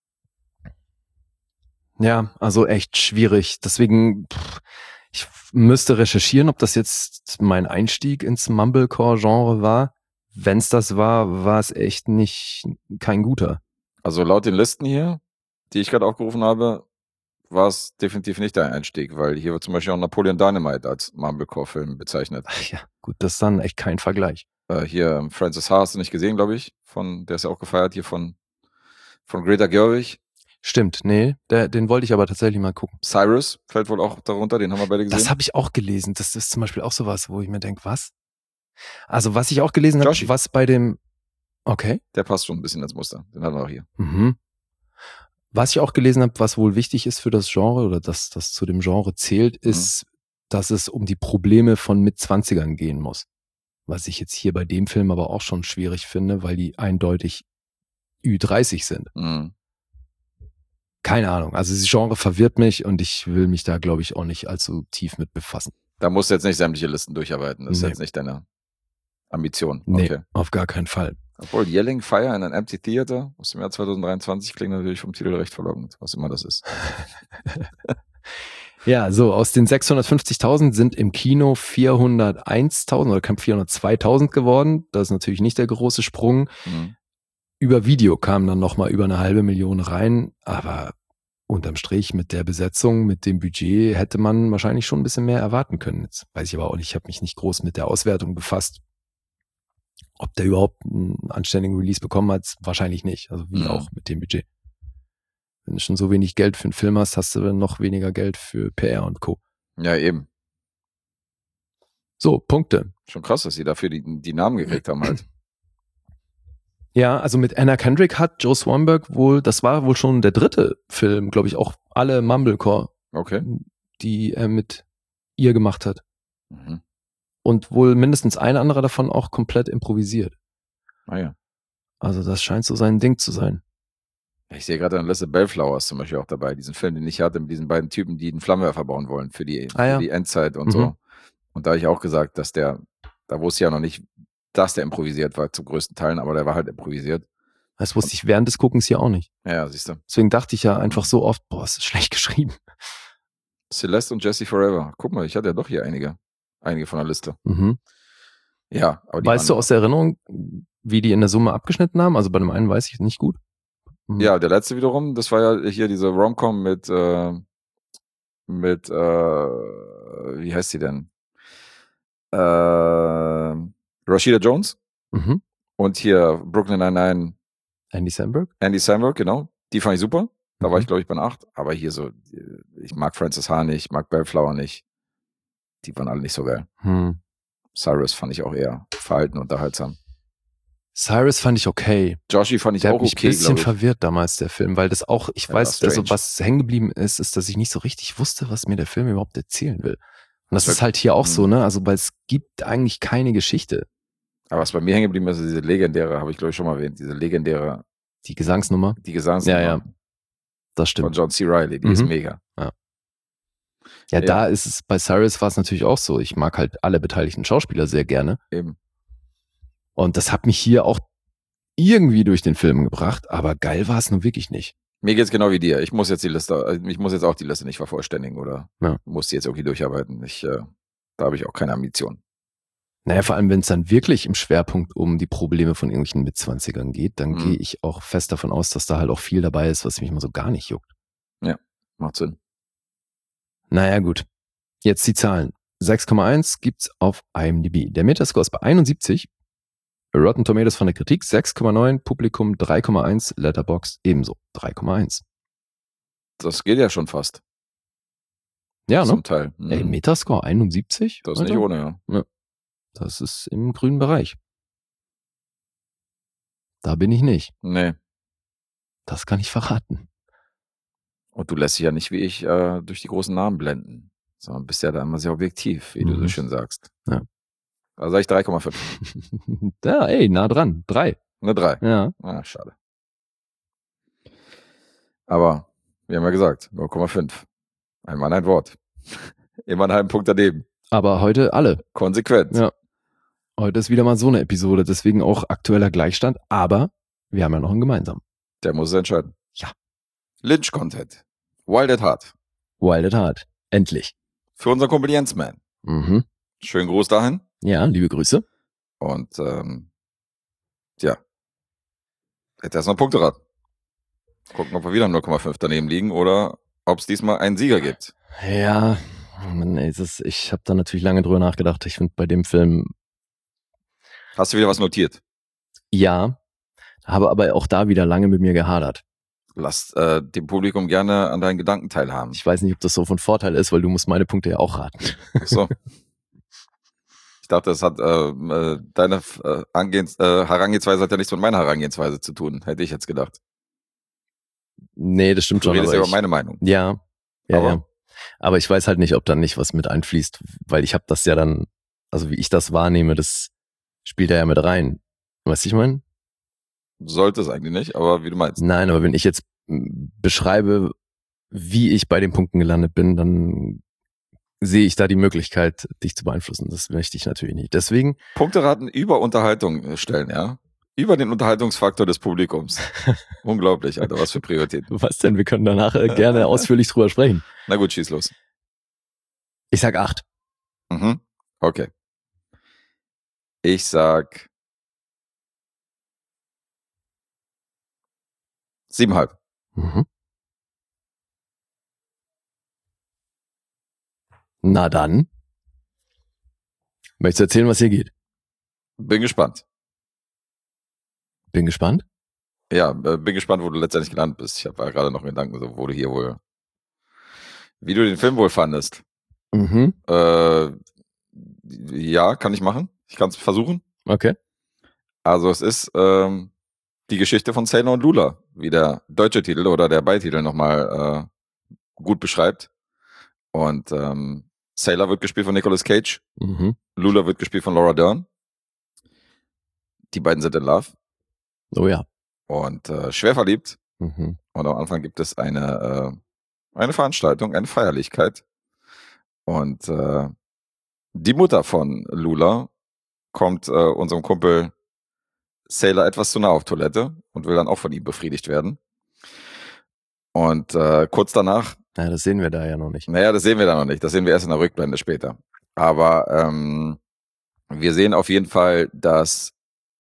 Speaker 2: Ja, also echt schwierig. Deswegen, pff, ich müsste recherchieren, ob das jetzt mein Einstieg ins Mumblecore-Genre war. Wenn's das war, war es echt nicht kein guter.
Speaker 3: Also laut den Listen hier, die ich gerade aufgerufen habe, war es definitiv nicht der Einstieg, weil hier wird zum Beispiel auch Napoleon Dynamite als Mumblecore-Film bezeichnet.
Speaker 2: Ach ja, gut, das ist dann echt kein Vergleich.
Speaker 3: Äh, hier ähm, Francis Ha hast du nicht gesehen, glaube ich. Von, der ist ja auch gefeiert hier von, von Greta Gerwig.
Speaker 2: Stimmt, nee, der, den wollte ich aber tatsächlich mal gucken.
Speaker 3: Cyrus fällt wohl auch darunter, den haben wir beide gesehen.
Speaker 2: Das habe ich auch gelesen. Das ist zum Beispiel auch sowas, wo ich mir denke, was? Also was ich auch gelesen habe,
Speaker 3: Joshi.
Speaker 2: was bei dem, okay.
Speaker 3: Der passt schon ein bisschen ins Muster. Den haben wir auch hier.
Speaker 2: Mhm. Was ich auch gelesen habe, was wohl wichtig ist für das Genre oder dass das zu dem Genre zählt, ist, mhm. dass es um die Probleme von Mitzwanzigern gehen muss. Was ich jetzt hier bei dem Film aber auch schon schwierig finde, weil die eindeutig Ü dreißig sind.
Speaker 3: Mhm.
Speaker 2: Keine Ahnung. Also das Genre verwirrt mich und ich will mich da, glaube ich, auch nicht allzu tief mit befassen.
Speaker 3: Da musst du jetzt nicht sämtliche Listen durcharbeiten. Das
Speaker 2: Nee.
Speaker 3: ist jetzt nicht deine Ambition.
Speaker 2: Nee,
Speaker 3: Okay.
Speaker 2: auf gar keinen Fall.
Speaker 3: Obwohl Yelling Fire in an Empty Theater aus dem Jahr zwanzig dreiundzwanzig klingt natürlich vom Titel recht verlockend, was immer das ist.
Speaker 2: Ja, so aus den sechshundertfünfzigtausend sind im Kino vierhunderteinstausend oder knapp vierhundertzweitausend geworden. Das ist natürlich nicht der große Sprung.
Speaker 3: Mhm.
Speaker 2: Über Video kamen dann nochmal über eine halbe Million rein, aber unterm Strich mit der Besetzung, mit dem Budget hätte man wahrscheinlich schon ein bisschen mehr erwarten können. Jetzt weiß ich aber auch nicht, ich habe mich nicht groß mit der Auswertung befasst. Ob der überhaupt einen anständigen Release bekommen hat, wahrscheinlich nicht. Also wie
Speaker 3: Mhm.
Speaker 2: auch mit dem Budget. Wenn du schon so wenig Geld für einen Film hast, hast du noch weniger Geld für P R und Co.
Speaker 3: Ja, eben.
Speaker 2: So, Punkte.
Speaker 3: Schon krass, dass sie dafür die, die Namen gekriegt haben halt.
Speaker 2: Ja, also mit Anna Kendrick hat Joe Swanberg wohl, das war wohl schon der dritte Film, glaube ich, auch alle Mumblecore,
Speaker 3: Okay.
Speaker 2: die er mit ihr gemacht hat.
Speaker 3: Mhm.
Speaker 2: Und wohl mindestens ein anderer davon auch komplett improvisiert.
Speaker 3: Ah ja.
Speaker 2: Also das scheint so sein Ding zu sein.
Speaker 3: Ich sehe gerade Alyssa Bellflowers zum Beispiel auch dabei, diesen Film, den ich hatte mit diesen beiden Typen, die einen Flammenwerfer bauen wollen für die,
Speaker 2: Ah ja.
Speaker 3: für die Endzeit und
Speaker 2: Mhm.
Speaker 3: so. Und da habe ich auch gesagt, dass der, da wusste ich ja noch nicht, dass der improvisiert war zum größten Teilen, aber der war halt improvisiert.
Speaker 2: Das wusste ich während des Guckens hier auch nicht.
Speaker 3: Ja, ja, siehst du.
Speaker 2: Deswegen dachte ich ja einfach so oft, boah, es ist schlecht geschrieben.
Speaker 3: Celeste und Jesse Forever. Guck mal, ich hatte ja doch hier einige. Einige von der Liste.
Speaker 2: Mhm.
Speaker 3: Ja, aber die
Speaker 2: Weißt du
Speaker 3: waren-
Speaker 2: aus der Erinnerung, wie die in der Summe abgeschnitten haben? Also bei dem einen weiß ich nicht gut. Mhm.
Speaker 3: Ja, der letzte wiederum, das war ja hier diese Rom-Com mit, äh, mit, äh, wie heißt sie denn? Äh, Rashida Jones
Speaker 2: Mhm.
Speaker 3: und hier Brooklyn Nine-Nine,
Speaker 2: Andy Samberg?
Speaker 3: Andy Samberg, genau. Die fand ich super. Da war
Speaker 2: Mhm.
Speaker 3: ich, glaube ich, bei acht. Aber hier so, ich mag Francis Ha nicht, ich mag Bellflower nicht. Die waren alle nicht so geil.
Speaker 2: Hm.
Speaker 3: Cyrus fand ich auch eher verhalten und unterhaltsam.
Speaker 2: Cyrus fand ich okay.
Speaker 3: Joshi fand ich
Speaker 2: Der
Speaker 3: auch
Speaker 2: hat mich
Speaker 3: okay,
Speaker 2: ein bisschen
Speaker 3: glaube ich.
Speaker 2: verwirrt damals, der Film, weil das auch, ich
Speaker 3: Der war
Speaker 2: weiß, also
Speaker 3: strange.
Speaker 2: was hängen geblieben ist, ist, dass ich nicht so richtig wusste, was mir der Film überhaupt erzählen will. Und das
Speaker 3: Das
Speaker 2: ist halt hier auch
Speaker 3: Mhm.
Speaker 2: so, ne? Also, weil es gibt eigentlich keine Geschichte.
Speaker 3: Aber was bei mir hängen geblieben ist, ist diese legendäre, habe ich glaube ich schon mal erwähnt, diese legendäre,
Speaker 2: Die Gesangsnummer,
Speaker 3: die Gesangsnummer
Speaker 2: Ja, ja. das
Speaker 3: von
Speaker 2: stimmt.
Speaker 3: John C. Reilly, die ist
Speaker 2: Mhm.
Speaker 3: mega.
Speaker 2: Ja,
Speaker 3: Ja.
Speaker 2: da ist es, bei Cyrus war es natürlich auch so. Ich mag halt alle beteiligten Schauspieler sehr gerne.
Speaker 3: Eben.
Speaker 2: Und das hat mich hier auch irgendwie durch den Film gebracht, aber geil war es nun wirklich nicht.
Speaker 3: Mir geht's genau wie dir. Ich muss jetzt die Liste, ich muss jetzt auch die Liste nicht vervollständigen oder
Speaker 2: Ja.
Speaker 3: muss die jetzt irgendwie durcharbeiten. Ich, äh, da habe ich auch keine Ambition.
Speaker 2: Naja, vor allem, wenn es dann wirklich im Schwerpunkt um die Probleme von irgendwelchen Mitzwanzigern geht, dann
Speaker 3: Mhm.
Speaker 2: gehe ich auch fest davon aus, dass da halt auch viel dabei ist, was mich mal so gar nicht juckt.
Speaker 3: Macht Sinn.
Speaker 2: Naja, gut. Jetzt die Zahlen. sechs Komma eins gibt's auf IMDb. Der Metascore ist bei einundsiebzig. Rotten Tomatoes von der Kritik sechs Komma neun, Publikum drei Komma eins, Letterboxd ebenso drei Komma eins.
Speaker 3: Das geht ja schon fast.
Speaker 2: Ja, ne?
Speaker 3: Zum Teil. Mhm.
Speaker 2: Ey, Metascore einundsiebzig?
Speaker 3: das ist nicht
Speaker 2: Alter?
Speaker 3: ohne, ja.
Speaker 2: Das ist im grünen Bereich. Da bin ich nicht.
Speaker 3: Nee.
Speaker 2: Das kann ich verraten.
Speaker 3: Und du lässt dich ja nicht wie ich äh, durch die großen Namen blenden, sondern bist ja da immer sehr objektiv, wie du so
Speaker 2: Mhm.
Speaker 3: schön sagst.
Speaker 2: Ja.
Speaker 3: Da sage ich drei Komma fünf.
Speaker 2: Ja, ey, nah dran. Drei.
Speaker 3: Eine drei.
Speaker 2: Ja.
Speaker 3: Ah, schade. Aber wir haben ja gesagt, null Komma fünf. Ein Mann, ein Wort. Immer einen halben Punkt daneben.
Speaker 2: Aber heute alle.
Speaker 3: Konsequent.
Speaker 2: Ja. Heute ist wieder mal so eine Episode, deswegen auch aktueller Gleichstand, aber wir haben ja noch einen gemeinsamen.
Speaker 3: Der muss es entscheiden.
Speaker 2: Ja.
Speaker 3: Lynch-Content. Wild at Heart.
Speaker 2: Wild at Heart. Endlich.
Speaker 3: Für unseren Kumpel Jens-Man.
Speaker 2: Mhm.
Speaker 3: Schönen Gruß dahin.
Speaker 2: Ja, liebe Grüße.
Speaker 3: Und ähm, ja. Jetzt erstmal Punkte ran. Gucken, ob wir wieder null Komma fünf daneben liegen oder ob es diesmal einen Sieger gibt.
Speaker 2: Ja, Mann, ey, das, ich habe da natürlich lange drüber nachgedacht. Ich finde bei dem Film,
Speaker 3: Hast du wieder was notiert?
Speaker 2: ja, habe aber auch da wieder lange mit mir gehadert.
Speaker 3: Lass äh, dem Publikum gerne an deinen Gedanken teilhaben.
Speaker 2: Ich weiß nicht, ob das so von Vorteil ist, weil du musst meine Punkte ja auch raten.
Speaker 3: Ach so. Ich dachte, das hat äh, äh, deine äh, Angehens, äh, Herangehensweise hat ja nichts mit meiner Herangehensweise zu tun, hätte ich jetzt gedacht.
Speaker 2: Nee, das stimmt
Speaker 3: Du
Speaker 2: schon.
Speaker 3: redest
Speaker 2: aber
Speaker 3: ja über
Speaker 2: ich,
Speaker 3: meine Meinung.
Speaker 2: ja, ja,
Speaker 3: Aber-
Speaker 2: ja. Aber ich weiß halt nicht, ob da nicht was mit einfließt, weil ich habe das ja dann, also wie ich das wahrnehme, das spielt da ja mit rein. Weißt du, ich meine?
Speaker 3: Sollte es eigentlich nicht, aber wie du meinst.
Speaker 2: Nein, aber wenn ich jetzt m, beschreibe, wie ich bei den Punkten gelandet bin, dann sehe ich da die Möglichkeit, dich zu beeinflussen. Das möchte ich natürlich nicht. Deswegen,
Speaker 3: Punkteraten über Unterhaltung äh, stellen, ja? Über den Unterhaltungsfaktor des Publikums. Unglaublich, Alter, was für Prioritäten.
Speaker 2: was denn? Wir können danach äh, gerne ausführlich drüber sprechen.
Speaker 3: Na gut, schieß los.
Speaker 2: Ich sag acht.
Speaker 3: Mhm. Okay. Ich sag siebenhalb.
Speaker 2: Mhm. Na dann. Möchtest du erzählen, was hier geht?
Speaker 3: Bin gespannt.
Speaker 2: Bin gespannt.
Speaker 3: Ja, äh, bin gespannt, wo du letztendlich gelandet bist. Ich habe ja gerade noch Gedanken, so, wo du hier wohl, wie du den Film wohl fandest.
Speaker 2: Mhm.
Speaker 3: Äh, ja, kann ich machen. Ich kann es versuchen.
Speaker 2: Okay.
Speaker 3: Also es ist ähm, die Geschichte von Sailor und Lula, wie der deutsche Titel oder der Beititel nochmal äh, gut beschreibt. Und ähm, Sailor wird gespielt von Nicolas Cage,
Speaker 2: Mhm.
Speaker 3: Lula wird gespielt von Laura Dern. Die beiden sind in Love
Speaker 2: Oh ja.
Speaker 3: und äh, schwer verliebt.
Speaker 2: Mhm.
Speaker 3: Und am Anfang gibt es eine, äh, eine Veranstaltung, eine Feierlichkeit. Und äh, die Mutter von Lula kommt äh, unserem Kumpel Sailor etwas zu nah auf Toilette und will dann auch von ihm befriedigt werden. Und äh, kurz danach,
Speaker 2: Ja, das sehen wir da ja noch nicht.
Speaker 3: naja, das sehen wir dann noch nicht, das sehen wir erst in der Rückblende später. Aber ähm, wir sehen auf jeden Fall, dass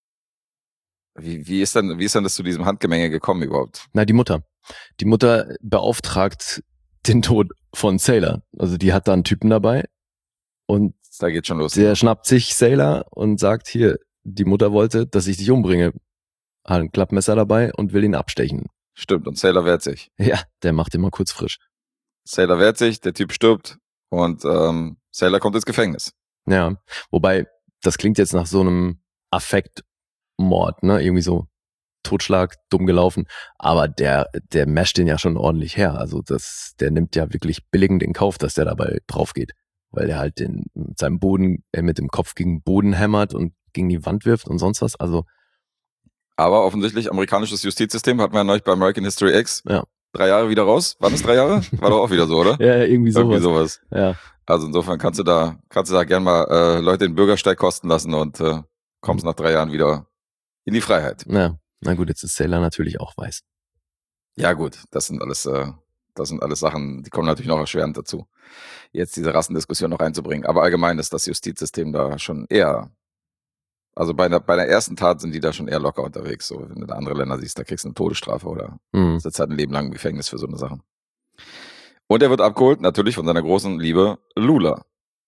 Speaker 3: wie, wie ist denn, wie ist denn das zu diesem Handgemenge gekommen überhaupt?
Speaker 2: Na, die Mutter. Die Mutter beauftragt den Tod von Sailor. Also die hat da einen Typen dabei und
Speaker 3: Da geht schon los.
Speaker 2: der schnappt sich Sailor und sagt, hier, die Mutter wollte, dass ich dich umbringe. Hat ein Klappmesser dabei und will ihn abstechen.
Speaker 3: Stimmt, und Sailor wehrt sich.
Speaker 2: Ja, der macht ihn mal kurz frisch.
Speaker 3: Sailor wehrt sich, der Typ stirbt und ähm, Sailor kommt ins Gefängnis.
Speaker 2: Ja, wobei, das klingt jetzt nach so einem Affektmord, ne? Irgendwie so Totschlag, dumm gelaufen. Aber der, der masht den ja schon ordentlich her. Also das, der nimmt ja wirklich billigend in Kauf, dass der dabei drauf geht. Weil der halt den, mit seinem Boden, äh, mit dem Kopf gegen den Boden hämmert und gegen die Wand wirft und sonst was. Also,
Speaker 3: Aber offensichtlich, amerikanisches Justizsystem hatten wir ja neulich bei American History X.
Speaker 2: Ja.
Speaker 3: Drei Jahre wieder raus. Waren es drei Jahre? War doch auch wieder so, oder?
Speaker 2: ja, irgendwie sowas.
Speaker 3: Irgendwie sowas.
Speaker 2: Ja.
Speaker 3: Also insofern kannst du da, kannst du da gern mal äh, Leute den Bürgersteig kosten lassen und äh, kommst nach drei Jahren wieder in die Freiheit.
Speaker 2: Ja, na gut, jetzt ist Sailor natürlich auch weiß.
Speaker 3: Ja gut, das sind alles, äh, das sind alles Sachen, die kommen natürlich noch erschwerend dazu, jetzt diese Rassendiskussion noch einzubringen. Aber allgemein ist das Justizsystem da schon eher, also bei der, bei der ersten Tat sind die da schon eher locker unterwegs. So, wenn du da andere Länder siehst, da kriegst du eine Todesstrafe oder
Speaker 2: Mhm.
Speaker 3: sitzt halt ein Leben lang im Gefängnis für so eine Sache. Und er wird abgeholt, natürlich von seiner großen Liebe Lula.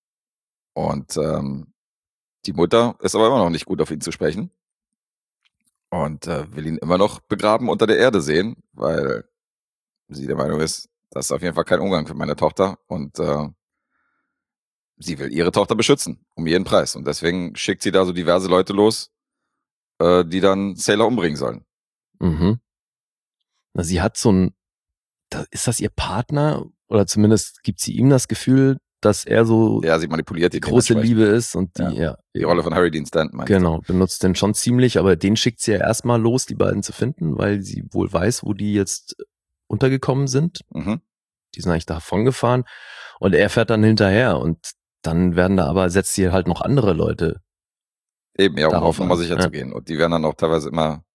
Speaker 3: Und ähm, die Mutter ist aber immer noch nicht gut auf ihn zu sprechen. Und äh, will ihn immer noch begraben unter der Erde sehen, weil sie der Meinung ist, das ist auf jeden Fall kein Umgang für meine Tochter. Und äh, sie will ihre Tochter beschützen, um jeden Preis. Und deswegen schickt sie da so diverse Leute los, äh, die dann Sailor umbringen sollen.
Speaker 2: Mhm. Na, sie hat so ein, da, ist das ihr Partner? Oder zumindest gibt sie ihm das Gefühl, dass er so
Speaker 3: Ja, sie manipuliert die
Speaker 2: große
Speaker 3: dementsprechend.
Speaker 2: Liebe ist und die,
Speaker 3: Ja.
Speaker 2: ja,
Speaker 3: Die Rolle von Harry Dean Stanton, meinst du?
Speaker 2: genau, benutzt den schon ziemlich, aber den schickt sie ja erstmal los, die beiden zu finden, weil sie wohl weiß, wo die jetzt untergekommen sind.
Speaker 3: Mhm.
Speaker 2: Die sind eigentlich davon gefahren und er fährt dann hinterher und dann werden da aber, setzt sie halt noch andere Leute.
Speaker 3: Eben, ja, um
Speaker 2: Darauf
Speaker 3: auf Nummer
Speaker 2: an,
Speaker 3: sicher
Speaker 2: ja.
Speaker 3: zu gehen. Und die werden dann auch teilweise immer,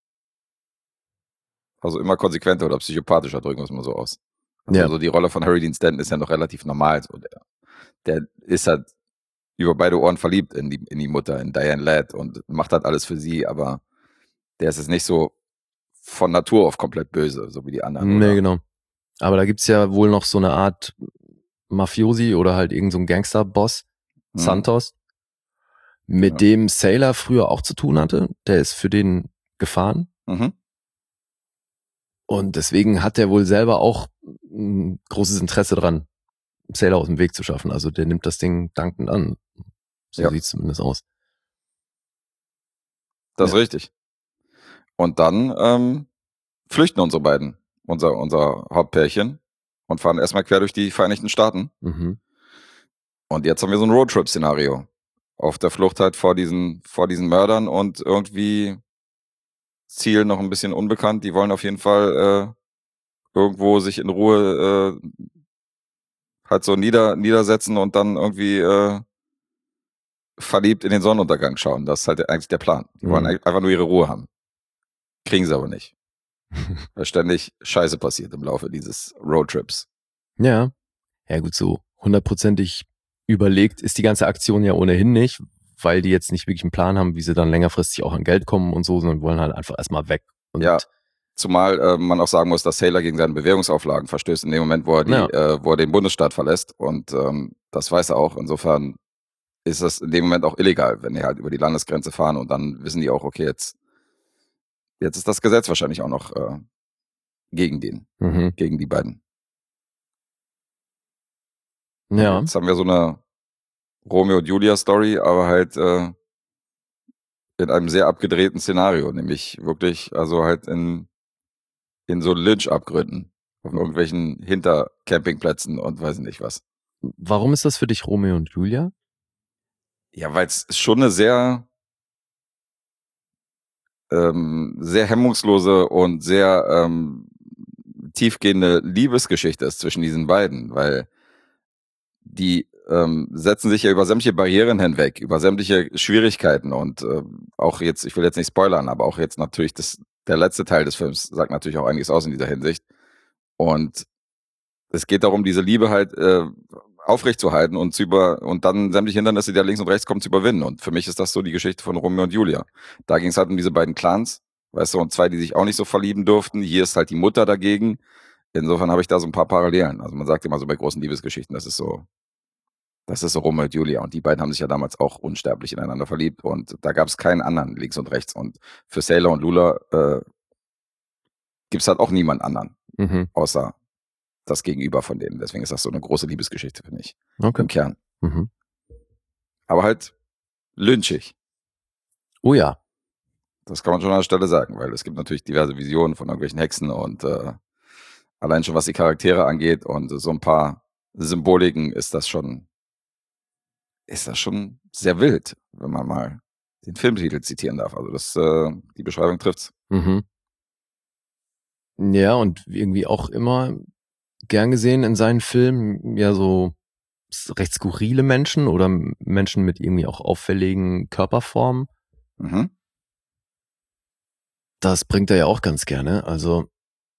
Speaker 3: also immer konsequenter oder psychopathischer, drücken wir es mal so aus. Also
Speaker 2: Ja.
Speaker 3: so die Rolle von Harry Dean Stanton ist ja noch relativ normal. So der, der ist halt über beide Ohren verliebt in die, in die Mutter, in Diane Ladd und macht halt alles für sie, aber der ist jetzt nicht so von Natur auf komplett böse, so wie die anderen.
Speaker 2: Nee,
Speaker 3: oder?
Speaker 2: genau. Aber da gibt's ja wohl noch so eine Art Mafiosi oder halt irgend so ein Gangster-Boss,
Speaker 3: Mhm.
Speaker 2: Santos, mit
Speaker 3: Ja.
Speaker 2: dem Sailor früher auch zu tun hatte. Der ist für den gefahren.
Speaker 3: Mhm.
Speaker 2: Und deswegen hat er wohl selber auch ein großes Interesse dran, Sailor aus dem Weg zu schaffen. Also der nimmt das Ding dankend an. So
Speaker 3: Ja.
Speaker 2: sieht's zumindest aus.
Speaker 3: Das
Speaker 2: Ja.
Speaker 3: ist richtig. Und dann ähm, flüchten unsere beiden, unser, unser Hauptpärchen, und fahren erstmal quer durch die Vereinigten Staaten.
Speaker 2: Mhm.
Speaker 3: Und jetzt haben wir so ein Roadtrip-Szenario. Auf der Flucht halt vor diesen, vor diesen Mördern und irgendwie Ziel noch ein bisschen unbekannt. Die wollen auf jeden Fall äh, irgendwo sich in Ruhe äh, halt so nieder, niedersetzen und dann irgendwie äh, verliebt in den Sonnenuntergang schauen. Das ist halt eigentlich der Plan. Die wollen
Speaker 2: Mhm.
Speaker 3: eigentlich einfach nur ihre Ruhe haben. Kriegen sie aber nicht. Weil ständig Scheiße passiert im Laufe dieses Roadtrips.
Speaker 2: Ja. Ja gut, so hundertprozentig überlegt ist die ganze Aktion ja ohnehin nicht, weil die jetzt nicht wirklich einen Plan haben, wie sie dann längerfristig auch an Geld kommen und so, sondern wollen halt einfach erstmal weg. Und
Speaker 3: Ja, zumal äh, man auch sagen muss, dass Sailor gegen seine Bewährungsauflagen verstößt in dem Moment, wo er, die,
Speaker 2: Ja.
Speaker 3: äh, wo er den Bundesstaat verlässt. Und ähm, das weiß er auch. Insofern ist das in dem Moment auch illegal, wenn die halt über die Landesgrenze fahren. Und dann wissen die auch, okay, jetzt, jetzt ist das Gesetz wahrscheinlich auch noch äh, gegen den,
Speaker 2: Mhm.
Speaker 3: gegen die beiden.
Speaker 2: Ja.
Speaker 3: Jetzt haben wir so eine Romeo und Julia Story, aber halt äh, in einem sehr abgedrehten Szenario, nämlich wirklich, also halt in, in so Lynch-Abgründen, auf irgendwelchen Hintercampingplätzen und weiß nicht was.
Speaker 2: Warum ist das für dich Romeo und Julia?
Speaker 3: Ja, weil es schon eine sehr, ähm, sehr hemmungslose und sehr ähm, tiefgehende Liebesgeschichte ist zwischen diesen beiden, weil die ähm, setzen sich ja über sämtliche Barrieren hinweg, über sämtliche Schwierigkeiten und äh, auch jetzt, ich will jetzt nicht spoilern, aber auch jetzt natürlich das, der letzte Teil des Films sagt natürlich auch einiges aus in dieser Hinsicht. Und es geht darum, diese Liebe halt äh, aufrechtzuerhalten und zu über und dann sämtliche Hindernisse, die da links und rechts kommen, zu überwinden. Und für mich ist das so die Geschichte von Romeo und Julia. Da ging es halt um diese beiden Clans, weißt du, und zwei, die sich auch nicht so verlieben durften. Hier ist halt die Mutter dagegen. Insofern habe ich da so ein paar Parallelen. Also man sagt immer so bei großen Liebesgeschichten, das ist so, das ist so Romeo und Julia. Und die beiden haben sich ja damals auch unsterblich ineinander verliebt. Und da gab es keinen anderen links und rechts. Und für Sailor und Lula äh, gibt es halt auch niemand anderen,
Speaker 2: Mhm.
Speaker 3: außer das Gegenüber von denen. Deswegen ist das so eine große Liebesgeschichte, finde ich,
Speaker 2: Okay.
Speaker 3: im Kern.
Speaker 2: Mhm.
Speaker 3: Aber halt lynchig.
Speaker 2: Oh ja.
Speaker 3: Das kann man schon an der Stelle sagen, weil es gibt natürlich diverse Visionen von irgendwelchen Hexen und äh, allein schon was die Charaktere angeht und so ein paar Symboliken ist das schon, ist das schon sehr wild, wenn man mal den Filmtitel zitieren darf. Also das, äh, die Beschreibung trifft's.
Speaker 2: Mhm. Ja, und irgendwie auch immer gern gesehen in seinen Filmen ja so s- recht skurrile Menschen oder m- Menschen mit irgendwie auch auffälligen Körperformen.
Speaker 3: Mhm.
Speaker 2: Das bringt er ja auch ganz gerne. Also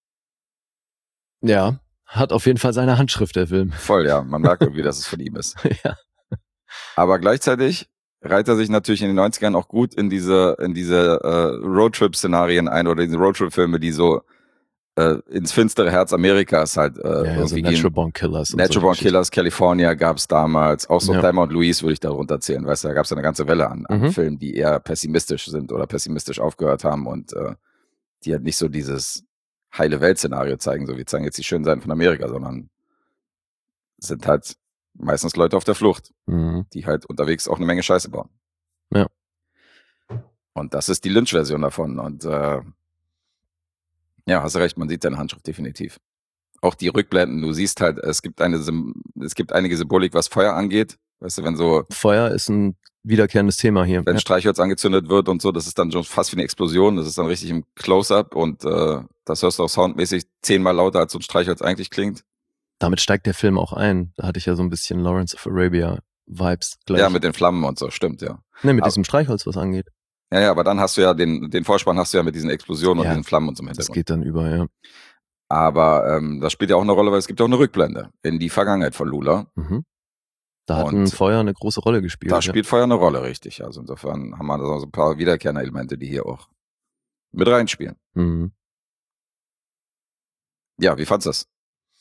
Speaker 2: ja, hat auf jeden Fall seine Handschrift, der Film.
Speaker 3: Voll, ja. Man merkt irgendwie, dass es von ihm ist.
Speaker 2: Ja.
Speaker 3: Aber gleichzeitig reiht er sich natürlich in den neunzigern auch gut in diese, in diese äh, Roadtrip-Szenarien ein oder diese Roadtrip-Filme, die so äh, ins finstere Herz Amerikas halt äh,
Speaker 2: Ja, ja, so
Speaker 3: irgendwie
Speaker 2: Natural
Speaker 3: gehen.
Speaker 2: Born Killers. und
Speaker 3: Natural
Speaker 2: solche
Speaker 3: Born
Speaker 2: Geschichten.
Speaker 3: Killers, California gab's damals. Auch so
Speaker 2: Ja.
Speaker 3: Thelma und Louise würde ich darunter zählen. Weißt du, da gab's ja eine ganze Welle an, an
Speaker 2: Mhm.
Speaker 3: Filmen, die eher pessimistisch sind oder pessimistisch aufgehört haben und äh, die halt nicht so dieses heile Welt-Szenario zeigen, so wir zeigen jetzt die schönen Seiten von Amerika, sondern sind halt meistens Leute auf der Flucht,
Speaker 2: Mhm.
Speaker 3: die halt unterwegs auch eine Menge Scheiße bauen.
Speaker 2: Ja.
Speaker 3: Und das ist die Lynch-Version davon. Und äh, ja, hast du recht, man sieht deine Handschrift definitiv. Auch die Rückblenden, du siehst halt, es gibt eine Sym- es gibt einige Symbolik, was Feuer angeht. Weißt du, wenn so,
Speaker 2: Feuer ist ein wiederkehrendes Thema hier.
Speaker 3: wenn
Speaker 2: Ja.
Speaker 3: Streichholz angezündet wird und so, das ist dann schon fast wie eine Explosion, das ist dann richtig im Close-Up und äh, das hörst du auch soundmäßig zehnmal lauter, als so ein Streichholz eigentlich klingt.
Speaker 2: Damit steigt der Film auch ein. Da hatte ich ja so ein bisschen Lawrence of Arabia Vibes gleich.
Speaker 3: Ja, mit den Flammen und so, stimmt, ja.
Speaker 2: ne, mit
Speaker 3: aber-
Speaker 2: diesem Streichholz, was angeht.
Speaker 3: Ja, ja, aber dann hast du ja den, den Vorspann hast du ja mit diesen Explosionen
Speaker 2: Ja,
Speaker 3: und diesen Flammen und so im
Speaker 2: Das
Speaker 3: Hintergrund.
Speaker 2: geht dann über, ja.
Speaker 3: Aber ähm, das spielt ja auch eine Rolle, weil es gibt ja auch eine Rückblende in die Vergangenheit von Lula.
Speaker 2: Mhm. Da hat
Speaker 3: Und
Speaker 2: ein Feuer eine große Rolle gespielt.
Speaker 3: Da
Speaker 2: ja.
Speaker 3: spielt Feuer eine Rolle, richtig. Also insofern haben wir da so ein paar wiederkehrende Elemente, die hier auch mit reinspielen.
Speaker 2: Mhm.
Speaker 3: Ja, wie fandst du das?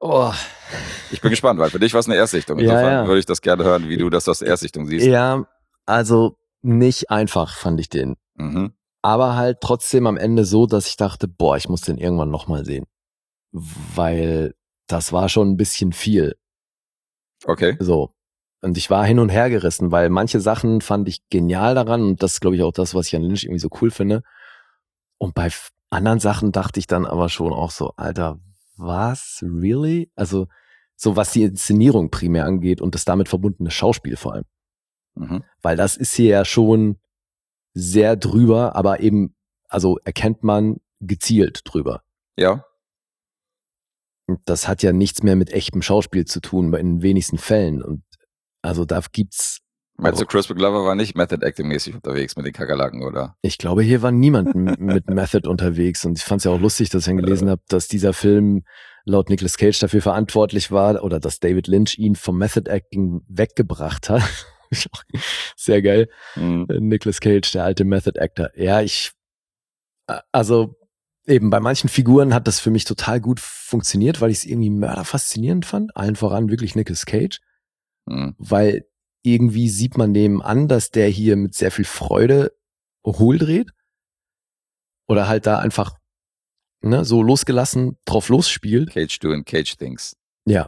Speaker 2: Oh.
Speaker 3: Ich bin gespannt, weil für dich war es eine Erstsichtung.
Speaker 2: Ja,
Speaker 3: Insofern
Speaker 2: ja.
Speaker 3: würde ich das gerne hören, wie du das aus Erstsichtung siehst.
Speaker 2: Ja, also nicht einfach fand ich den.
Speaker 3: Mhm.
Speaker 2: Aber halt trotzdem am Ende so, dass ich dachte, boah, ich muss den irgendwann nochmal sehen. Weil das war schon ein bisschen viel.
Speaker 3: Okay.
Speaker 2: So. Und ich war hin und her gerissen, weil manche Sachen fand ich genial daran und das ist, glaube ich, auch das, was ich an Lynch irgendwie so cool finde. Und bei f- anderen Sachen dachte ich dann aber schon auch so, Alter, was? Really? Also, so was die Inszenierung primär angeht und das damit verbundene Schauspiel vor allem.
Speaker 3: Mhm.
Speaker 2: Weil das ist hier ja schon sehr drüber, aber eben, also erkennt man gezielt drüber.
Speaker 3: Ja.
Speaker 2: Und das hat ja nichts mehr mit echtem Schauspiel zu tun, in den wenigsten Fällen. Und also da gibt's,
Speaker 3: Meinst du, Crispin Glover war nicht Method-Acting-mäßig unterwegs mit den Kakerlaken, oder?
Speaker 2: ich glaube, hier war niemand m- mit Method unterwegs. Und ich fand es ja auch lustig, dass ich dann gelesen habe, dass dieser Film laut Nicolas Cage dafür verantwortlich war oder dass David Lynch ihn vom Method-Acting weggebracht hat. Sehr geil.
Speaker 3: Mhm.
Speaker 2: Nicolas Cage, der alte Method-Actor. Ja, ich, also eben bei manchen Figuren hat das für mich total gut funktioniert, weil ich es irgendwie mörderfaszinierend fand. Allen voran wirklich Nicolas Cage.
Speaker 3: Mhm.
Speaker 2: Weil irgendwie sieht man dem an, dass der hier mit sehr viel Freude hohl dreht. Oder halt da einfach ne, so losgelassen drauf losspielt.
Speaker 3: Cage doing Cage things.
Speaker 2: Ja.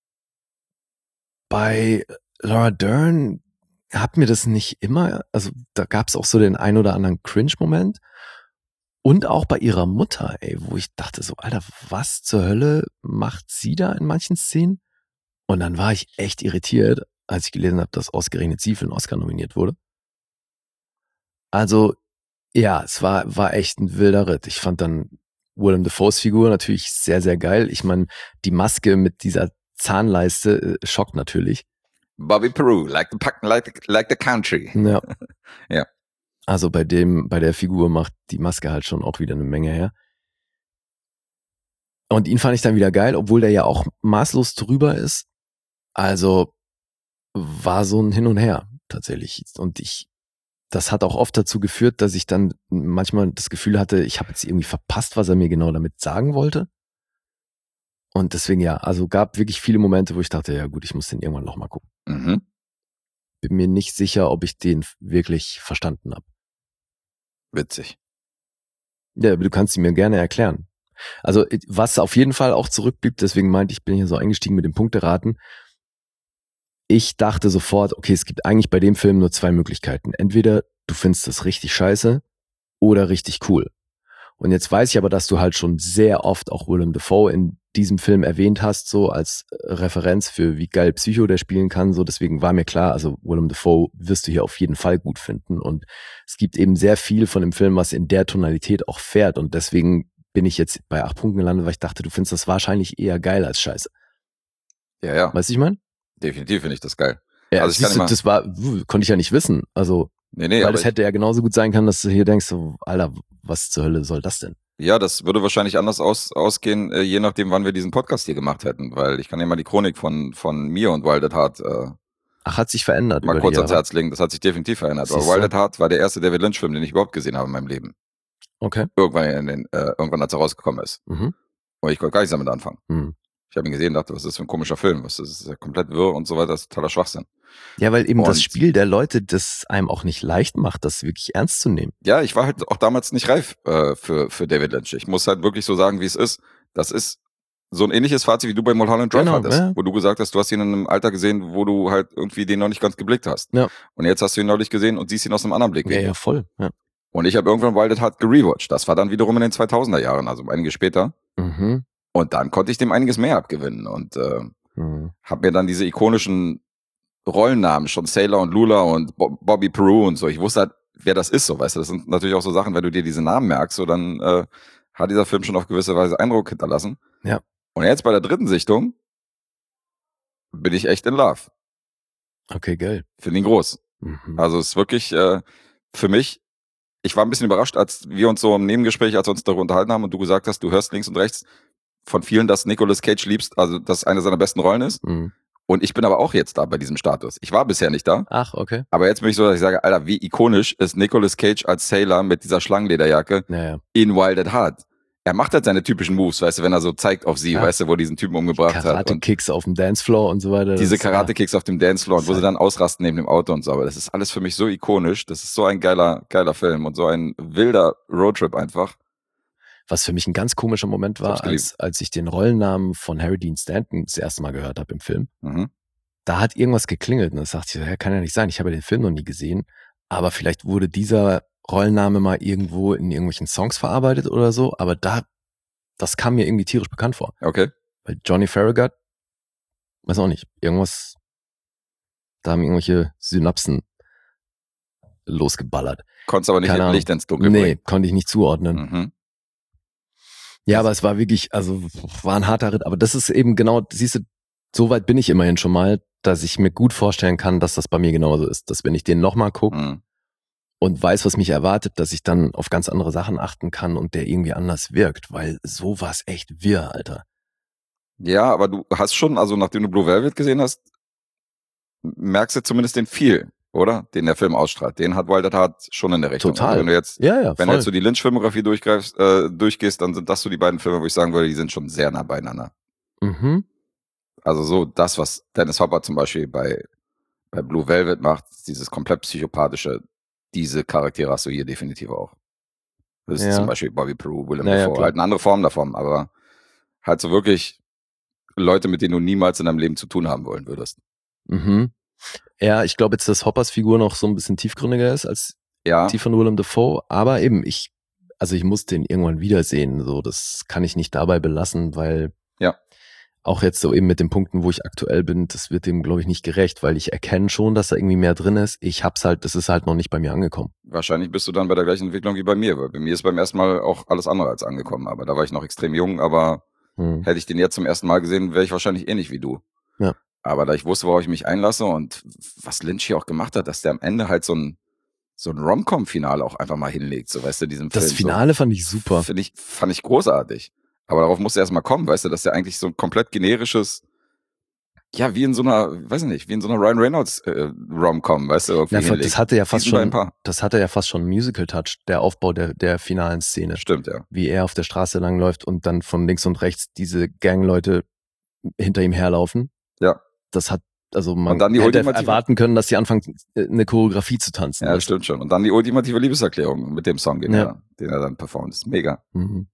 Speaker 2: Bei Laura Dern hat mir das nicht immer, also da gab es auch so den ein oder anderen Cringe-Moment. Und auch bei ihrer Mutter, ey, wo ich dachte so, Alter, was zur Hölle macht sie da in manchen Szenen? Und dann war ich echt irritiert, als ich gelesen habe, dass ausgerechnet sie für einen Oscar nominiert wurde. Also, ja, es war, war echt ein wilder Ritt. Ich fand dann Willem Dafoes Figur natürlich sehr, sehr geil. Ich meine, die Maske mit dieser Zahnleiste äh, schockt natürlich.
Speaker 3: Bobby Peru, like the, like the, like the country.
Speaker 2: Ja.
Speaker 3: Ja.
Speaker 2: Also bei dem, bei der Figur macht die Maske halt schon auch wieder eine Menge her. Und ihn fand ich dann wieder geil, obwohl der ja auch maßlos drüber ist. Also war so ein Hin und Her tatsächlich. Und ich, das hat auch oft dazu geführt, dass ich dann manchmal das Gefühl hatte, ich habe jetzt irgendwie verpasst, was er mir genau damit sagen wollte. Und deswegen ja, also gab wirklich viele Momente, wo ich dachte, ja gut, ich muss den irgendwann nochmal gucken.
Speaker 3: Mhm.
Speaker 2: Bin mir nicht sicher, ob ich den wirklich verstanden habe.
Speaker 3: Witzig.
Speaker 2: Ja, aber du kannst ihn mir gerne erklären. Also was auf jeden Fall auch zurückblieb, deswegen meinte ich, bin hier so eingestiegen mit dem Punkteraten. Ich dachte sofort, okay, es gibt eigentlich bei dem Film nur zwei Möglichkeiten. Entweder du findest das richtig scheiße oder richtig cool. Und jetzt weiß ich aber, dass du halt schon sehr oft auch Willem Dafoe in diesem Film erwähnt hast, so als Referenz für wie geil Psycho der spielen kann. So, deswegen war mir klar, also Willem Dafoe wirst du hier auf jeden Fall gut finden. Und es gibt eben sehr viel von dem Film, was in der Tonalität auch fährt. Und deswegen bin ich jetzt bei acht Punkten gelandet, weil ich dachte, du findest das wahrscheinlich eher geil als scheiße.
Speaker 3: Ja, ja.
Speaker 2: Weißt du, ich meine?
Speaker 3: Definitiv finde ich das geil.
Speaker 2: Ja,
Speaker 3: Also ich kann
Speaker 2: siehst du,
Speaker 3: immer-
Speaker 2: das war, konnte ich ja nicht wissen. Also,
Speaker 3: Nee, nee,
Speaker 2: weil
Speaker 3: aber
Speaker 2: es hätte ja genauso gut sein können, dass du hier denkst, so, Alter, was zur Hölle soll das denn?
Speaker 3: ja, das würde wahrscheinlich anders aus, ausgehen, äh, je nachdem, wann wir diesen Podcast hier gemacht hätten, weil ich kann ja mal die Chronik von, von mir und Wild at Heart äh,
Speaker 2: Ach, hat sich verändert.
Speaker 3: mal
Speaker 2: über
Speaker 3: kurz
Speaker 2: die
Speaker 3: ans
Speaker 2: Jahre.
Speaker 3: Herz legen. Das hat sich definitiv verändert. Aber
Speaker 2: Siehst du?
Speaker 3: Wild at Heart war der erste David Lynch-Film, den ich überhaupt gesehen habe in meinem Leben.
Speaker 2: Okay.
Speaker 3: Irgendwann, in den, äh, irgendwann als er rausgekommen ist.
Speaker 2: Mhm.
Speaker 3: Und ich konnte gar nichts damit anfangen.
Speaker 2: Mhm.
Speaker 3: Ich habe ihn gesehen und dachte, was ist das für ein komischer Film? Was ist das? Ist ja komplett wirr und so weiter. Das ist totaler Schwachsinn.
Speaker 2: Ja, weil eben
Speaker 3: Und-
Speaker 2: das Spiel der Leute das einem auch nicht leicht macht, das wirklich ernst zu nehmen.
Speaker 3: Ja, ich war halt auch damals nicht reif äh, für, für David Lynch. Ich muss halt wirklich so sagen, wie es ist. Das ist so ein ähnliches Fazit, wie du bei Mulholland Drive
Speaker 2: Genau,
Speaker 3: hattest,
Speaker 2: ja.
Speaker 3: wo du gesagt hast, du hast ihn in einem Alter gesehen, wo du halt irgendwie den noch nicht ganz geblickt hast.
Speaker 2: Ja.
Speaker 3: Und jetzt hast du ihn neulich gesehen und siehst ihn aus einem anderen
Speaker 2: Ja,
Speaker 3: Blickwinkel.
Speaker 2: ja, voll. Ja.
Speaker 3: Und ich habe irgendwann Wild at Heart gerewatcht. Das war dann wiederum in den zweitausender Jahren, also einige später.
Speaker 2: Mhm.
Speaker 3: Und dann konnte ich dem einiges mehr abgewinnen und äh,
Speaker 2: Mhm.
Speaker 3: habe mir dann diese ikonischen Rollennamen, schon Sailor und Lula und Bo- Bobby Peru und so. Ich wusste halt, wer das ist, so, weißt du. Das sind natürlich auch so Sachen, wenn du dir diese Namen merkst, so dann äh, hat dieser Film schon auf gewisse Weise Eindruck hinterlassen.
Speaker 2: Ja.
Speaker 3: Und jetzt bei der dritten Sichtung bin ich echt in Love.
Speaker 2: Okay, geil.
Speaker 3: Finde ihn groß.
Speaker 2: Mhm.
Speaker 3: Also es ist wirklich äh, für mich, ich war ein bisschen überrascht, als wir uns so im Nebengespräch, als wir uns darüber unterhalten haben und du gesagt hast, du hörst links und rechts von vielen, dass Nicolas Cage liebst, also dass eine seiner besten Rollen ist.
Speaker 2: Mhm.
Speaker 3: Und ich bin aber auch jetzt da bei diesem Status. Ich war bisher nicht da,
Speaker 2: Ach, okay.
Speaker 3: aber jetzt bin ich so, dass ich sage, Alter, wie ikonisch ist Nicolas Cage als Sailor mit dieser Schlangenlederjacke
Speaker 2: Naja.
Speaker 3: in Wild at Heart. er macht halt seine typischen Moves, weißt du, wenn er so zeigt auf sie,
Speaker 2: Ja.
Speaker 3: weißt du, wo er diesen Typen umgebracht hat. Und
Speaker 2: Karate-Kicks auf dem Dancefloor und so weiter.
Speaker 3: diese
Speaker 2: das-
Speaker 3: Karate-Kicks auf dem Dancefloor und wo
Speaker 2: Das
Speaker 3: sie dann ausrasten neben dem Auto und so. Aber das ist alles für mich so ikonisch. Das ist so ein geiler, geiler Film und so ein wilder Roadtrip einfach.
Speaker 2: Was für mich ein ganz komischer Moment
Speaker 3: Ich hab's
Speaker 2: war,
Speaker 3: geliebt.
Speaker 2: als, als ich den Rollennamen von Harry Dean Stanton das erste Mal gehört habe im Film.
Speaker 3: Mhm.
Speaker 2: Da hat irgendwas geklingelt und da sagte ich, ja, kann ja nicht sein, ich habe ja den Film noch nie gesehen, aber vielleicht wurde dieser Rollenname mal irgendwo in irgendwelchen Songs verarbeitet oder so, aber da, das kam mir irgendwie tierisch bekannt vor.
Speaker 3: Okay.
Speaker 2: Weil Johnny Farragut, weiß auch nicht, irgendwas, da haben irgendwelche Synapsen losgeballert.
Speaker 3: Konntest aber nicht
Speaker 2: Keine Ahnung.
Speaker 3: Licht ins Dunkel
Speaker 2: Nee,
Speaker 3: bringen.
Speaker 2: konnte ich nicht zuordnen.
Speaker 3: Mhm.
Speaker 2: Ja, aber es war wirklich, also war ein harter Ritt. Aber das ist eben genau, siehst du, so weit bin ich immerhin schon mal, dass ich mir gut vorstellen kann, dass das bei mir genauso ist. Dass wenn ich den nochmal gucke
Speaker 3: Mhm.
Speaker 2: und weiß, was mich erwartet, dass ich dann auf ganz andere Sachen achten kann und der irgendwie anders wirkt. Weil so war es echt wirr, Alter.
Speaker 3: Ja, aber du hast schon, also nachdem du Blue Velvet gesehen hast, merkst du zumindest den viel, oder? Den der Film ausstrahlt. Den hat Wild at Heart schon in der Richtung.
Speaker 2: Total.
Speaker 3: Also wenn du jetzt,
Speaker 2: Ja, ja,
Speaker 3: wenn du
Speaker 2: voll.
Speaker 3: jetzt so die Lynch-Filmografie durchgreifst, äh, durchgehst, dann sind das so die beiden Filme, wo ich sagen würde, die sind schon sehr nah beieinander.
Speaker 2: Mhm.
Speaker 3: Also so das, was Dennis Hopper zum Beispiel bei, bei Blue Velvet macht, dieses komplett psychopathische, diese Charaktere hast du hier definitiv auch. Das ist
Speaker 2: Ja.
Speaker 3: zum Beispiel Bobby Peru, Willem
Speaker 2: Naja,
Speaker 3: Dafoe,
Speaker 2: klar.
Speaker 3: halt eine andere Form davon, aber halt so wirklich Leute, mit denen du niemals in deinem Leben zu tun haben wollen würdest.
Speaker 2: Mhm. Ja, ich glaube jetzt, dass Hoppers Figur noch so ein bisschen tiefgründiger ist als
Speaker 3: Ja,
Speaker 2: die von Willem Dafoe, aber eben, ich, also ich muss den irgendwann wiedersehen, so, das kann ich nicht dabei belassen, weil
Speaker 3: Ja.
Speaker 2: auch jetzt so eben mit den Punkten, wo ich aktuell bin, das wird dem, glaube ich, nicht gerecht, weil ich erkenne schon, dass da irgendwie mehr drin ist. Ich hab's halt, das ist halt noch nicht bei mir angekommen.
Speaker 3: wahrscheinlich bist du dann bei der gleichen Entwicklung wie bei mir, weil bei mir ist beim ersten Mal auch alles andere als angekommen, aber da war ich noch extrem jung, aber
Speaker 2: Hm.
Speaker 3: hätte ich den jetzt zum ersten Mal gesehen, wäre ich wahrscheinlich ähnlich wie du.
Speaker 2: Ja.
Speaker 3: Aber da ich wusste, worauf ich mich einlasse und was Lynch hier auch gemacht hat, dass der am Ende halt so ein, so ein Rom-Com-Finale auch einfach mal hinlegt, so weißt du, diesem
Speaker 2: Das
Speaker 3: Film.
Speaker 2: Finale fand ich
Speaker 3: so,
Speaker 2: super.
Speaker 3: Finde ich, fand ich großartig. Aber darauf musste erst mal kommen, weißt du, dass der eigentlich so ein komplett generisches, ja, wie in so einer, weiß ich nicht, wie in so einer Ryan Reynolds äh, Rom-Com, weißt du, irgendwie
Speaker 2: Ja,
Speaker 3: hinlegt.
Speaker 2: das hatte ja fast
Speaker 3: Diesen beiden
Speaker 2: schon,
Speaker 3: Paar.
Speaker 2: das hatte ja fast schon einen Musical-Touch, der Aufbau der, der finalen Szene.
Speaker 3: Stimmt, ja.
Speaker 2: Wie er auf der Straße langläuft und dann von links und rechts diese Gangleute hinter ihm herlaufen.
Speaker 3: Ja.
Speaker 2: Das hat, also man
Speaker 3: Und dann die
Speaker 2: hätte
Speaker 3: ultimative-
Speaker 2: erwarten können, dass sie anfangen, eine Choreografie zu tanzen.
Speaker 3: Ja, das stimmt schon. Und dann die ultimative Liebeserklärung mit dem Song, den,
Speaker 2: Ja.
Speaker 3: er, den er dann performt. Das ist mega.
Speaker 2: Mhm.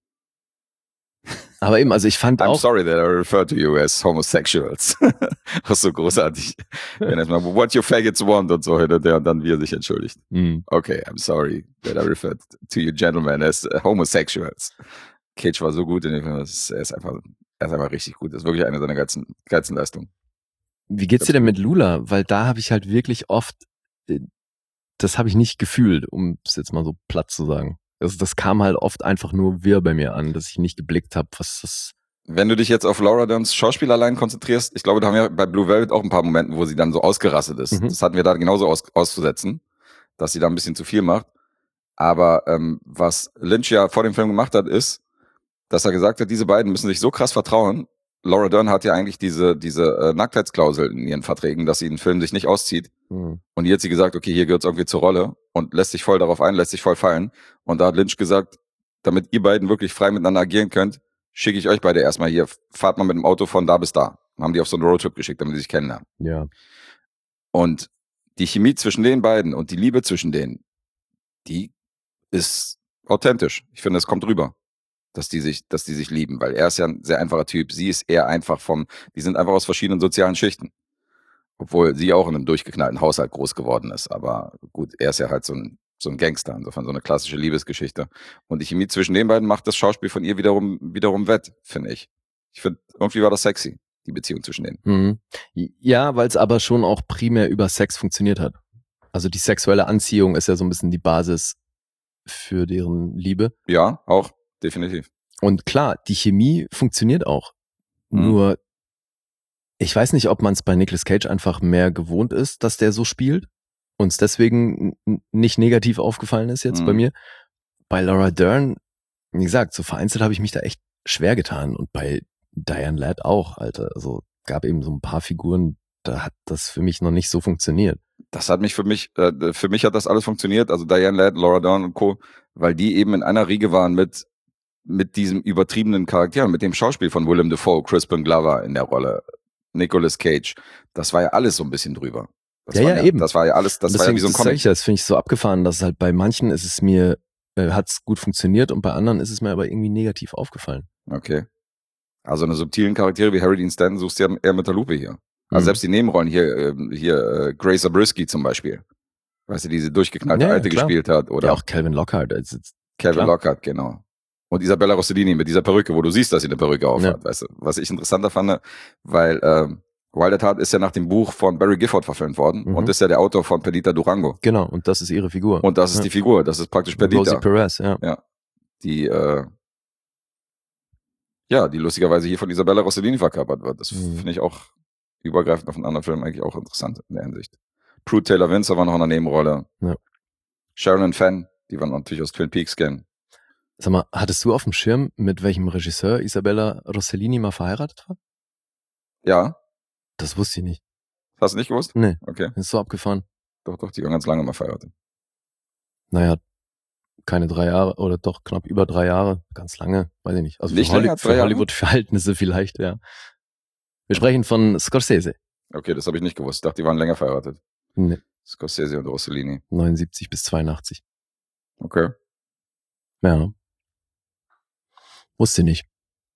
Speaker 2: Aber eben, also ich fand
Speaker 3: I'm
Speaker 2: auch,
Speaker 3: sorry that I refer to you as homosexuals. Das ist so großartig. Wenn erstmal, what you faggots want und so, der, der dann wir sich entschuldigt.
Speaker 2: Mhm.
Speaker 3: Okay, I'm sorry that I referred to you gentlemen as uh, homosexuals. Cage war so gut in dem Film, das ist, er ist einfach, er ist einfach richtig gut. Das ist wirklich eine seiner geilsten, geilsten Leistungen.
Speaker 2: Wie geht's dir denn mit Lula? Weil da habe ich halt wirklich oft, äh, das habe ich nicht gefühlt, um es jetzt mal so platt zu sagen. Also das kam halt oft einfach nur wirr bei mir an, dass ich nicht geblickt habe, was das.
Speaker 3: Wenn du dich jetzt auf Laura Derns Schauspiel allein konzentrierst, ich glaube, da haben wir bei Blue Velvet auch ein paar Momente, wo sie dann so ausgerastet ist.
Speaker 2: Mhm.
Speaker 3: Das hatten wir da genauso aus, auszusetzen, dass sie da ein bisschen zu viel macht. Aber ähm, was Lynch ja vor dem Film gemacht hat, ist, dass er gesagt hat, diese beiden müssen sich so krass vertrauen. Laura Dern hat ja eigentlich diese, diese äh, Nacktheitsklausel in ihren Verträgen, dass sie in Film sich nicht auszieht.
Speaker 2: Hm.
Speaker 3: Und hier hat sie gesagt, okay, hier gehört es irgendwie zur Rolle und lässt sich voll darauf ein, lässt sich voll fallen. Und da hat Lynch gesagt, damit ihr beiden wirklich frei miteinander agieren könnt, schicke ich euch beide erstmal hier, fahrt mal mit dem Auto von da bis da. Dann haben die auf so einen Roadtrip geschickt, damit sie sich kennenlernen.
Speaker 2: Ja.
Speaker 3: Und die Chemie zwischen den beiden und die Liebe zwischen denen, die ist authentisch. Ich finde, es kommt rüber, dass die sich, dass die sich lieben, weil er ist ja ein sehr einfacher Typ. Sie ist eher einfach vom, die sind einfach aus verschiedenen sozialen Schichten. Obwohl sie auch in einem durchgeknallten Haushalt groß geworden ist. Aber gut, er ist ja halt so ein, so ein Gangster, insofern so eine klassische Liebesgeschichte. Und die Chemie zwischen den beiden macht das Schauspiel von ihr wiederum, wiederum wett, finde ich. Ich finde, irgendwie war das sexy, die Beziehung zwischen denen.
Speaker 2: Mhm. Ja, weil es aber schon auch primär über Sex funktioniert hat. Also die sexuelle Anziehung ist ja so ein bisschen die Basis für deren Liebe.
Speaker 3: Ja, auch, definitiv.
Speaker 2: Und klar, die Chemie funktioniert auch.
Speaker 3: Mhm.
Speaker 2: Nur, ich weiß nicht, ob man es bei Nicolas Cage einfach mehr gewohnt ist, dass der so spielt. Uns deswegen n- nicht negativ aufgefallen ist jetzt
Speaker 3: Mhm.
Speaker 2: bei mir. Bei Laura Dern, wie gesagt, so vereinzelt habe ich mich da echt schwer getan. Und bei Diane Ladd auch, Alter. Also gab eben so ein paar Figuren, da hat das für mich noch nicht so funktioniert.
Speaker 3: Das hat mich für mich, äh, für mich hat das alles funktioniert, also Diane Ladd, Laura Dern und Co., weil die eben in einer Riege waren mit mit diesem übertriebenen Charakter, mit dem Schauspiel von Willem Dafoe, Crispin Glover in der Rolle, Nicolas Cage, das war ja alles so ein bisschen drüber. Das
Speaker 2: ja,
Speaker 3: war
Speaker 2: ja,
Speaker 3: ja,
Speaker 2: eben.
Speaker 3: Das war ja alles, das
Speaker 2: deswegen,
Speaker 3: war ja wie so ein
Speaker 2: das sag
Speaker 3: Comic.
Speaker 2: ich ja, das finde ich so abgefahren, dass halt bei manchen ist es mir, äh, hat es gut funktioniert und bei anderen ist es mir aber irgendwie negativ aufgefallen.
Speaker 3: Okay. Also eine subtilen Charaktere wie Harry Dean Stanton suchst du ja eher mit der Lupe hier. Also
Speaker 2: Mhm.
Speaker 3: selbst die Nebenrollen hier, äh, hier äh, Grace Zabriskie zum Beispiel. Weißt du, die diese durchgeknallte
Speaker 2: Ja, ja,
Speaker 3: Alte
Speaker 2: klar.
Speaker 3: gespielt hat. Oder
Speaker 2: Ja, auch Calvin Lockhart. Also,
Speaker 3: Kevin
Speaker 2: klar.
Speaker 3: Lockhart, genau. Und Isabella Rossellini mit dieser Perücke, wo du siehst, dass sie eine Perücke aufhat, weißt du. Was ich interessanter fand, weil ähm, Wild at Heart ist ja nach dem Buch von Barry Gifford verfilmt worden
Speaker 2: Mhm.
Speaker 3: und ist ja der Autor von Perdita Durango.
Speaker 2: Genau, und das ist ihre Figur.
Speaker 3: Und das ist
Speaker 2: ja.
Speaker 3: die Figur, das ist praktisch
Speaker 2: Rosie
Speaker 3: Perdita.
Speaker 2: Perez, ja.
Speaker 3: Ja. Die, äh, ja, die lustigerweise hier von Isabella Rossellini verkörpert wird. Das
Speaker 2: Mhm.
Speaker 3: finde ich auch übergreifend auf einen anderen Film eigentlich auch interessant in der Hinsicht. Pruitt Taylor Windsor war noch in der Nebenrolle.
Speaker 2: Ja.
Speaker 3: Sherilyn Fenn, die wir natürlich aus Twin Peaks kennen.
Speaker 2: Sag mal, hattest du auf dem Schirm, mit welchem Regisseur Isabella Rossellini mal verheiratet war?
Speaker 3: Ja,
Speaker 2: Das wusste ich nicht.
Speaker 3: hast du nicht gewusst?
Speaker 2: Nee,
Speaker 3: Okay,
Speaker 2: ist so abgefahren.
Speaker 3: doch, doch, die waren ganz lange mal verheiratet.
Speaker 2: Naja, keine drei Jahre oder doch knapp über drei Jahre, ganz lange, weiß ich nicht. Also
Speaker 3: Nicht
Speaker 2: für, Holly
Speaker 3: länger als drei
Speaker 2: für
Speaker 3: Jahre?
Speaker 2: Hollywood-Verhältnisse vielleicht, ja. Wir sprechen von Scorsese.
Speaker 3: Okay, das habe ich nicht gewusst. Ich dachte, die waren länger verheiratet.
Speaker 2: Nee,
Speaker 3: Scorsese und Rossellini.
Speaker 2: neunundsiebzig bis zweiundachtzig.
Speaker 3: Okay.
Speaker 2: Ja. Wusste nicht.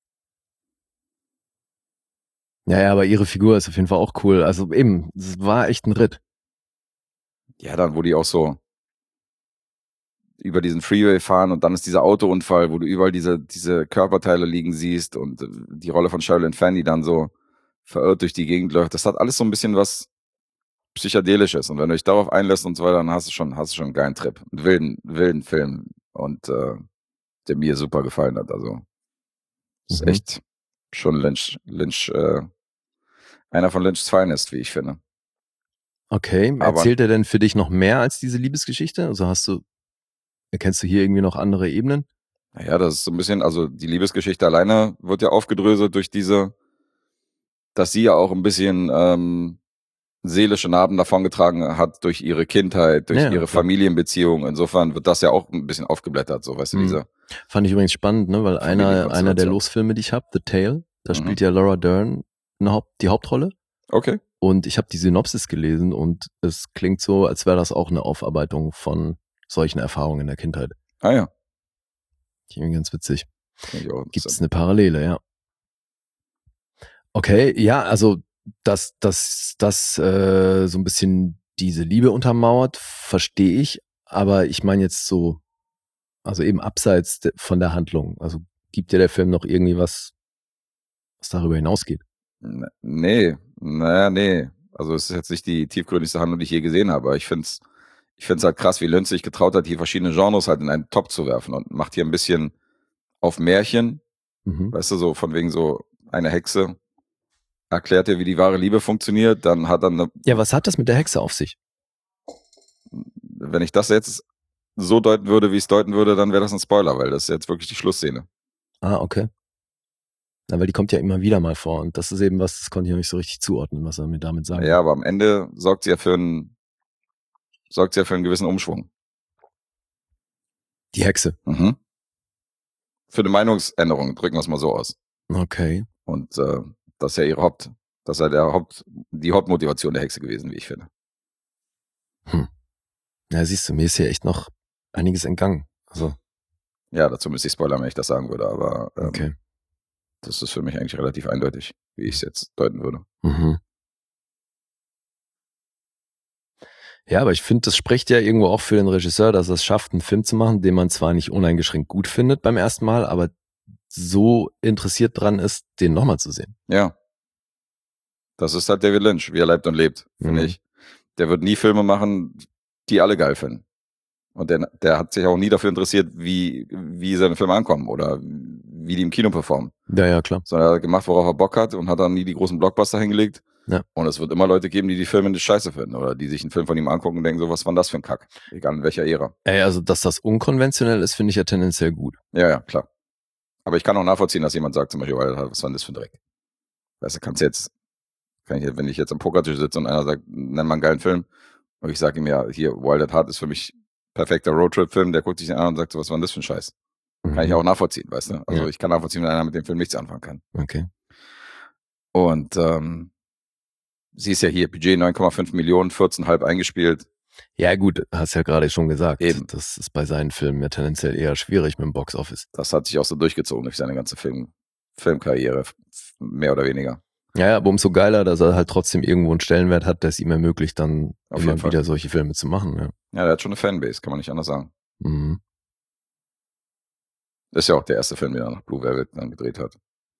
Speaker 2: Ja, ja, aber ihre Figur ist auf jeden Fall auch cool. Also eben, es war echt ein Ritt.
Speaker 3: Ja, dann, wo die auch so über diesen Freeway fahren und dann ist dieser Autounfall, wo du überall diese, diese Körperteile liegen siehst und äh, die Rolle von Sherilyn Fenn, die dann so verirrt durch die Gegend läuft. Das hat alles so ein bisschen was Psychedelisches. Und wenn du dich darauf einlässt und so weiter, dann hast du schon, hast du schon einen geilen Trip. Einen wilden, wilden Film. Und äh, der mir super gefallen hat. Also ist
Speaker 2: Mhm.
Speaker 3: echt schon Lynch, Lynch, äh, einer von Lynchs Finest, wie ich finde.
Speaker 2: Okay,
Speaker 3: Aber-
Speaker 2: erzählt er denn für dich noch mehr als diese Liebesgeschichte? Also hast du, erkennst du hier irgendwie noch andere Ebenen?
Speaker 3: Naja, das ist so ein bisschen, also die Liebesgeschichte alleine wird ja aufgedröselt durch diese, dass sie ja auch ein bisschen ähm, seelische Narben davongetragen hat durch ihre Kindheit, durch
Speaker 2: Ja,
Speaker 3: ihre
Speaker 2: klar.
Speaker 3: Familienbeziehungen. Insofern wird das ja auch ein bisschen aufgeblättert, so weißt du,
Speaker 2: Mhm.
Speaker 3: diese.
Speaker 2: Fand ich übrigens spannend, ne? Weil einer,
Speaker 3: Familienkonstellation.
Speaker 2: einer der Losfilme, die ich habe, The Tale, da
Speaker 3: Mhm.
Speaker 2: spielt ja Laura Dern eine Haupt, die Hauptrolle.
Speaker 3: Okay.
Speaker 2: Und ich habe die Synopsis gelesen und es klingt so, als wäre das auch eine Aufarbeitung von solchen Erfahrungen in der Kindheit.
Speaker 3: Ah ja.
Speaker 2: Irgendwie ganz witzig.
Speaker 3: Finde ich auch
Speaker 2: Gibt es
Speaker 3: interessant.
Speaker 2: eine Parallele, ja. Okay, ja, also dass das, das äh, so ein bisschen diese Liebe untermauert, verstehe ich. Aber ich meine jetzt so, also eben abseits de- von der Handlung. Also gibt dir der Film noch irgendwie was, was darüber hinausgeht?
Speaker 3: N- Nee, naja, nee. Also es ist jetzt nicht die tiefgründigste Handlung, die ich je gesehen habe. Aber ich finde es ich find's halt krass, wie Lynch sich getraut hat, hier verschiedene Genres halt in einen Topf zu werfen und macht hier ein bisschen auf Märchen,
Speaker 2: Mhm.
Speaker 3: weißt du, so von wegen so eine Hexe erklärt dir, wie die wahre Liebe funktioniert, dann hat er eine,
Speaker 2: Ja, was hat das mit der Hexe auf sich?
Speaker 3: wenn ich das jetzt so deuten würde, wie ich es deuten würde, dann wäre das ein Spoiler, weil das ist jetzt wirklich die Schlussszene.
Speaker 2: Ah, okay. Na, weil die kommt ja immer wieder mal vor und das ist eben was, das konnte ich noch nicht so richtig zuordnen, was er mir damit sagen
Speaker 3: Ja, aber am Ende sorgt sie ja für einen, sorgt sie ja für einen gewissen Umschwung.
Speaker 2: Die Hexe.
Speaker 3: Mhm. Für eine Meinungsänderung, drücken wir es mal so aus.
Speaker 2: Okay.
Speaker 3: Und äh, das ist ja ihre Haupt, das ist ja der Haupt, die Hauptmotivation der Hexe gewesen, wie ich finde.
Speaker 2: Ja, siehst du, mir ist hier echt noch einiges entgangen. Also,
Speaker 3: Ja, dazu müsste ich spoilern, wenn ich das sagen würde, aber ähm,
Speaker 2: okay.
Speaker 3: das ist für mich eigentlich relativ eindeutig, wie ich es jetzt deuten würde.
Speaker 2: Mhm. Ja, aber ich finde, das spricht ja irgendwo auch für den Regisseur, dass er es schafft, einen Film zu machen, den man zwar nicht uneingeschränkt gut findet beim ersten Mal, aber so interessiert dran ist, den nochmal zu sehen.
Speaker 3: Ja. Das ist halt David Lynch, wie er lebt und lebt, finde
Speaker 2: Mhm.
Speaker 3: ich. Der wird nie Filme machen, die alle geil finden. Und der, der hat sich auch nie dafür interessiert, wie, wie seine Filme ankommen oder wie die im Kino performen.
Speaker 2: Ja, ja, klar.
Speaker 3: Sondern er hat gemacht, worauf er Bock hat und hat dann nie die großen Blockbuster hingelegt.
Speaker 2: Ja.
Speaker 3: Und es wird immer Leute geben, die die Filme nicht scheiße finden oder die sich einen Film von ihm angucken und denken, so, was war denn das für ein Kack? Egal in welcher Ära.
Speaker 2: Ey, also, dass das unkonventionell ist, finde ich ja tendenziell gut.
Speaker 3: Ja, ja, klar. Aber ich kann auch nachvollziehen, dass jemand sagt zum Beispiel, weil, was war denn das für ein Dreck? Weißt du, kannst jetzt, kann ich, wenn ich jetzt am Pokertisch sitze und einer sagt, nenn mal einen geilen Film, und ich sage ihm ja, hier, Wild at Heart ist für mich perfekter Roadtrip-Film, der guckt sich den an und sagt, so, was war denn das für ein Scheiß? Kann ich auch nachvollziehen, weißt du? Also
Speaker 2: Ja.
Speaker 3: ich kann nachvollziehen, wenn einer mit dem Film nichts anfangen kann.
Speaker 2: Okay.
Speaker 3: Und ähm, sie ist ja hier, Budget neun Komma fünf Millionen, vierzehn Komma fünf eingespielt.
Speaker 2: Ja gut, hast ja gerade schon gesagt.
Speaker 3: Eben.
Speaker 2: Das ist bei seinen Filmen ja tendenziell eher schwierig mit dem Boxoffice.
Speaker 3: Das hat sich auch so durchgezogen durch seine ganze Film, Filmkarriere, f- mehr oder weniger.
Speaker 2: Ja, ja, aber umso geiler, dass er halt trotzdem irgendwo einen Stellenwert hat, der es ihm ermöglicht, dann
Speaker 3: Auf
Speaker 2: immer
Speaker 3: jeden Fall.
Speaker 2: wieder solche Filme zu machen. Ja.
Speaker 3: Ja, der hat schon eine Fanbase, kann man nicht anders sagen.
Speaker 2: Mhm.
Speaker 3: Das ist ja auch der erste Film, den er nach Blue Velvet dann gedreht hat.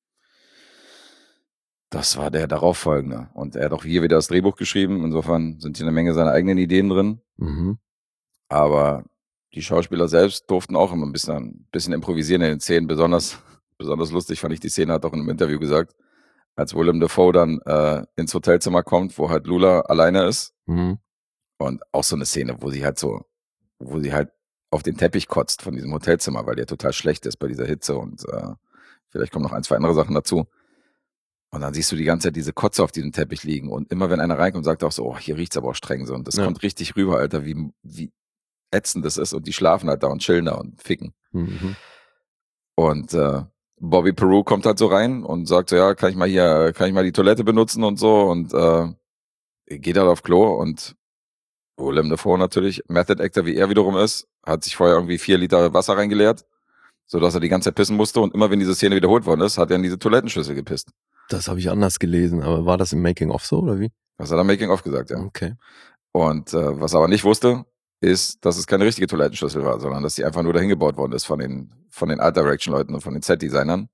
Speaker 3: Das war der darauffolgende. Und er hat auch hier wieder das Drehbuch geschrieben. Insofern sind hier eine Menge seiner eigenen Ideen drin.
Speaker 2: Mhm.
Speaker 3: Aber die Schauspieler selbst durften auch immer ein bisschen, ein bisschen improvisieren in den Szenen. Besonders, besonders lustig fand ich die Szene, hat auch in einem Interview gesagt, als Willem Dafoe dann äh, ins Hotelzimmer kommt, wo halt Lula alleine ist.
Speaker 2: Mhm.
Speaker 3: Und auch so eine Szene, wo sie halt so, wo sie halt auf den Teppich kotzt von diesem Hotelzimmer, weil der total schlecht ist bei dieser Hitze und äh, vielleicht kommen noch ein, zwei andere Sachen dazu. Und dann siehst du die ganze Zeit diese Kotze auf diesem Teppich liegen und immer wenn einer reinkommt, sagt er auch so, oh, hier riecht's aber auch streng so und das
Speaker 2: Ja.
Speaker 3: kommt richtig rüber, Alter, wie, wie ätzend das ist und die schlafen halt da und chillen da und ficken.
Speaker 2: Mhm.
Speaker 3: Und äh, Bobby Peru kommt halt so rein und sagt so, ja, kann ich mal hier, kann ich mal die Toilette benutzen und so und äh, geht halt auf Klo und Willem Dafoe natürlich, Method Actor wie er wiederum ist, hat sich vorher irgendwie vier Liter Wasser reingeleert, sodass er die ganze Zeit pissen musste und immer wenn diese Szene wiederholt worden ist, hat er in diese Toilettenschüssel gepisst.
Speaker 2: Das habe ich anders gelesen, aber war das im Making-of so, oder wie?
Speaker 3: Das hat er Making-of gesagt, ja.
Speaker 2: Okay.
Speaker 3: Und äh, was er aber nicht wusste, ist, dass es keine richtige Toilettenschüssel war, sondern dass die einfach nur dahin gebaut worden ist von den, von den Art Direction-Leuten und von den Set-Designern.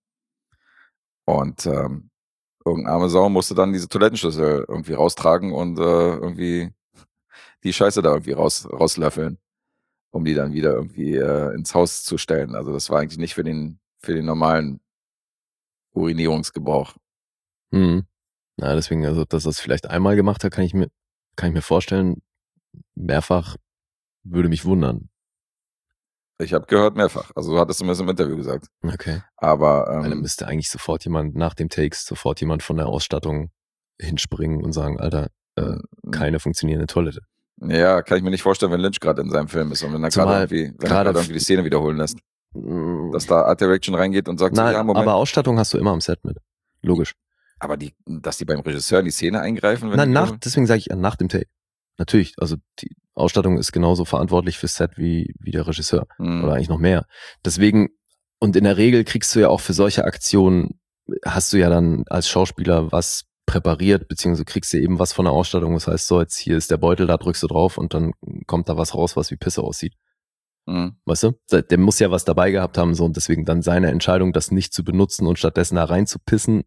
Speaker 3: Und ähm, irgendeine arme Sau musste dann diese Toilettenschüssel irgendwie raustragen und äh, irgendwie die Scheiße da irgendwie raus, rauslöffeln, um die dann wieder irgendwie äh, ins Haus zu stellen. Also das war eigentlich nicht für den, für den normalen Urinierungsgebrauch.
Speaker 2: Mhm. Na, deswegen, also, dass er es vielleicht einmal gemacht hat, kann ich mir, kann ich mir vorstellen, mehrfach würde mich wundern.
Speaker 3: Ich habe gehört mehrfach. Also so hat es zumindest im Interview gesagt.
Speaker 2: Okay.
Speaker 3: Aber
Speaker 2: Weil dann
Speaker 3: ähm,
Speaker 2: müsste eigentlich sofort jemand nach dem Takes, sofort jemand von der Ausstattung hinspringen und sagen, Alter, äh, keine funktionierende Toilette.
Speaker 3: ja, kann ich mir nicht vorstellen, wenn Lynch gerade in seinem Film ist und wenn er
Speaker 2: Zumal
Speaker 3: gerade irgendwie, wenn er
Speaker 2: gerade
Speaker 3: gerade irgendwie die Szene wiederholen lässt.
Speaker 2: Mm,
Speaker 3: Dass da Art Direction reingeht und sagt, so,
Speaker 2: Nein,
Speaker 3: ja, Moment.
Speaker 2: aber Ausstattung hast du immer am Set mit. Logisch.
Speaker 3: Aber die, dass die beim Regisseur in die Szene eingreifen, wenn
Speaker 2: Nein,
Speaker 3: die
Speaker 2: nach, deswegen sage ich ja, nach dem Take. Natürlich, also die Ausstattung ist genauso verantwortlich fürs Set wie, wie der Regisseur.
Speaker 3: Hm.
Speaker 2: Oder eigentlich noch mehr. Deswegen, und in der Regel kriegst du ja auch für solche Aktionen, hast du ja dann als Schauspieler was präpariert, beziehungsweise kriegst du eben was von der Ausstattung. Das heißt, so, jetzt hier ist der Beutel, da drückst du drauf und dann kommt da was raus, was wie Pisse aussieht.
Speaker 3: Hm.
Speaker 2: Weißt du? Der muss ja was dabei gehabt haben, so, und deswegen dann seine Entscheidung, das nicht zu benutzen und stattdessen da reinzupissen.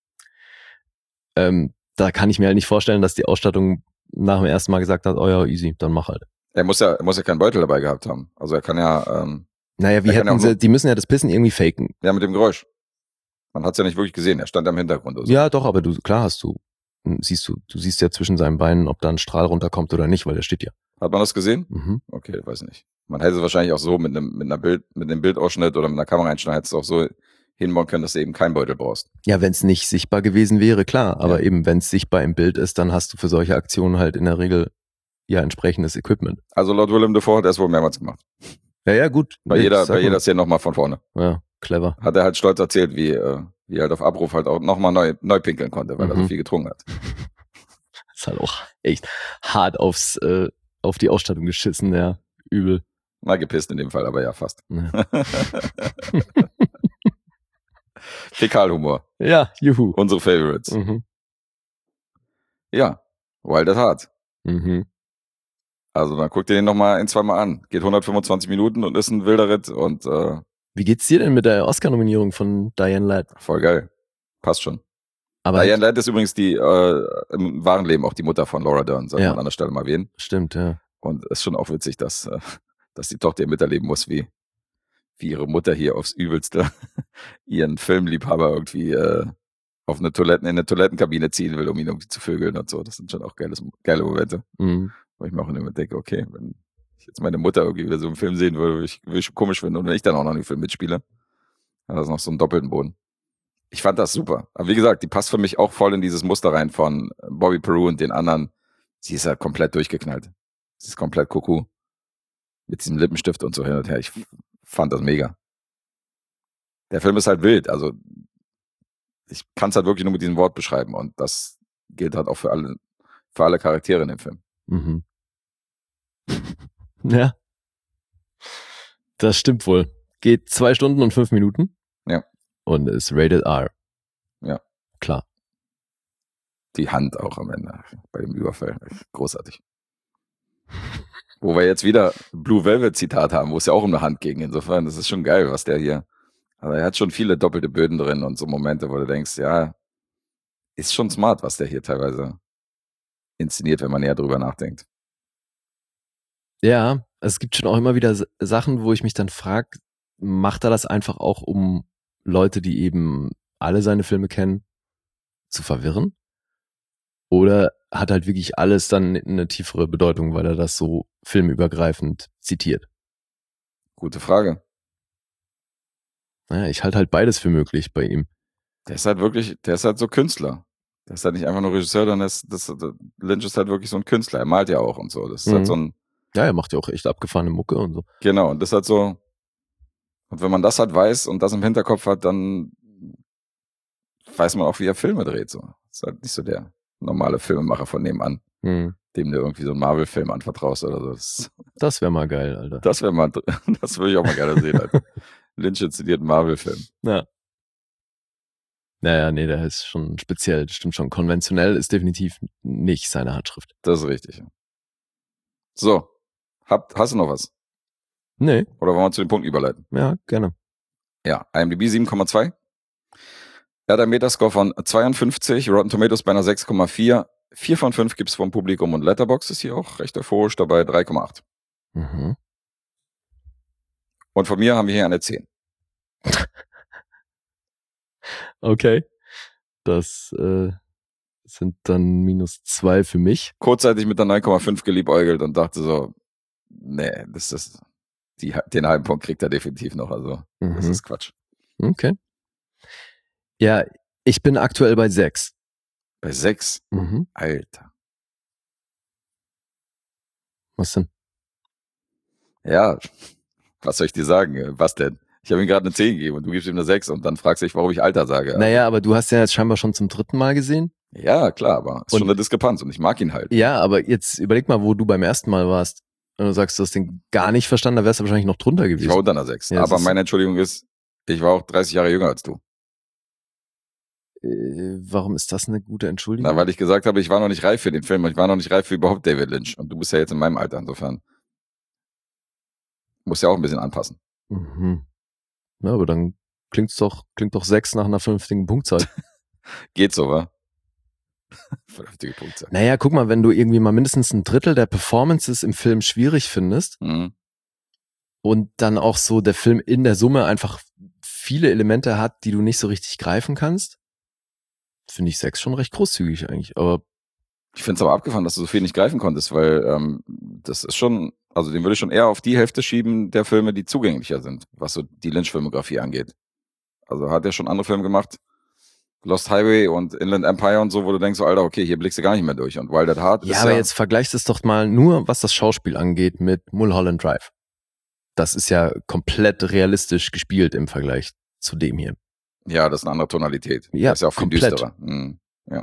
Speaker 2: Ähm, da kann ich mir halt nicht vorstellen, dass die Ausstattung nach dem ersten Mal gesagt hat, oh ja, easy, dann mach halt.
Speaker 3: Er muss ja, er muss ja keinen Beutel dabei gehabt haben. Also er kann ja, ähm,
Speaker 2: Naja, wie
Speaker 3: Er kann ja
Speaker 2: hätten
Speaker 3: auch nur-
Speaker 2: sie, die müssen ja das Pissen irgendwie faken.
Speaker 3: ja mit dem Geräusch. Man hat es ja nicht wirklich gesehen. Er stand am Hintergrund. Oder so.
Speaker 2: Ja, doch, aber du, klar hast du, siehst du, du siehst ja zwischen seinen Beinen, ob da ein Strahl runterkommt oder nicht, weil der steht ja.
Speaker 3: Hat man das gesehen?
Speaker 2: Mhm.
Speaker 3: Okay, weiß nicht. Man hätte es wahrscheinlich auch so mit einem, mit einer Bild, mit einem Bildausschnitt oder mit einer Kameraeinstellung hätte es auch so hinbauen können, dass du eben keinen Beutel brauchst.
Speaker 2: Ja, wenn es nicht sichtbar gewesen wäre, klar. Aber
Speaker 3: Ja.
Speaker 2: eben, wenn es sichtbar im Bild ist, dann hast du für solche Aktionen halt in der Regel ja entsprechendes Equipment.
Speaker 3: Also laut Willem Dafoe hat er es wohl mehrmals gemacht.
Speaker 2: Ja, ja, gut.
Speaker 3: Bei
Speaker 2: Nee,
Speaker 3: jeder,
Speaker 2: sag
Speaker 3: bei jeder
Speaker 2: mal.
Speaker 3: Szene nochmal von vorne.
Speaker 2: Ja, clever.
Speaker 3: Hat er halt stolz erzählt, wie, äh, wie er halt auf Abruf halt auch nochmal neu, neu pinkeln konnte, weil er
Speaker 2: Mhm.
Speaker 3: so viel getrunken hat.
Speaker 2: Ist halt auch echt hart aufs, äh, auf die Ausstattung geschissen, ja. Übel.
Speaker 3: Mal gepisst in dem Fall, aber ja, fast.
Speaker 2: Ja,
Speaker 3: Fäkalhumor.
Speaker 2: ja juhu.
Speaker 3: Unsere Favorites.
Speaker 2: Mhm.
Speaker 3: Ja, Wild at Heart.
Speaker 2: Mhm.
Speaker 3: Also dann guck dir den nochmal ein, zwei Mal an. Geht hundertfünfundzwanzig Minuten und ist ein wilder Ritt und äh,
Speaker 2: Wie geht's dir denn mit der Oscar-Nominierung von Diane Ladd?
Speaker 3: voll geil. Passt schon.
Speaker 2: Aber
Speaker 3: Diane Ladd ist übrigens die äh, im wahren Leben auch die Mutter von Laura Dern, sollte
Speaker 2: Ja.
Speaker 3: man an der Stelle mal erwähnen.
Speaker 2: stimmt, ja.
Speaker 3: Und es ist schon auch witzig, dass, äh, dass die Tochter ihr miterleben muss, wie, wie ihre Mutter hier aufs Übelste ihren Filmliebhaber irgendwie äh, auf eine Toiletten, in eine Toilettenkabine ziehen will, um ihn irgendwie zu vögeln und so. Das sind schon auch geiles, geile Momente,
Speaker 2: Mhm.
Speaker 3: wo ich mir auch immer denke, okay, wenn ich jetzt meine Mutter irgendwie wieder so einen Film sehen würde, würde ich, würde ich komisch finden und wenn ich dann auch noch in den Film mitspiele, hat das noch so einen doppelten Boden. Ich fand das super. Aber wie gesagt, die passt für mich auch voll in dieses Muster rein von Bobby Peru und den anderen. Sie ist halt komplett durchgeknallt. Sie ist komplett Kuckuck. Mit diesem Lippenstift und so hin und her. Ich f- fand das mega. der Film ist halt wild. Also ich kann es halt wirklich nur mit diesem Wort beschreiben und das gilt halt auch für alle, für alle Charaktere in dem Film.
Speaker 2: Mhm. Ja. Das stimmt wohl. Geht zwei Stunden und fünf Minuten.
Speaker 3: Ja.
Speaker 2: Und ist rated R.
Speaker 3: Ja.
Speaker 2: Klar.
Speaker 3: Die Hand auch am Ende bei dem Überfall. Großartig. Wo wir jetzt wieder Blue Velvet Zitat haben, wo es ja auch um eine Hand ging. Insofern, das ist schon geil, was der hier, also er hat schon viele doppelte Böden drin und so Momente, wo du denkst, ja, ist schon smart, was der hier teilweise inszeniert, wenn man näher drüber nachdenkt.
Speaker 2: Ja, es gibt schon auch immer wieder S- Sachen, wo ich mich dann frage, macht er das einfach auch, um Leute, die eben alle seine Filme kennen, zu verwirren? Oder hat halt wirklich alles dann eine tiefere Bedeutung, weil er das so filmübergreifend zitiert?
Speaker 3: Gute Frage.
Speaker 2: Naja, ich halte halt beides für möglich bei ihm.
Speaker 3: Der ist halt wirklich, der ist halt so Künstler. Der ist halt nicht einfach nur Regisseur, sondern das, das, das, Lynch ist halt wirklich so ein Künstler. Er malt ja auch und so. Das ist
Speaker 2: Mhm.
Speaker 3: halt so ein,
Speaker 2: Ja, er macht ja auch echt abgefahrene Mucke und so.
Speaker 3: genau, und das ist halt so, und wenn man das halt weiß und das im Hinterkopf hat, dann weiß man auch, wie er Filme dreht. So. Das ist halt nicht so der normale Filmemacher von nebenan,
Speaker 2: Hm.
Speaker 3: dem du irgendwie so einen Marvel-Film anvertraust oder so. Das,
Speaker 2: Das wäre mal geil, Alter.
Speaker 3: das wäre mal, das würde ich auch mal gerne sehen. Alter. Lynch inszeniert einen Marvel-Film.
Speaker 2: Ja. Naja, nee, der ist schon speziell, das stimmt schon. Konventionell ist definitiv nicht seine Handschrift.
Speaker 3: Das ist richtig. So, Hab, hast du noch was?
Speaker 2: Nee,
Speaker 3: Oder wollen wir zu den Punkten überleiten?
Speaker 2: ja, gerne.
Speaker 3: Ja, IMDb sieben Komma zwei. Er hat einen Metascore von zweiundfünfzig, Rotten Tomatoes bei einer sechs Komma vier. vier von fünf gibt's vom Publikum und Letterboxd ist hier auch recht euphorisch dabei, drei Komma acht.
Speaker 2: Mhm.
Speaker 3: Und von mir haben wir hier eine zehn.
Speaker 2: Okay. Das äh, sind dann minus zwei für mich.
Speaker 3: Kurzzeitig mit der neun Komma fünf geliebäugelt und dachte so, nee, das ist, die, den halben Punkt kriegt er definitiv noch, also das
Speaker 2: Mhm.
Speaker 3: ist Quatsch.
Speaker 2: Okay. Ja, ich bin aktuell bei sechs.
Speaker 3: Bei sechs?
Speaker 2: Mhm.
Speaker 3: Alter.
Speaker 2: Was denn?
Speaker 3: Ja, was soll ich dir sagen? Was denn? Ich habe ihm gerade eine zehn gegeben und du gibst ihm eine sechs und dann fragst du dich, warum ich Alter sage.
Speaker 2: Naja, aber du hast ihn jetzt scheinbar schon zum dritten Mal gesehen.
Speaker 3: Ja, klar, aber ist
Speaker 2: Und-
Speaker 3: schon eine Diskrepanz und ich mag ihn halt.
Speaker 2: Ja, aber jetzt überleg mal, wo du beim ersten Mal warst. Und du sagst, du hast den gar nicht verstanden, da wärst du wahrscheinlich noch drunter
Speaker 3: Ich war
Speaker 2: gewesen.
Speaker 3: unter einer sechs.
Speaker 2: Ja,
Speaker 3: aber
Speaker 2: siehst du.
Speaker 3: meine Entschuldigung ist, ich war auch dreißig Jahre jünger als du.
Speaker 2: Äh, warum ist das eine gute Entschuldigung?
Speaker 3: Na, weil ich gesagt habe, ich war noch nicht reif für den Film und ich war noch nicht reif für überhaupt David Lynch. Und du bist ja jetzt in meinem Alter, insofern. Musst ja auch ein bisschen anpassen.
Speaker 2: Mhm. Ja, aber dann klingt's doch, klingt doch sechs nach einer vernünftigen Punktzahl.
Speaker 3: Geht so, wa? Vernünftige Punktzahl.
Speaker 2: Naja, guck mal, wenn du irgendwie mal mindestens ein Drittel der Performances im Film schwierig findest
Speaker 3: Mhm.
Speaker 2: und dann auch so der Film in der Summe einfach viele Elemente hat, die du nicht so richtig greifen kannst, finde ich sechs schon recht großzügig eigentlich. Aber
Speaker 3: Ich finde es aber abgefahren, dass du so viel nicht greifen konntest, weil ähm, das ist schon, also den würde ich schon eher auf die Hälfte schieben der Filme, die zugänglicher sind, was so die Lynch-Filmografie angeht. Also hat er schon andere Filme gemacht, Lost Highway und Inland Empire und so, wo du denkst, so, Alter, okay, hier blickst du gar nicht mehr durch. Und Wild at Heart
Speaker 2: ja,
Speaker 3: ist
Speaker 2: aber
Speaker 3: ja,
Speaker 2: jetzt vergleichst es doch mal nur, was das Schauspiel angeht, mit Mulholland Drive. Das ist ja komplett realistisch gespielt im Vergleich zu dem hier.
Speaker 3: ja, das ist eine andere Tonalität.
Speaker 2: Ja,
Speaker 3: das ist ja auch viel
Speaker 2: komplett.
Speaker 3: düsterer. Mhm.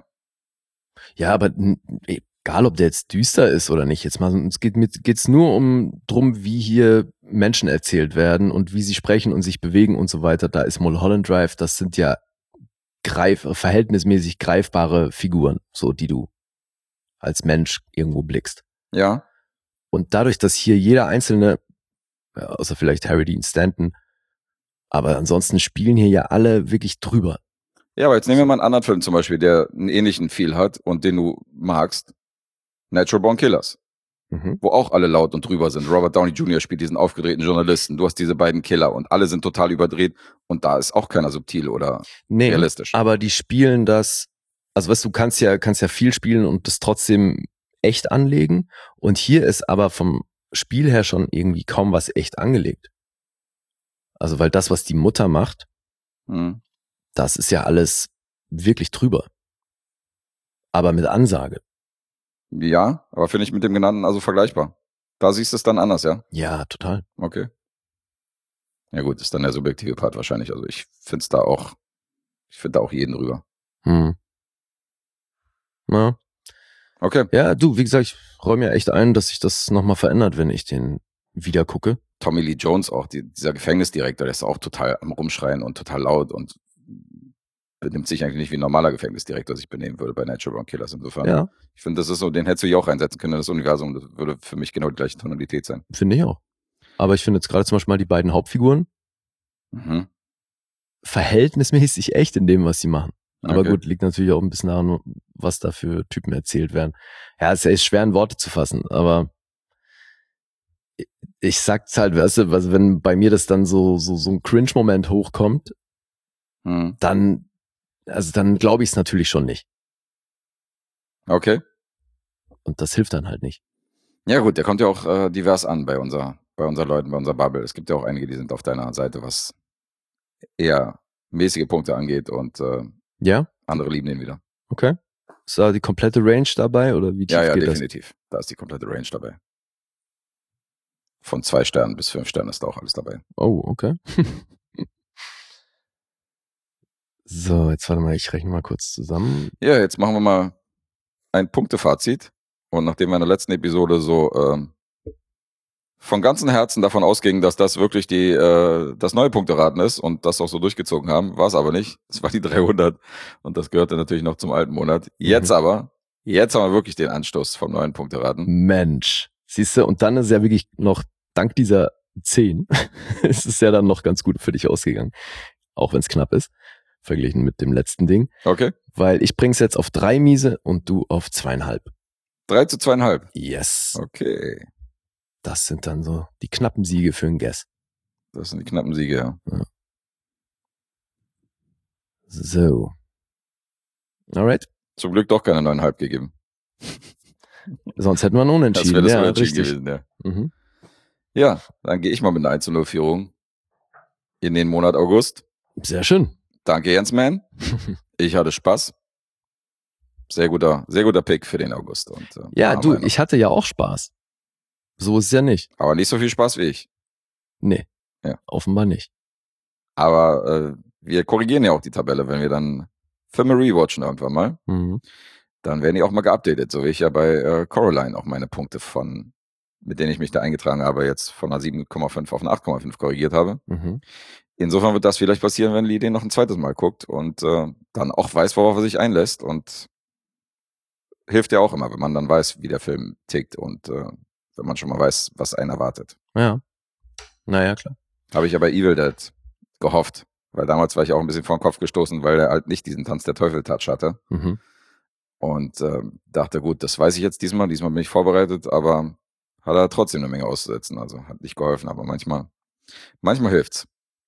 Speaker 2: Ja, aber n- egal, ob der jetzt düster ist oder nicht, jetzt mal, es geht mit, geht's nur um drum, wie hier Menschen erzählt werden und wie sie sprechen und sich bewegen und so weiter. Da ist Mulholland Drive, das sind ja greif, verhältnismäßig greifbare Figuren, so die du als Mensch irgendwo blickst.
Speaker 3: Ja,
Speaker 2: Und dadurch, dass hier jeder einzelne, ja, außer vielleicht Harry Dean Stanton, aber ansonsten spielen hier ja alle wirklich drüber.
Speaker 3: ja, aber jetzt nehmen wir mal einen anderen Film zum Beispiel, der einen ähnlichen Feel hat und den du magst. Natural Born Killers.
Speaker 2: Mhm.
Speaker 3: Wo auch alle laut und drüber sind. Robert Downey Junior spielt diesen aufgedrehten Journalisten. Du hast diese beiden Killer und alle sind total überdreht und da ist auch keiner subtil oder
Speaker 2: Nee,
Speaker 3: realistisch.
Speaker 2: aber die spielen das, also weißt du, du kannst ja, kannst ja viel spielen und das trotzdem echt anlegen. Und hier ist aber vom Spiel her schon irgendwie kaum was echt angelegt. Also weil das, was die Mutter macht,
Speaker 3: Hm.
Speaker 2: das ist ja alles wirklich drüber. Aber mit Ansage.
Speaker 3: Ja, aber finde ich mit dem genannten also vergleichbar. Da siehst du es dann anders, ja?
Speaker 2: Ja, total.
Speaker 3: Okay. Ja gut, ist dann der subjektive Part wahrscheinlich. Also ich finde es da auch, ich finde da auch jeden rüber.
Speaker 2: Hm. Na.
Speaker 3: Okay.
Speaker 2: Ja, du, wie gesagt, ich räume ja echt ein, dass sich das nochmal verändert, wenn ich den wieder gucke.
Speaker 3: Tommy Lee Jones auch, die, dieser Gefängnisdirektor, der ist auch total am Rumschreien und total laut und benimmt sich eigentlich nicht wie ein normaler Gefängnisdirektor sich benehmen würde bei Natural Born Killers. Insofern,
Speaker 2: Ja,
Speaker 3: ich finde, das ist so, den hättest du hier auch einsetzen können in das Universum. Das würde für mich genau die gleiche Tonalität sein.
Speaker 2: finde ich auch. Aber ich finde jetzt gerade zum Beispiel mal die beiden Hauptfiguren
Speaker 3: Mhm.
Speaker 2: verhältnismäßig echt in dem, was sie machen. Aber
Speaker 3: Okay.
Speaker 2: gut, liegt natürlich auch ein bisschen daran, was da für Typen erzählt werden. Ja, es ist echt schwer in Worte zu fassen, aber ich- ich sag's halt, weißt du, also wenn bei mir das dann so, so, so ein Cringe-Moment hochkommt,
Speaker 3: Mhm.
Speaker 2: dann, also dann glaube ich es natürlich schon nicht.
Speaker 3: Okay.
Speaker 2: Und das hilft dann halt nicht.
Speaker 3: Ja gut, der kommt ja auch äh, divers an bei unser, bei unseren Leuten, bei unserer Bubble. Es gibt ja auch einige, die sind auf deiner Seite, was eher mäßige Punkte angeht und äh,
Speaker 2: Ja?
Speaker 3: andere lieben den wieder.
Speaker 2: Okay. Ist da die komplette Range dabei oder wie tief
Speaker 3: Ja, ja,
Speaker 2: geht
Speaker 3: definitiv. Da ist die komplette Range dabei. Von zwei Sternen bis fünf Sternen ist da auch alles dabei.
Speaker 2: das? Oh, okay. So, jetzt warte mal, ich rechne mal kurz zusammen.
Speaker 3: Ja, jetzt machen wir mal ein Punktefazit. Und nachdem wir in der letzten Episode so ähm, von ganzem Herzen davon ausgingen, dass das wirklich die äh, das neue Punkteraten ist und das auch so durchgezogen haben, war es aber nicht. Es war die dreihundert und das gehörte natürlich noch zum alten Monat. Jetzt
Speaker 2: Mhm.
Speaker 3: aber, jetzt haben wir wirklich den Anstoß vom neuen Punkteraten.
Speaker 2: Mensch. Siehst du, und dann ist ja wirklich noch, dank dieser zehn, ist es ja dann noch ganz gut für dich ausgegangen. Auch wenn es knapp ist, verglichen mit dem letzten Ding.
Speaker 3: Okay?
Speaker 2: Weil ich bring's jetzt auf drei Miese und du auf zweieinhalb.
Speaker 3: drei zu zweieinhalb.
Speaker 2: Yes.
Speaker 3: Okay.
Speaker 2: Das sind dann so die knappen Siege für einen Guess.
Speaker 3: Das sind die knappen Siege, ja.
Speaker 2: So. Alright.
Speaker 3: Zum Glück doch keine neuneinhalb gegeben.
Speaker 2: Sonst hätten wir einen
Speaker 3: Das
Speaker 2: Unentschieden.
Speaker 3: wäre das
Speaker 2: ja,
Speaker 3: Unentschieden
Speaker 2: richtig.
Speaker 3: gewesen, ja.
Speaker 2: Mhm.
Speaker 3: Ja, dann gehe ich mal mit einer eins zu null Führung in den Monat August.
Speaker 2: Sehr schön.
Speaker 3: Danke, Jensman. Ich hatte Spaß. Sehr guter, sehr guter Pick für den August. Und, äh,
Speaker 2: Ja,
Speaker 3: haben
Speaker 2: du,
Speaker 3: wir noch.
Speaker 2: ich hatte ja auch Spaß. So ist es ja nicht.
Speaker 3: Aber nicht so viel Spaß wie ich.
Speaker 2: Nee.
Speaker 3: Ja.
Speaker 2: Offenbar nicht.
Speaker 3: Aber äh, wir korrigieren ja auch die Tabelle, wenn wir dann Filme rewatchen irgendwann mal.
Speaker 2: Mhm.
Speaker 3: Dann werden die auch mal geupdatet, so wie ich ja bei äh, Coraline auch meine Punkte von, mit denen ich mich da eingetragen habe, jetzt von einer sieben Komma fünf auf eine acht Komma fünf korrigiert habe.
Speaker 2: Mhm.
Speaker 3: Insofern wird das vielleicht passieren, wenn Lee den noch ein zweites Mal guckt und äh, dann auch weiß, worauf er sich einlässt. Und hilft ja auch immer, wenn man dann weiß, wie der Film tickt und äh, wenn man schon mal weiß, was einen erwartet.
Speaker 2: Ja. Naja, klar.
Speaker 3: Habe ich ja bei Evil Dead gehofft. Weil damals war ich auch ein bisschen vor den Kopf gestoßen, weil er halt nicht diesen Tanz der Teufel-Touch hatte.
Speaker 2: Mhm.
Speaker 3: Und äh, dachte, gut, das weiß ich jetzt diesmal. Diesmal bin ich vorbereitet, aber hat er trotzdem eine Menge auszusetzen. Also hat nicht geholfen, aber manchmal, manchmal hilft's.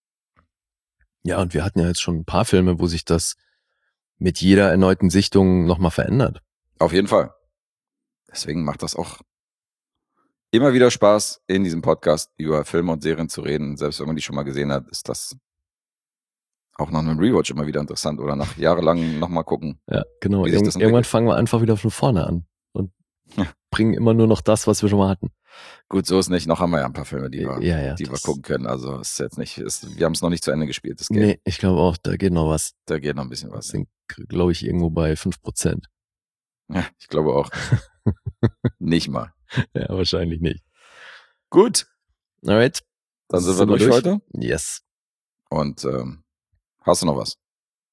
Speaker 2: Ja, und wir hatten ja jetzt schon ein paar Filme, wo sich das mit jeder erneuten Sichtung nochmal verändert.
Speaker 3: Auf jeden Fall. Deswegen macht das auch immer wieder Spaß, in diesem Podcast über Filme und Serien zu reden. Selbst wenn man die schon mal gesehen hat, ist das auch nach einem Rewatch immer wieder interessant oder nach jahrelang nochmal gucken.
Speaker 2: Ja, genau.
Speaker 3: Wie sich
Speaker 2: Irgend-
Speaker 3: das
Speaker 2: irgendwann
Speaker 3: entwickelt.
Speaker 2: fangen wir einfach wieder von vorne an und
Speaker 3: Ja.
Speaker 2: bringen immer nur noch das, was wir schon mal hatten.
Speaker 3: Gut, so ist nicht. Noch haben wir ja ein paar Filme, die wir,
Speaker 2: Ja, ja,
Speaker 3: die wir
Speaker 2: das-
Speaker 3: gucken können. Also ist jetzt nicht, ist, wir haben es noch nicht zu Ende gespielt. Das Game.
Speaker 2: Nee, ich glaube auch, da geht noch was.
Speaker 3: Da geht noch ein bisschen
Speaker 2: Das
Speaker 3: was.
Speaker 2: sind, glaube ich, irgendwo bei fünf Prozent.
Speaker 3: Ja, ich glaube auch. Nicht mal.
Speaker 2: Ja, wahrscheinlich nicht.
Speaker 3: Gut,
Speaker 2: Alright.
Speaker 3: dann sind wir durch für heute.
Speaker 2: Yes.
Speaker 3: Und ähm, hast du noch was?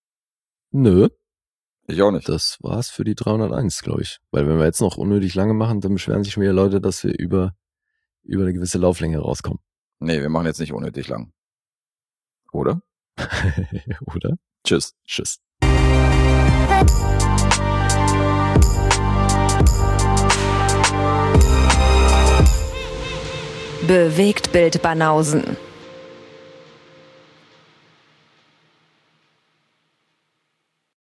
Speaker 2: Nö,
Speaker 3: Ich auch nicht.
Speaker 2: das war's für die dreihunderteins, glaube ich. Weil wenn wir jetzt noch unnötig lange machen, dann beschweren sich schon wieder Leute, dass wir über, über eine gewisse Lauflänge rauskommen.
Speaker 3: Nee, wir machen jetzt nicht unnötig lang. Oder?
Speaker 2: Oder?
Speaker 3: Tschüss.
Speaker 2: Tschüss.
Speaker 1: Bewegt Bild Banausen.